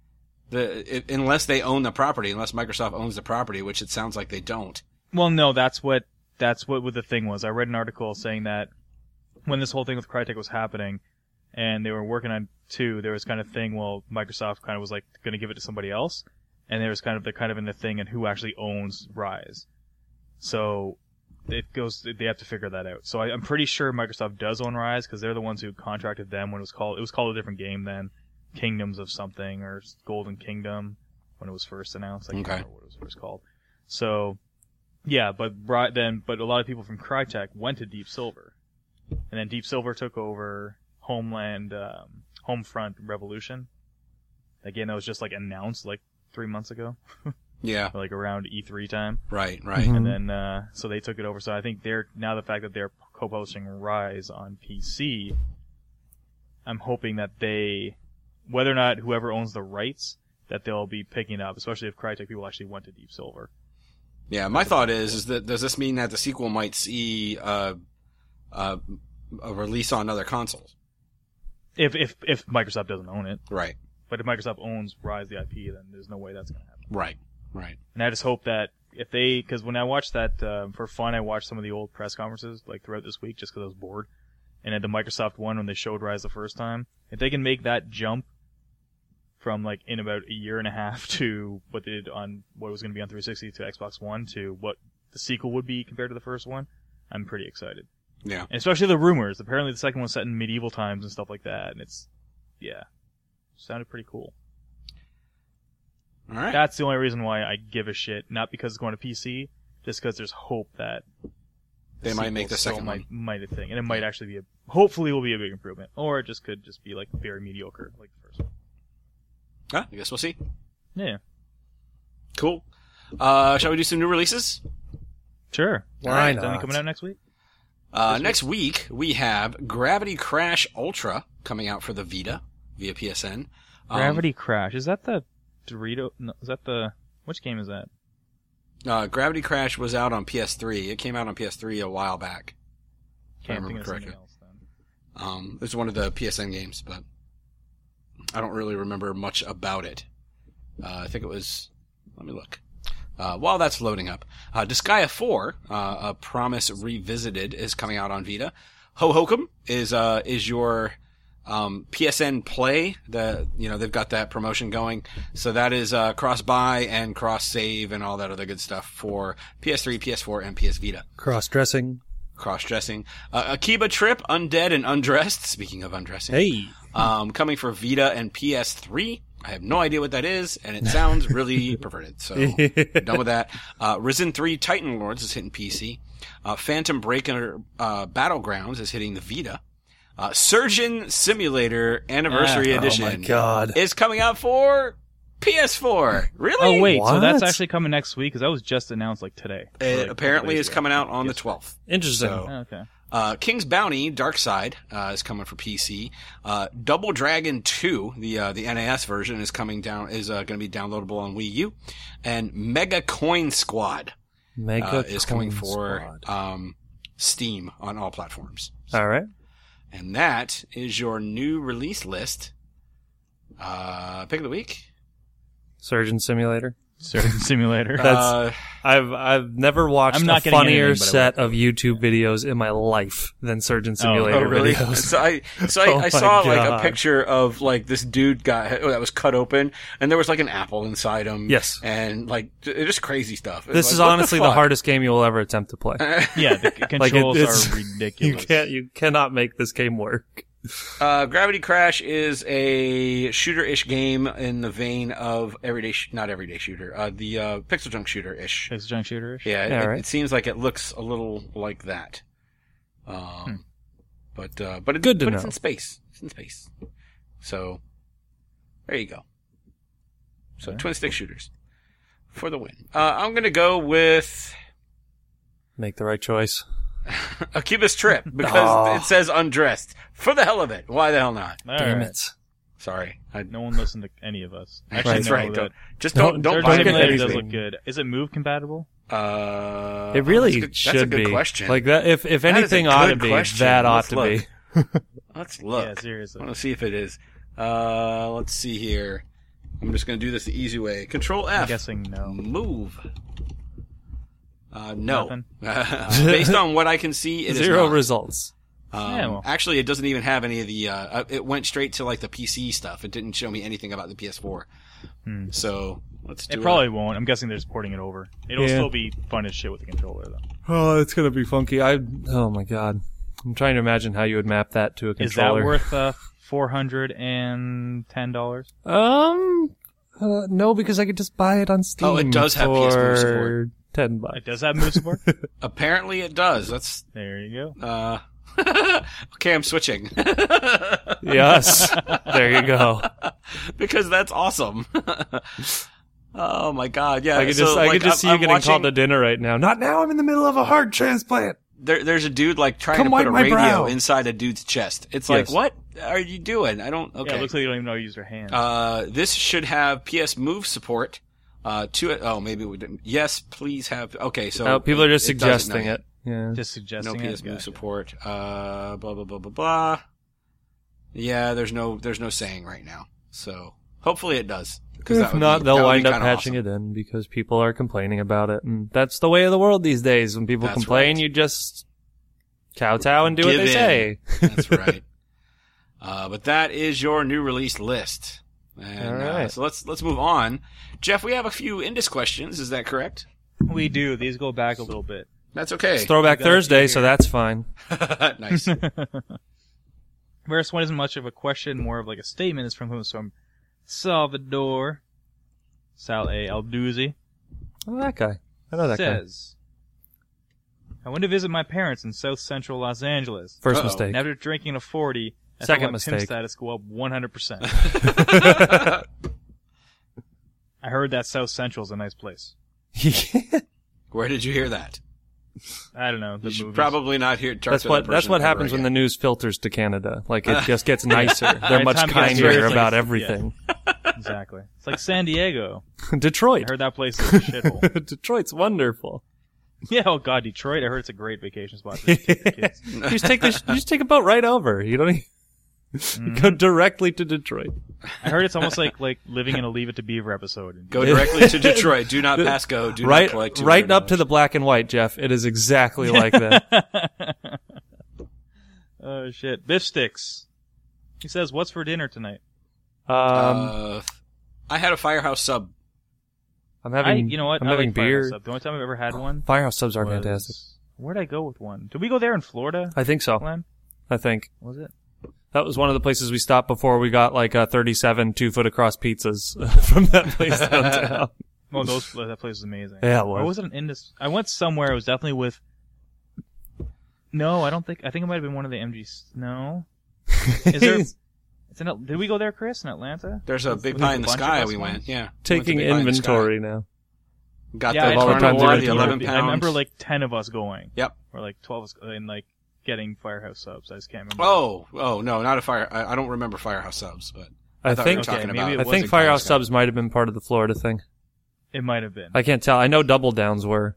Speaker 1: the it, unless they own the property, unless Microsoft owns the property, which it sounds like they don't.
Speaker 2: Well, no, that's what that's what the thing was. I read an article saying that when this whole thing with Crytek was happening, and they were working on two, there was kind of thing. Well, Microsoft kind of was like going to give it to somebody else, and there was kind of the kind of in the thing and who actually owns Rise. So it goes. They have to figure that out. So I, I'm pretty sure Microsoft does own Rise because they're the ones who contracted them when it was called. It was called a different game then, Kingdoms of something or Golden Kingdom when it was first announced. I can't
Speaker 1: Okay.
Speaker 2: remember what it was first called. So. Yeah, but right then, but a lot of people from Crytek went to Deep Silver, and then Deep Silver took over Homeland, um, Homefront Revolution. Again, that was just like announced like three months ago,
Speaker 1: Yeah.
Speaker 2: or, like around E three time,
Speaker 1: Right. Right.
Speaker 3: Mhm.
Speaker 2: and then uh, so they took it over. So I think they're now the fact that they're co-posting Rise on P C. I'm hoping that they, whether or not whoever owns the rights, that they'll be picking up, especially if Crytek people actually went to Deep Silver.
Speaker 1: Yeah, my thought is, is that does this mean that the sequel might see uh, uh, a release on other consoles?
Speaker 2: If if if Microsoft doesn't own it.
Speaker 1: Right,
Speaker 2: But if Microsoft owns Rise the I P, then there's no way that's going to happen.
Speaker 1: right, right.
Speaker 2: And I just hope that if they, because when I watched that uh, for fun, I watched some of the old press conferences like throughout this week just because I was bored. And at the Microsoft one, when they showed Rise the first time, if they can make that jump from like in about a year and a half to what they did on what was going to be on three sixty to Xbox One to what the sequel would be compared to the first one, I'm pretty excited.
Speaker 1: Yeah.
Speaker 2: And especially the rumors. Apparently the second one's set in medieval times and stuff like that, and it's, yeah, sounded pretty cool.
Speaker 1: All right.
Speaker 2: That's the only reason why I give a shit. Not because it's going to P C, just because there's hope that
Speaker 1: They might make
Speaker 2: sequel
Speaker 1: the
Speaker 2: still
Speaker 1: second
Speaker 2: might,
Speaker 1: one.
Speaker 2: might a thing, and it might actually be a. Hopefully, will be a big improvement, or it just could just be like very mediocre, like the first one.
Speaker 1: Huh? I guess we'll see.
Speaker 2: Yeah,
Speaker 1: Cool. Uh, shall we do some new releases?
Speaker 2: sure.
Speaker 3: Why
Speaker 2: Alright,
Speaker 3: not?
Speaker 2: Something coming out next week?
Speaker 1: Uh, next week we have Gravity Crash Ultra coming out for the Vita via P S N. Um,
Speaker 2: Gravity Crash. Is that the Dorito? No, is that the which game is that?
Speaker 1: Uh, Gravity Crash was out on P S three. It came out on P S three a while back. If I
Speaker 2: Can't think
Speaker 1: remember
Speaker 2: of something
Speaker 1: correctly.
Speaker 2: else then.
Speaker 1: Um, it's one of the P S N games, but I don't really remember much about it. Uh, I think it was. Let me look. Uh, while that's loading up, uh, Disgaea four, uh, A Promise Revisited, is coming out on Vita. Ho Hokum is uh, is your um, P S N Play. The you know they've got that promotion going, so that is uh, cross buy and cross save and all that other good stuff for P S three, P S four, and P S Vita.
Speaker 3: Cross-dressing.
Speaker 1: Cross-dressing. Uh, Akiba Trip, Undead and Undressed. Speaking of undressing.
Speaker 3: Hey.
Speaker 1: Um, coming for Vita and P S three. I have no idea what that is, and it sounds really perverted, so done with that. Uh, Risen three Titan Lords is hitting P C. Uh, Phantom Breaker uh, Battlegrounds is hitting the Vita. Uh, Surgeon Simulator Anniversary
Speaker 2: Ah, oh
Speaker 1: Edition
Speaker 3: my God.
Speaker 1: is coming out for P S four. Really?
Speaker 2: Oh wait, so that's
Speaker 3: What?
Speaker 2: actually coming next week because that was just announced like today. Or,
Speaker 1: It
Speaker 2: like, a
Speaker 1: apparently
Speaker 2: couple
Speaker 1: is
Speaker 2: days ago.
Speaker 1: coming out on the
Speaker 2: Yes.
Speaker 1: twelfth.
Speaker 3: Interesting.
Speaker 1: So-
Speaker 2: Oh, okay.
Speaker 1: Uh, King's Bounty, Dark Side, uh, is coming for P C. Uh, Double Dragon two, the, uh, the N A S version is coming down, is, uh, gonna be downloadable on Wii U. And Mega Coin Squad,
Speaker 3: Mega
Speaker 1: uh, is coming
Speaker 3: Coin
Speaker 1: for,
Speaker 3: Squad.
Speaker 1: um, Steam on all platforms.
Speaker 3: All right.
Speaker 1: And that is your new release list. Uh, pick of the week?
Speaker 3: Surgeon Simulator.
Speaker 2: Surgeon Simulator.
Speaker 3: That's
Speaker 1: Uh,
Speaker 3: I've I've never watched
Speaker 2: I'm
Speaker 3: a
Speaker 2: not getting
Speaker 3: funnier
Speaker 2: anything, but I
Speaker 3: set
Speaker 2: will.
Speaker 3: of YouTube videos in my life than Surgeon
Speaker 2: Oh,
Speaker 3: Simulator
Speaker 1: Oh, really?
Speaker 3: videos.
Speaker 1: So I, so I,
Speaker 3: Oh
Speaker 1: I
Speaker 3: my
Speaker 1: saw like a
Speaker 3: God.
Speaker 1: picture of like this dude got that was cut open, and there was like an apple inside him.
Speaker 3: Yes.
Speaker 1: and like j- just crazy stuff. It's
Speaker 3: This
Speaker 1: like,
Speaker 3: is
Speaker 1: what
Speaker 3: honestly the,
Speaker 1: fuck?
Speaker 3: hardest game you will ever attempt to play.
Speaker 2: Yeah, the c-
Speaker 3: Like, it-
Speaker 2: controls
Speaker 3: it's-
Speaker 2: are
Speaker 3: You
Speaker 2: ridiculous.
Speaker 3: can't you cannot make this game work.
Speaker 1: Uh, Gravity Crash is a shooter-ish game in the vein of everyday, sh- not everyday shooter, uh, the uh, Pixel Junk shooter-ish.
Speaker 2: It's junk shooter.
Speaker 1: Yeah, it,
Speaker 3: Yeah,
Speaker 1: it-
Speaker 3: right.
Speaker 1: it seems like it looks a little like that. Um,
Speaker 2: Hmm.
Speaker 1: but uh, but it's
Speaker 3: Good to
Speaker 1: but it's
Speaker 3: know.
Speaker 1: in space. It's in space. So there you go. So
Speaker 2: Okay.
Speaker 1: twin stick shooters for the win. Uh, I'm gonna go with
Speaker 3: Make the right choice.
Speaker 1: Akibas Trip because
Speaker 3: Oh.
Speaker 1: it says undressed for the hell of it. Why the hell not?
Speaker 2: All
Speaker 3: Damn
Speaker 2: right.
Speaker 3: it.
Speaker 1: Sorry, I,
Speaker 2: No one listened to any of us. Actually,
Speaker 1: that's
Speaker 2: no,
Speaker 1: right.
Speaker 2: that
Speaker 1: Don't, just
Speaker 3: Don't-
Speaker 1: don't don't,
Speaker 2: Surgeon
Speaker 1: buy
Speaker 3: don't get
Speaker 2: Simulator does
Speaker 3: anything.
Speaker 2: look good. Is it Move compatible?
Speaker 1: Uh,
Speaker 3: It really
Speaker 1: that's a good,
Speaker 3: should
Speaker 1: that's a good
Speaker 3: be.
Speaker 1: question.
Speaker 3: Like that. If if
Speaker 1: That is a
Speaker 3: anything ought to
Speaker 1: good
Speaker 3: be,
Speaker 1: question.
Speaker 3: that ought
Speaker 1: Let's
Speaker 3: to
Speaker 1: look.
Speaker 3: be.
Speaker 1: Let's look.
Speaker 2: Yeah,
Speaker 1: I
Speaker 2: seriously.
Speaker 1: want to see if it is. Uh, let's see here. I'm just going to do this the easy way. Control F.
Speaker 2: I'm guessing no.
Speaker 1: Move. Uh, no.
Speaker 2: Nothing?
Speaker 1: Based on what I can see, it is
Speaker 3: Zero
Speaker 1: not.
Speaker 3: results.
Speaker 1: Um,
Speaker 2: Yeah, well.
Speaker 1: Actually, it doesn't even have any of the. Uh, uh, it went straight to like the P C stuff. It didn't show me anything about the P S four.
Speaker 2: Hmm.
Speaker 1: So let's do
Speaker 2: It probably won't. I'm guessing they're just porting it over. It'll
Speaker 3: Yeah.
Speaker 2: still be fun as shit with the controller, though.
Speaker 3: Oh, it's gonna be funky. I. Oh my god. I'm trying to imagine how you would map that to a
Speaker 2: Is that
Speaker 3: controller.
Speaker 2: worth uh, four hundred and ten dollars?
Speaker 3: Um. Uh, no, because I could just buy it on Steam.
Speaker 1: Oh, it does have P S Move
Speaker 3: for
Speaker 1: support.
Speaker 3: Ten bucks.
Speaker 2: It does have move support.
Speaker 1: Apparently, it does. That's.
Speaker 2: There you go.
Speaker 1: Uh, okay, I'm switching.
Speaker 3: Yes. There you go.
Speaker 1: Because that's awesome. Oh my god, yeah.
Speaker 3: I could
Speaker 1: so,
Speaker 3: just, I
Speaker 1: like,
Speaker 3: could just see
Speaker 1: I'm,
Speaker 3: you
Speaker 1: I'm
Speaker 3: getting
Speaker 1: watching,
Speaker 3: called to dinner right now. Not now. I'm in the middle of a heart transplant.
Speaker 1: There, there's a dude like trying
Speaker 3: Come
Speaker 1: to
Speaker 3: wipe
Speaker 1: put a
Speaker 3: my
Speaker 1: radio
Speaker 3: brow.
Speaker 1: inside a dude's chest. It's like,
Speaker 3: Yes.
Speaker 1: what are you doing? I don't. Okay.
Speaker 2: Yeah, it looks like you don't even know how to use your hands.
Speaker 1: uh, this should have P S Move support. Uh, to it. Oh, maybe we didn't. Yes, please have. Okay, so
Speaker 3: No, people are just
Speaker 1: it doesn't
Speaker 3: suggesting
Speaker 1: know
Speaker 3: it. Yeah.
Speaker 2: just
Speaker 1: No
Speaker 2: suggesting
Speaker 1: P S
Speaker 2: it.
Speaker 1: Move
Speaker 2: Gotcha.
Speaker 1: support. Uh, blah blah blah blah blah. Yeah, there's no there's no saying right now. So hopefully it does.
Speaker 3: If not, they'll wind up patching it in because people are complaining about it, and that's the way of the world these days. When people
Speaker 1: That's
Speaker 3: complain,
Speaker 1: right.
Speaker 3: you just kowtow and do what
Speaker 1: Give
Speaker 3: they
Speaker 1: in.
Speaker 3: say.
Speaker 1: That's right. Uh, but that is your new release list. And,
Speaker 3: All
Speaker 1: uh,
Speaker 3: right.
Speaker 1: so let's let's move on. Jeff, we have a few Indus questions. Is that correct?
Speaker 2: We do. These go back a little bit.
Speaker 1: That's okay.
Speaker 3: It's Throwback
Speaker 2: We got a
Speaker 3: Thursday,
Speaker 2: few
Speaker 3: so
Speaker 2: here.
Speaker 3: that's fine.
Speaker 1: Nice.
Speaker 2: First one isn't much of a question, more of like a statement. It's from whom? It's from Salvador Sal A. Alduzzi.
Speaker 3: Oh, that guy. I know that guy.
Speaker 2: Says, I went to visit my parents in South Central Los Angeles.
Speaker 3: First
Speaker 1: Uh-oh.
Speaker 3: mistake.
Speaker 2: And after drinking a forty, I
Speaker 3: Second
Speaker 2: felt my pimp
Speaker 3: mistake.
Speaker 2: status go up one hundred percent. I heard that South Central's a nice place.
Speaker 1: Where did you hear that?
Speaker 2: I don't know. The
Speaker 1: You should
Speaker 2: movies.
Speaker 1: probably not hear. talk
Speaker 3: That's
Speaker 1: to
Speaker 3: what
Speaker 1: that
Speaker 3: that's
Speaker 1: person
Speaker 3: what
Speaker 1: ever
Speaker 3: happens when the
Speaker 1: again.
Speaker 3: news filters to Canada. Like it just gets nicer. They're
Speaker 2: By the
Speaker 3: much
Speaker 2: time it gets
Speaker 3: kinder
Speaker 2: here, it's
Speaker 3: about
Speaker 2: like-
Speaker 3: everything.
Speaker 2: Exactly. It's like San Diego. I
Speaker 3: Detroit.
Speaker 2: heard that place is a shithole.
Speaker 3: Detroit's wonderful.
Speaker 2: Yeah, oh god, Detroit. I heard it's a great vacation spot for kids.
Speaker 3: You just take the, you just take a boat right over. You don't even, you go directly to Detroit.
Speaker 2: I heard it's almost like like living in a Leave It to Beaver episode.
Speaker 1: Go directly to Detroit. Do not pass go. Do
Speaker 3: right
Speaker 1: not collect. two
Speaker 3: right
Speaker 1: hundred
Speaker 3: up to the
Speaker 1: dollars.
Speaker 3: black and white, Jeff. It is exactly like that.
Speaker 2: Oh shit, Biff Sticks. He says, "What's for dinner tonight?"
Speaker 3: Um,
Speaker 1: uh, I had a Firehouse sub.
Speaker 3: I'm
Speaker 2: I,
Speaker 3: having
Speaker 2: you know what?
Speaker 3: I'm
Speaker 2: I
Speaker 3: having
Speaker 2: like Firehouse
Speaker 3: beer.
Speaker 2: Sub. The only time I've ever had one
Speaker 3: Firehouse subs are
Speaker 2: was...
Speaker 3: fantastic.
Speaker 2: Where'd I go with one? Did we go there in Florida,
Speaker 3: I think so.
Speaker 2: Glenn?
Speaker 3: I think
Speaker 2: Was it?
Speaker 3: that was one of the places we stopped before we got like uh, thirty-seven two foot across pizzas from that place downtown.
Speaker 2: Oh, those that place is amazing.
Speaker 3: Yeah, it
Speaker 2: Or
Speaker 3: was.
Speaker 2: was it an Indus? I went somewhere. It was definitely with. No, I don't think. I think it might have been one of the M Gs. No, is there? It's in, did we go there, Chris, in Atlanta?
Speaker 1: There's a
Speaker 2: Was
Speaker 1: big
Speaker 2: it
Speaker 1: pie
Speaker 2: a
Speaker 1: in the
Speaker 2: bunch of
Speaker 1: sky.
Speaker 2: us
Speaker 1: We
Speaker 2: once?
Speaker 1: went. Yeah.
Speaker 3: Taking
Speaker 1: We went to Big Pie in the Sky.
Speaker 3: inventory now.
Speaker 1: Got
Speaker 2: Yeah,
Speaker 1: the
Speaker 2: I
Speaker 3: all the
Speaker 2: remember
Speaker 3: times
Speaker 1: carnivore,
Speaker 3: we
Speaker 1: the
Speaker 3: were
Speaker 1: eleven
Speaker 2: I
Speaker 1: pounds.
Speaker 2: remember like ten of us going.
Speaker 1: Yep.
Speaker 2: Or like twelve of us, and like getting Firehouse subs. I just can't remember.
Speaker 1: Oh, oh no, not a fire. I, I don't remember Firehouse subs, but
Speaker 3: I
Speaker 1: thought we were
Speaker 3: think
Speaker 2: Okay,
Speaker 1: talking
Speaker 2: maybe
Speaker 1: about.
Speaker 2: it
Speaker 3: I
Speaker 2: was
Speaker 3: think
Speaker 1: Big
Speaker 3: Firehouse
Speaker 1: Pie in the
Speaker 3: subs might have been part of the Florida thing.
Speaker 2: It might have been.
Speaker 3: I can't tell. I know Double Downs were.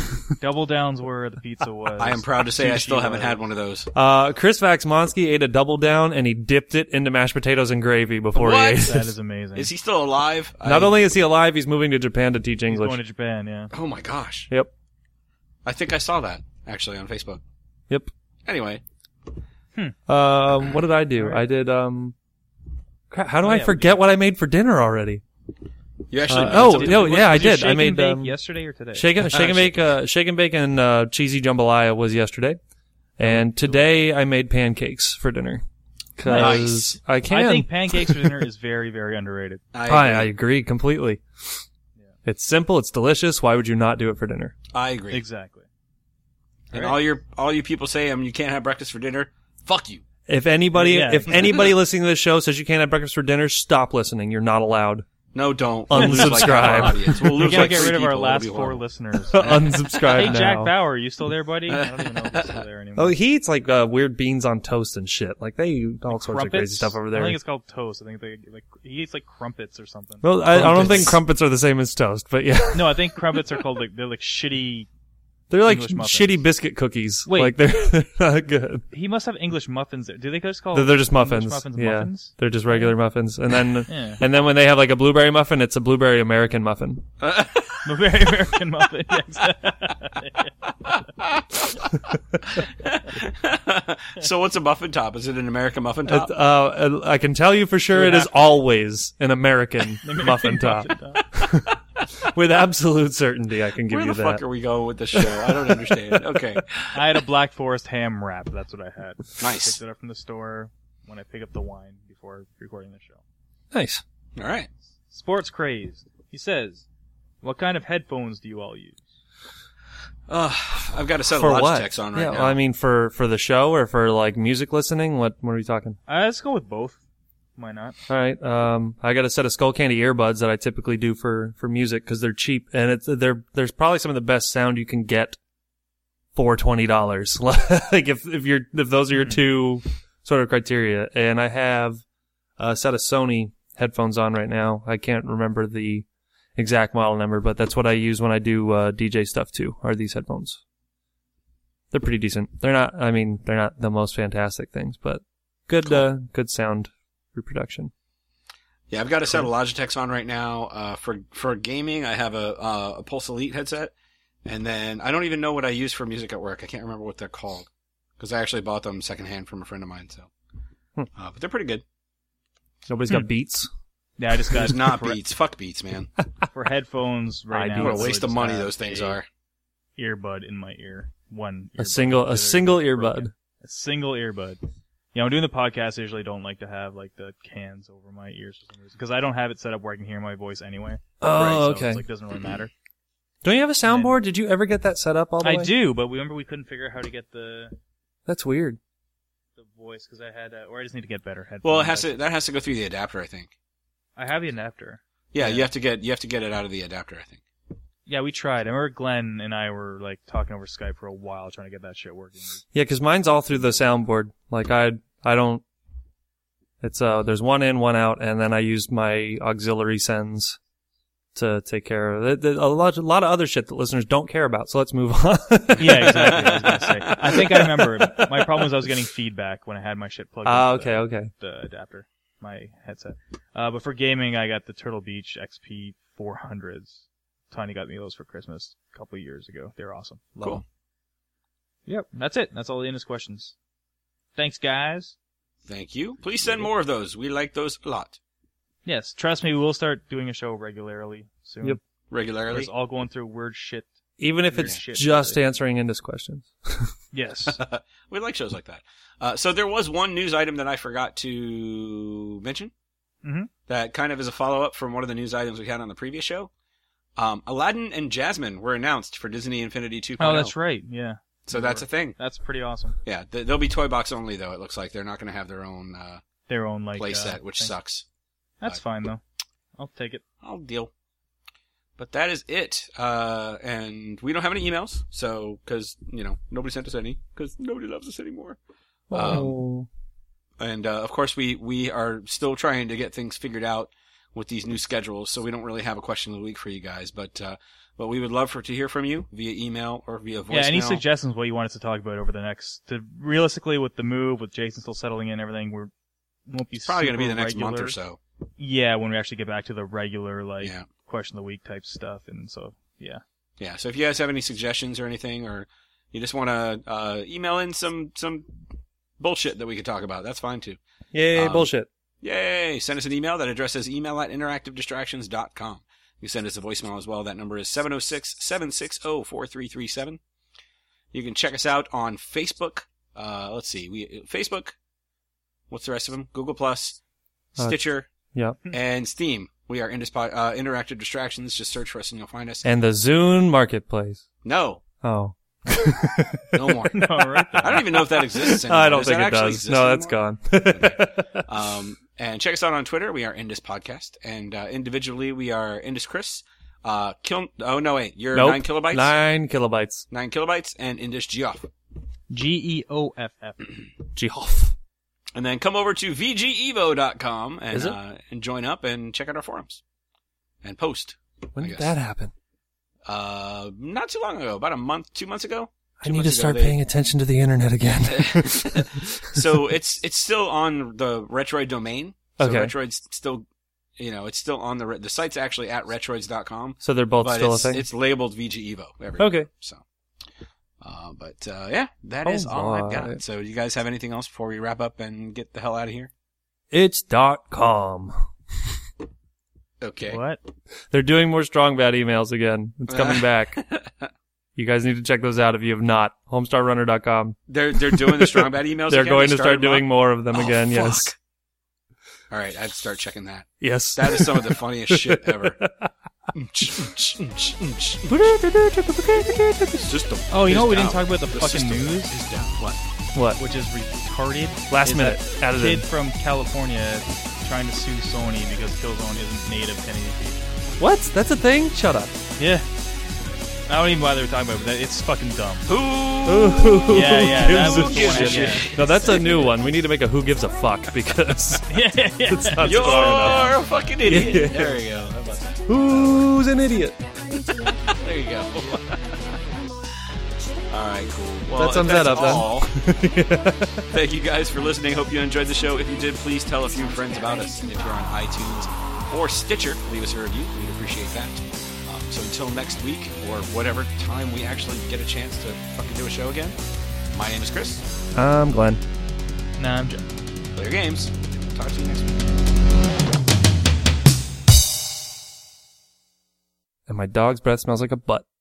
Speaker 2: Double Downs were the pizza was.
Speaker 1: I am proud to say I
Speaker 2: Sushi
Speaker 1: still haven't
Speaker 2: was.
Speaker 1: had one of those.
Speaker 3: Uh, Chris Vaxmonsky ate a double down and he dipped it into mashed potatoes and gravy before
Speaker 1: What?
Speaker 3: he ate it.
Speaker 2: That is amazing.
Speaker 1: Is he still alive?
Speaker 3: Not
Speaker 1: I-
Speaker 3: only is he alive, he's moving to Japan to teach
Speaker 2: He's
Speaker 3: English.
Speaker 2: going to Japan, yeah.
Speaker 1: Oh my gosh.
Speaker 3: Yep.
Speaker 1: I think I saw that actually on Facebook.
Speaker 3: Yep.
Speaker 1: Anyway,
Speaker 3: Um, what did I do?
Speaker 2: All right.
Speaker 3: I did, um, crap, how do
Speaker 2: Oh,
Speaker 3: I
Speaker 2: yeah, we
Speaker 3: forget what I made for dinner already?
Speaker 1: you actually.
Speaker 3: Uh,
Speaker 1: made
Speaker 3: oh,
Speaker 1: something.
Speaker 3: no,
Speaker 2: Was-
Speaker 3: yeah, I
Speaker 2: was your
Speaker 3: did. I
Speaker 2: shake
Speaker 3: made,
Speaker 2: and bake
Speaker 3: um,
Speaker 2: yesterday or today?
Speaker 3: Shake and, shake and bake, uh, shake and bake and, uh, cheesy jambalaya was yesterday. And today I made pancakes for dinner. Cause
Speaker 1: Nice.
Speaker 3: I can.
Speaker 2: I think pancakes for dinner is very, very underrated.
Speaker 1: I
Speaker 3: I,
Speaker 1: agree.
Speaker 3: I agree completely. It's simple. It's delicious. Why would you not do it for dinner?
Speaker 1: I agree.
Speaker 2: Exactly.
Speaker 1: And
Speaker 2: All right.
Speaker 1: all your all you people say, um, you can't have breakfast for dinner. Fuck you.
Speaker 3: If anybody,
Speaker 2: Yeah.
Speaker 3: if anybody listening to this show says you can't have breakfast for dinner, stop listening. You're not allowed.
Speaker 1: No, don't. We'll lose, like,
Speaker 3: Unsubscribe.
Speaker 1: half our audience. We'll
Speaker 2: We
Speaker 1: lose
Speaker 2: gotta
Speaker 1: like
Speaker 2: get
Speaker 1: three
Speaker 2: rid of our
Speaker 1: people.
Speaker 2: last
Speaker 1: It'll be
Speaker 2: four
Speaker 1: horrible.
Speaker 2: listeners.
Speaker 3: Unsubscribe
Speaker 2: Hey,
Speaker 3: now.
Speaker 2: Jack Bauer, are you still there, buddy? I don't even know if he's still there anymore.
Speaker 3: Oh, he eats like uh, weird beans on toast and shit. Like they eat all sorts of
Speaker 2: Crumpets?
Speaker 3: crazy stuff over
Speaker 2: I
Speaker 3: there.
Speaker 2: think it's called toast. I think they like he eats like crumpets or something.
Speaker 3: Well, I, I don't
Speaker 1: Crumpets.
Speaker 3: think crumpets are the same as toast, but yeah,
Speaker 2: No, I think crumpets are called like they're like shitty.
Speaker 3: they're like
Speaker 2: English muffins.
Speaker 3: shitty biscuit cookies.
Speaker 2: Wait.
Speaker 3: Like they're, they're not good.
Speaker 2: He must have English muffins there. Do they just call?
Speaker 3: They're, they're just
Speaker 2: English
Speaker 3: muffins.
Speaker 2: muffins
Speaker 3: yeah,
Speaker 2: muffins?
Speaker 3: they're just regular muffins. And then,
Speaker 2: Yeah.
Speaker 3: and then when they have like a blueberry muffin, it's a blueberry American muffin.
Speaker 2: A very American muffin.
Speaker 1: So what's a muffin top? Is it an American muffin
Speaker 3: Uh,
Speaker 1: top?
Speaker 3: uh, I can tell you for sure
Speaker 2: It
Speaker 3: it
Speaker 2: would
Speaker 3: is
Speaker 2: have-
Speaker 3: always an American muffin top.
Speaker 2: Muffin top.
Speaker 3: With absolute certainty, I can give
Speaker 1: Where
Speaker 3: you
Speaker 1: the
Speaker 3: that.
Speaker 1: fuck are we going with this show? I don't understand. Okay.
Speaker 2: I had a Black Forest ham wrap. That's what I had.
Speaker 1: Nice.
Speaker 2: Picked it up from the store when I pick up the wine before recording the show.
Speaker 3: Nice.
Speaker 1: All right.
Speaker 2: Sports crazed. He says, "What kind of headphones do you all use?"
Speaker 1: Uh, I've got a set of
Speaker 3: For what?
Speaker 1: Logitechs on right
Speaker 3: yeah,
Speaker 1: now.
Speaker 3: well, I mean, for for the show or for like music listening. What what are we talking?
Speaker 2: Uh, let's go with both. Why not?
Speaker 3: All right. Um, I got a set of Skull Candy earbuds that I typically do for, for music because they're cheap and it's they're there's probably some of the best sound you can get for twenty dollars. Like if if you're if those are your two sort of criteria. And I have a set of Sony headphones on right now. I can't remember the exact model number, but that's what I use when I do uh, D J stuff too. Are these headphones? They're pretty decent. They're not. I mean, they're not the most fantastic things, but good
Speaker 1: Cool.
Speaker 3: uh, good sound reproduction.
Speaker 1: Yeah, I've got a set of Logitechs on right now. Uh, for for gaming, I have a uh, a Pulse Elite headset, and then I don't even know what I use for music at work. I can't remember what they're called because I actually bought them secondhand from a friend of mine. So,
Speaker 3: Hmm.
Speaker 1: uh, but they're pretty good.
Speaker 3: Nobody's
Speaker 2: Hmm.
Speaker 3: got Beats.
Speaker 2: Yeah, I just got
Speaker 1: There's not
Speaker 2: for,
Speaker 1: Beats. Fuck Beats, man.
Speaker 2: for headphones right
Speaker 3: I
Speaker 2: now.
Speaker 3: do.
Speaker 1: What a
Speaker 2: so I
Speaker 1: waste of
Speaker 2: just
Speaker 1: money
Speaker 2: have
Speaker 1: those things
Speaker 2: a
Speaker 1: are.
Speaker 2: Earbud in my ear. One.
Speaker 3: A
Speaker 2: earbud.
Speaker 3: single,
Speaker 2: The
Speaker 3: a
Speaker 2: other
Speaker 3: single
Speaker 2: is
Speaker 3: earbud.
Speaker 2: broken. A single earbud. Yeah, I'm doing the podcast. I usually don't like to have like the cans over my ears for some reason because I don't have it set up where I can hear my voice anyway.
Speaker 3: Oh,
Speaker 2: Right, so
Speaker 3: okay.
Speaker 2: It's like doesn't really matter.
Speaker 3: Don't you have a soundboard? Did you ever get that set up all the
Speaker 2: I
Speaker 3: way?
Speaker 2: do, but remember we couldn't figure out how to get the
Speaker 3: That's weird.
Speaker 2: the voice because I had, uh, or I just need to get better headphones.
Speaker 1: Well, it has to. That has to go through the adapter, I think.
Speaker 2: I have the adapter.
Speaker 1: Yeah,
Speaker 2: Yeah.
Speaker 1: you have to get you have to get it out of the adapter, I think.
Speaker 2: Yeah, we tried. I remember Glenn and I were like talking over Skype for a while trying to get that shit working.
Speaker 3: Yeah, 'cause mine's all through the soundboard. Like I, I don't. It's uh, there's one in, one out, and then I use my auxiliary sends to take care of it. There's a lot, a lot of other shit that listeners don't care about. So let's move on.
Speaker 2: Yeah, exactly. I was gonna say. I think I remember. My problem was I was getting feedback when I had my shit plugged
Speaker 3: Ah,
Speaker 2: into
Speaker 3: okay, okay.
Speaker 2: the, the adapter, my headset. Uh, but for gaming, I got the Turtle Beach X P four hundreds. Tiny got me those for Christmas a couple of years ago. They're awesome. Love
Speaker 1: Cool.
Speaker 2: them. Yep, that's it. That's all the Innis questions. Thanks, guys.
Speaker 1: Thank you. Please send more of those. We like those a lot.
Speaker 2: Yes, trust me, we will start doing a show regularly soon.
Speaker 3: Yep.
Speaker 1: Regularly.
Speaker 2: It's all going through weird shit.
Speaker 3: Even if
Speaker 2: Weird
Speaker 3: it's
Speaker 2: shit,
Speaker 3: just
Speaker 2: really.
Speaker 3: answering Indus questions.
Speaker 2: Yes.
Speaker 1: We like shows like that. Uh, so there was one news item that I forgot to mention.
Speaker 2: Mhm.
Speaker 1: That kind of is a follow-up from one of the news items we had on the previous show. Um, Aladdin and Jasmine were announced for Disney Infinity two point oh.
Speaker 2: Oh, that's right. Yeah.
Speaker 1: So that's a thing.
Speaker 2: That's pretty awesome.
Speaker 1: Yeah, th- they'll be toy box only, though, it looks like. They're not going to have their own uh,
Speaker 2: Their own like
Speaker 1: play
Speaker 2: uh,
Speaker 1: set, which
Speaker 2: thing.
Speaker 1: sucks.
Speaker 2: That's
Speaker 1: Uh,
Speaker 2: fine though. I'll take it.
Speaker 1: I'll deal. But that is it. Uh, and we don't have any emails, so, because, you know, nobody sent us any, because nobody loves us anymore. Um,
Speaker 3: Oh.
Speaker 1: And, uh, of course, we, we are still trying to get things figured out with these new schedules, so we don't really have a question of the week for you guys. But uh, but we would love for to hear from you via email or via voicemail.
Speaker 2: Yeah, any suggestions what you want us to talk about over the next? To realistically, with the move, with Jason still settling in, and everything, we're won't be.
Speaker 1: It's probably
Speaker 2: going to
Speaker 1: be the next
Speaker 2: regular.
Speaker 1: month or so.
Speaker 2: Yeah, when we actually get back to the regular like
Speaker 1: Yeah.
Speaker 2: question of the week type stuff, and so yeah.
Speaker 1: Yeah. So if you guys have any suggestions or anything, or you just want to uh, email in some some bullshit that we could talk about, that's fine too.
Speaker 3: Yay,
Speaker 1: Um,
Speaker 3: bullshit.
Speaker 1: Yay! Send us an email. That address is email at interactive distractions dot com. You can send us a voicemail as well. That number is seven oh six, seven six oh, four three three seven. You can check us out on Facebook. Uh, let's see. we Facebook. What's the rest of them? Google Plus,
Speaker 3: Uh,
Speaker 1: Stitcher,
Speaker 3: Yep.
Speaker 1: and Steam. We are Indis- uh, Interactive Distractions. Just search for us and you'll find us.
Speaker 3: And the Zune Marketplace.
Speaker 1: No.
Speaker 3: Oh.
Speaker 1: No more.
Speaker 2: No, right there.
Speaker 1: I don't even know if that exists anymore.
Speaker 3: I don't
Speaker 1: Does
Speaker 3: think
Speaker 1: that
Speaker 3: it
Speaker 1: actually
Speaker 3: does.
Speaker 1: exist
Speaker 3: No, that's
Speaker 1: anymore?
Speaker 3: gone.
Speaker 1: Um, and check us out on Twitter. We are Indus Podcast. And uh, individually, we are Indus Chris. Uh, Kil- oh, no, wait. You're
Speaker 3: Nope.
Speaker 1: nine kilobytes?
Speaker 3: Nine kilobytes.
Speaker 1: Nine kilobytes. And Indus Geoff.
Speaker 2: G E O F F.
Speaker 3: Geoff.
Speaker 1: And then come over to v g evo dot com and,
Speaker 3: Is it?
Speaker 1: uh, and join up and check out our forums. And post.
Speaker 3: When
Speaker 1: I
Speaker 3: did
Speaker 1: guess.
Speaker 3: that happen?
Speaker 1: Uh, not too long ago. About a month, two months ago.
Speaker 3: I
Speaker 1: Two
Speaker 3: need to
Speaker 1: months ago,
Speaker 3: start
Speaker 1: they-
Speaker 3: paying attention to the internet again.
Speaker 1: So it's it's still on the Retroid domain. So
Speaker 3: Okay.
Speaker 1: Retroid's still, you know, it's still on the re- the site's actually at retroids dot com.
Speaker 3: So they're both
Speaker 1: But
Speaker 3: still a
Speaker 1: it's,
Speaker 3: thing?
Speaker 1: it's labeled V G Evo. Everywhere.
Speaker 3: Okay.
Speaker 1: So, uh, but uh, yeah, that is all I've got.
Speaker 3: Alright.
Speaker 1: So, do you guys have anything else before we wrap up and get the hell out of here?
Speaker 3: It's dot com.
Speaker 1: Okay.
Speaker 2: What?
Speaker 3: They're doing more strong bad emails again. It's coming back. You guys need to check those out if you have not. homestar runner dot com.
Speaker 1: They're they're doing the strong bad emails.
Speaker 3: They're
Speaker 1: again?
Speaker 3: going
Speaker 1: They
Speaker 3: to start
Speaker 1: started them
Speaker 3: doing
Speaker 1: up?
Speaker 3: more of them
Speaker 1: Oh,
Speaker 3: again,
Speaker 1: fuck.
Speaker 3: yes.
Speaker 1: All right, I have to start checking that.
Speaker 3: Yes.
Speaker 1: That is some of the funniest shit ever. System.
Speaker 2: Oh, you know what we
Speaker 1: is
Speaker 2: didn't
Speaker 1: down.
Speaker 2: talk about the,
Speaker 1: The
Speaker 2: fucking
Speaker 1: system
Speaker 2: news,
Speaker 1: is down. What?
Speaker 3: What?
Speaker 2: which is retarded.
Speaker 3: Last
Speaker 2: is
Speaker 3: minute.
Speaker 2: that
Speaker 3: Added
Speaker 2: kid
Speaker 3: in.
Speaker 2: from California trying to sue Sony because Killzone isn't native ten eighty p.
Speaker 3: What? That's a thing? Shut up.
Speaker 2: Yeah. I don't even bother talking about it, but that, it's fucking dumb.
Speaker 1: Who?
Speaker 3: Who
Speaker 2: Yeah, yeah, that
Speaker 3: gives a
Speaker 2: was the one I-
Speaker 3: shit?
Speaker 2: yeah.
Speaker 3: No, that's a new one. We need to make a who gives a fuck because
Speaker 2: yeah, yeah, yeah.
Speaker 3: it's not
Speaker 1: You're
Speaker 3: strong enough.
Speaker 1: a fucking idiot. There we go. How about that?
Speaker 3: Who's an idiot?
Speaker 1: There you go. All right, cool. Well,
Speaker 3: That
Speaker 1: if
Speaker 3: sums
Speaker 1: that's
Speaker 3: that up, then.
Speaker 1: all, thank you guys for listening. Hope you enjoyed the show. If you did, please tell a few friends about us. If you're on iTunes or Stitcher, leave us a review. We'd appreciate that. Um, so until next week, or whatever time we actually get a chance to fucking do a show again, my name is Chris.
Speaker 3: I'm Glenn.
Speaker 2: Nah, I'm Joe.
Speaker 1: Play your games. Talk to you next week.
Speaker 3: And my dog's breath smells like a butt.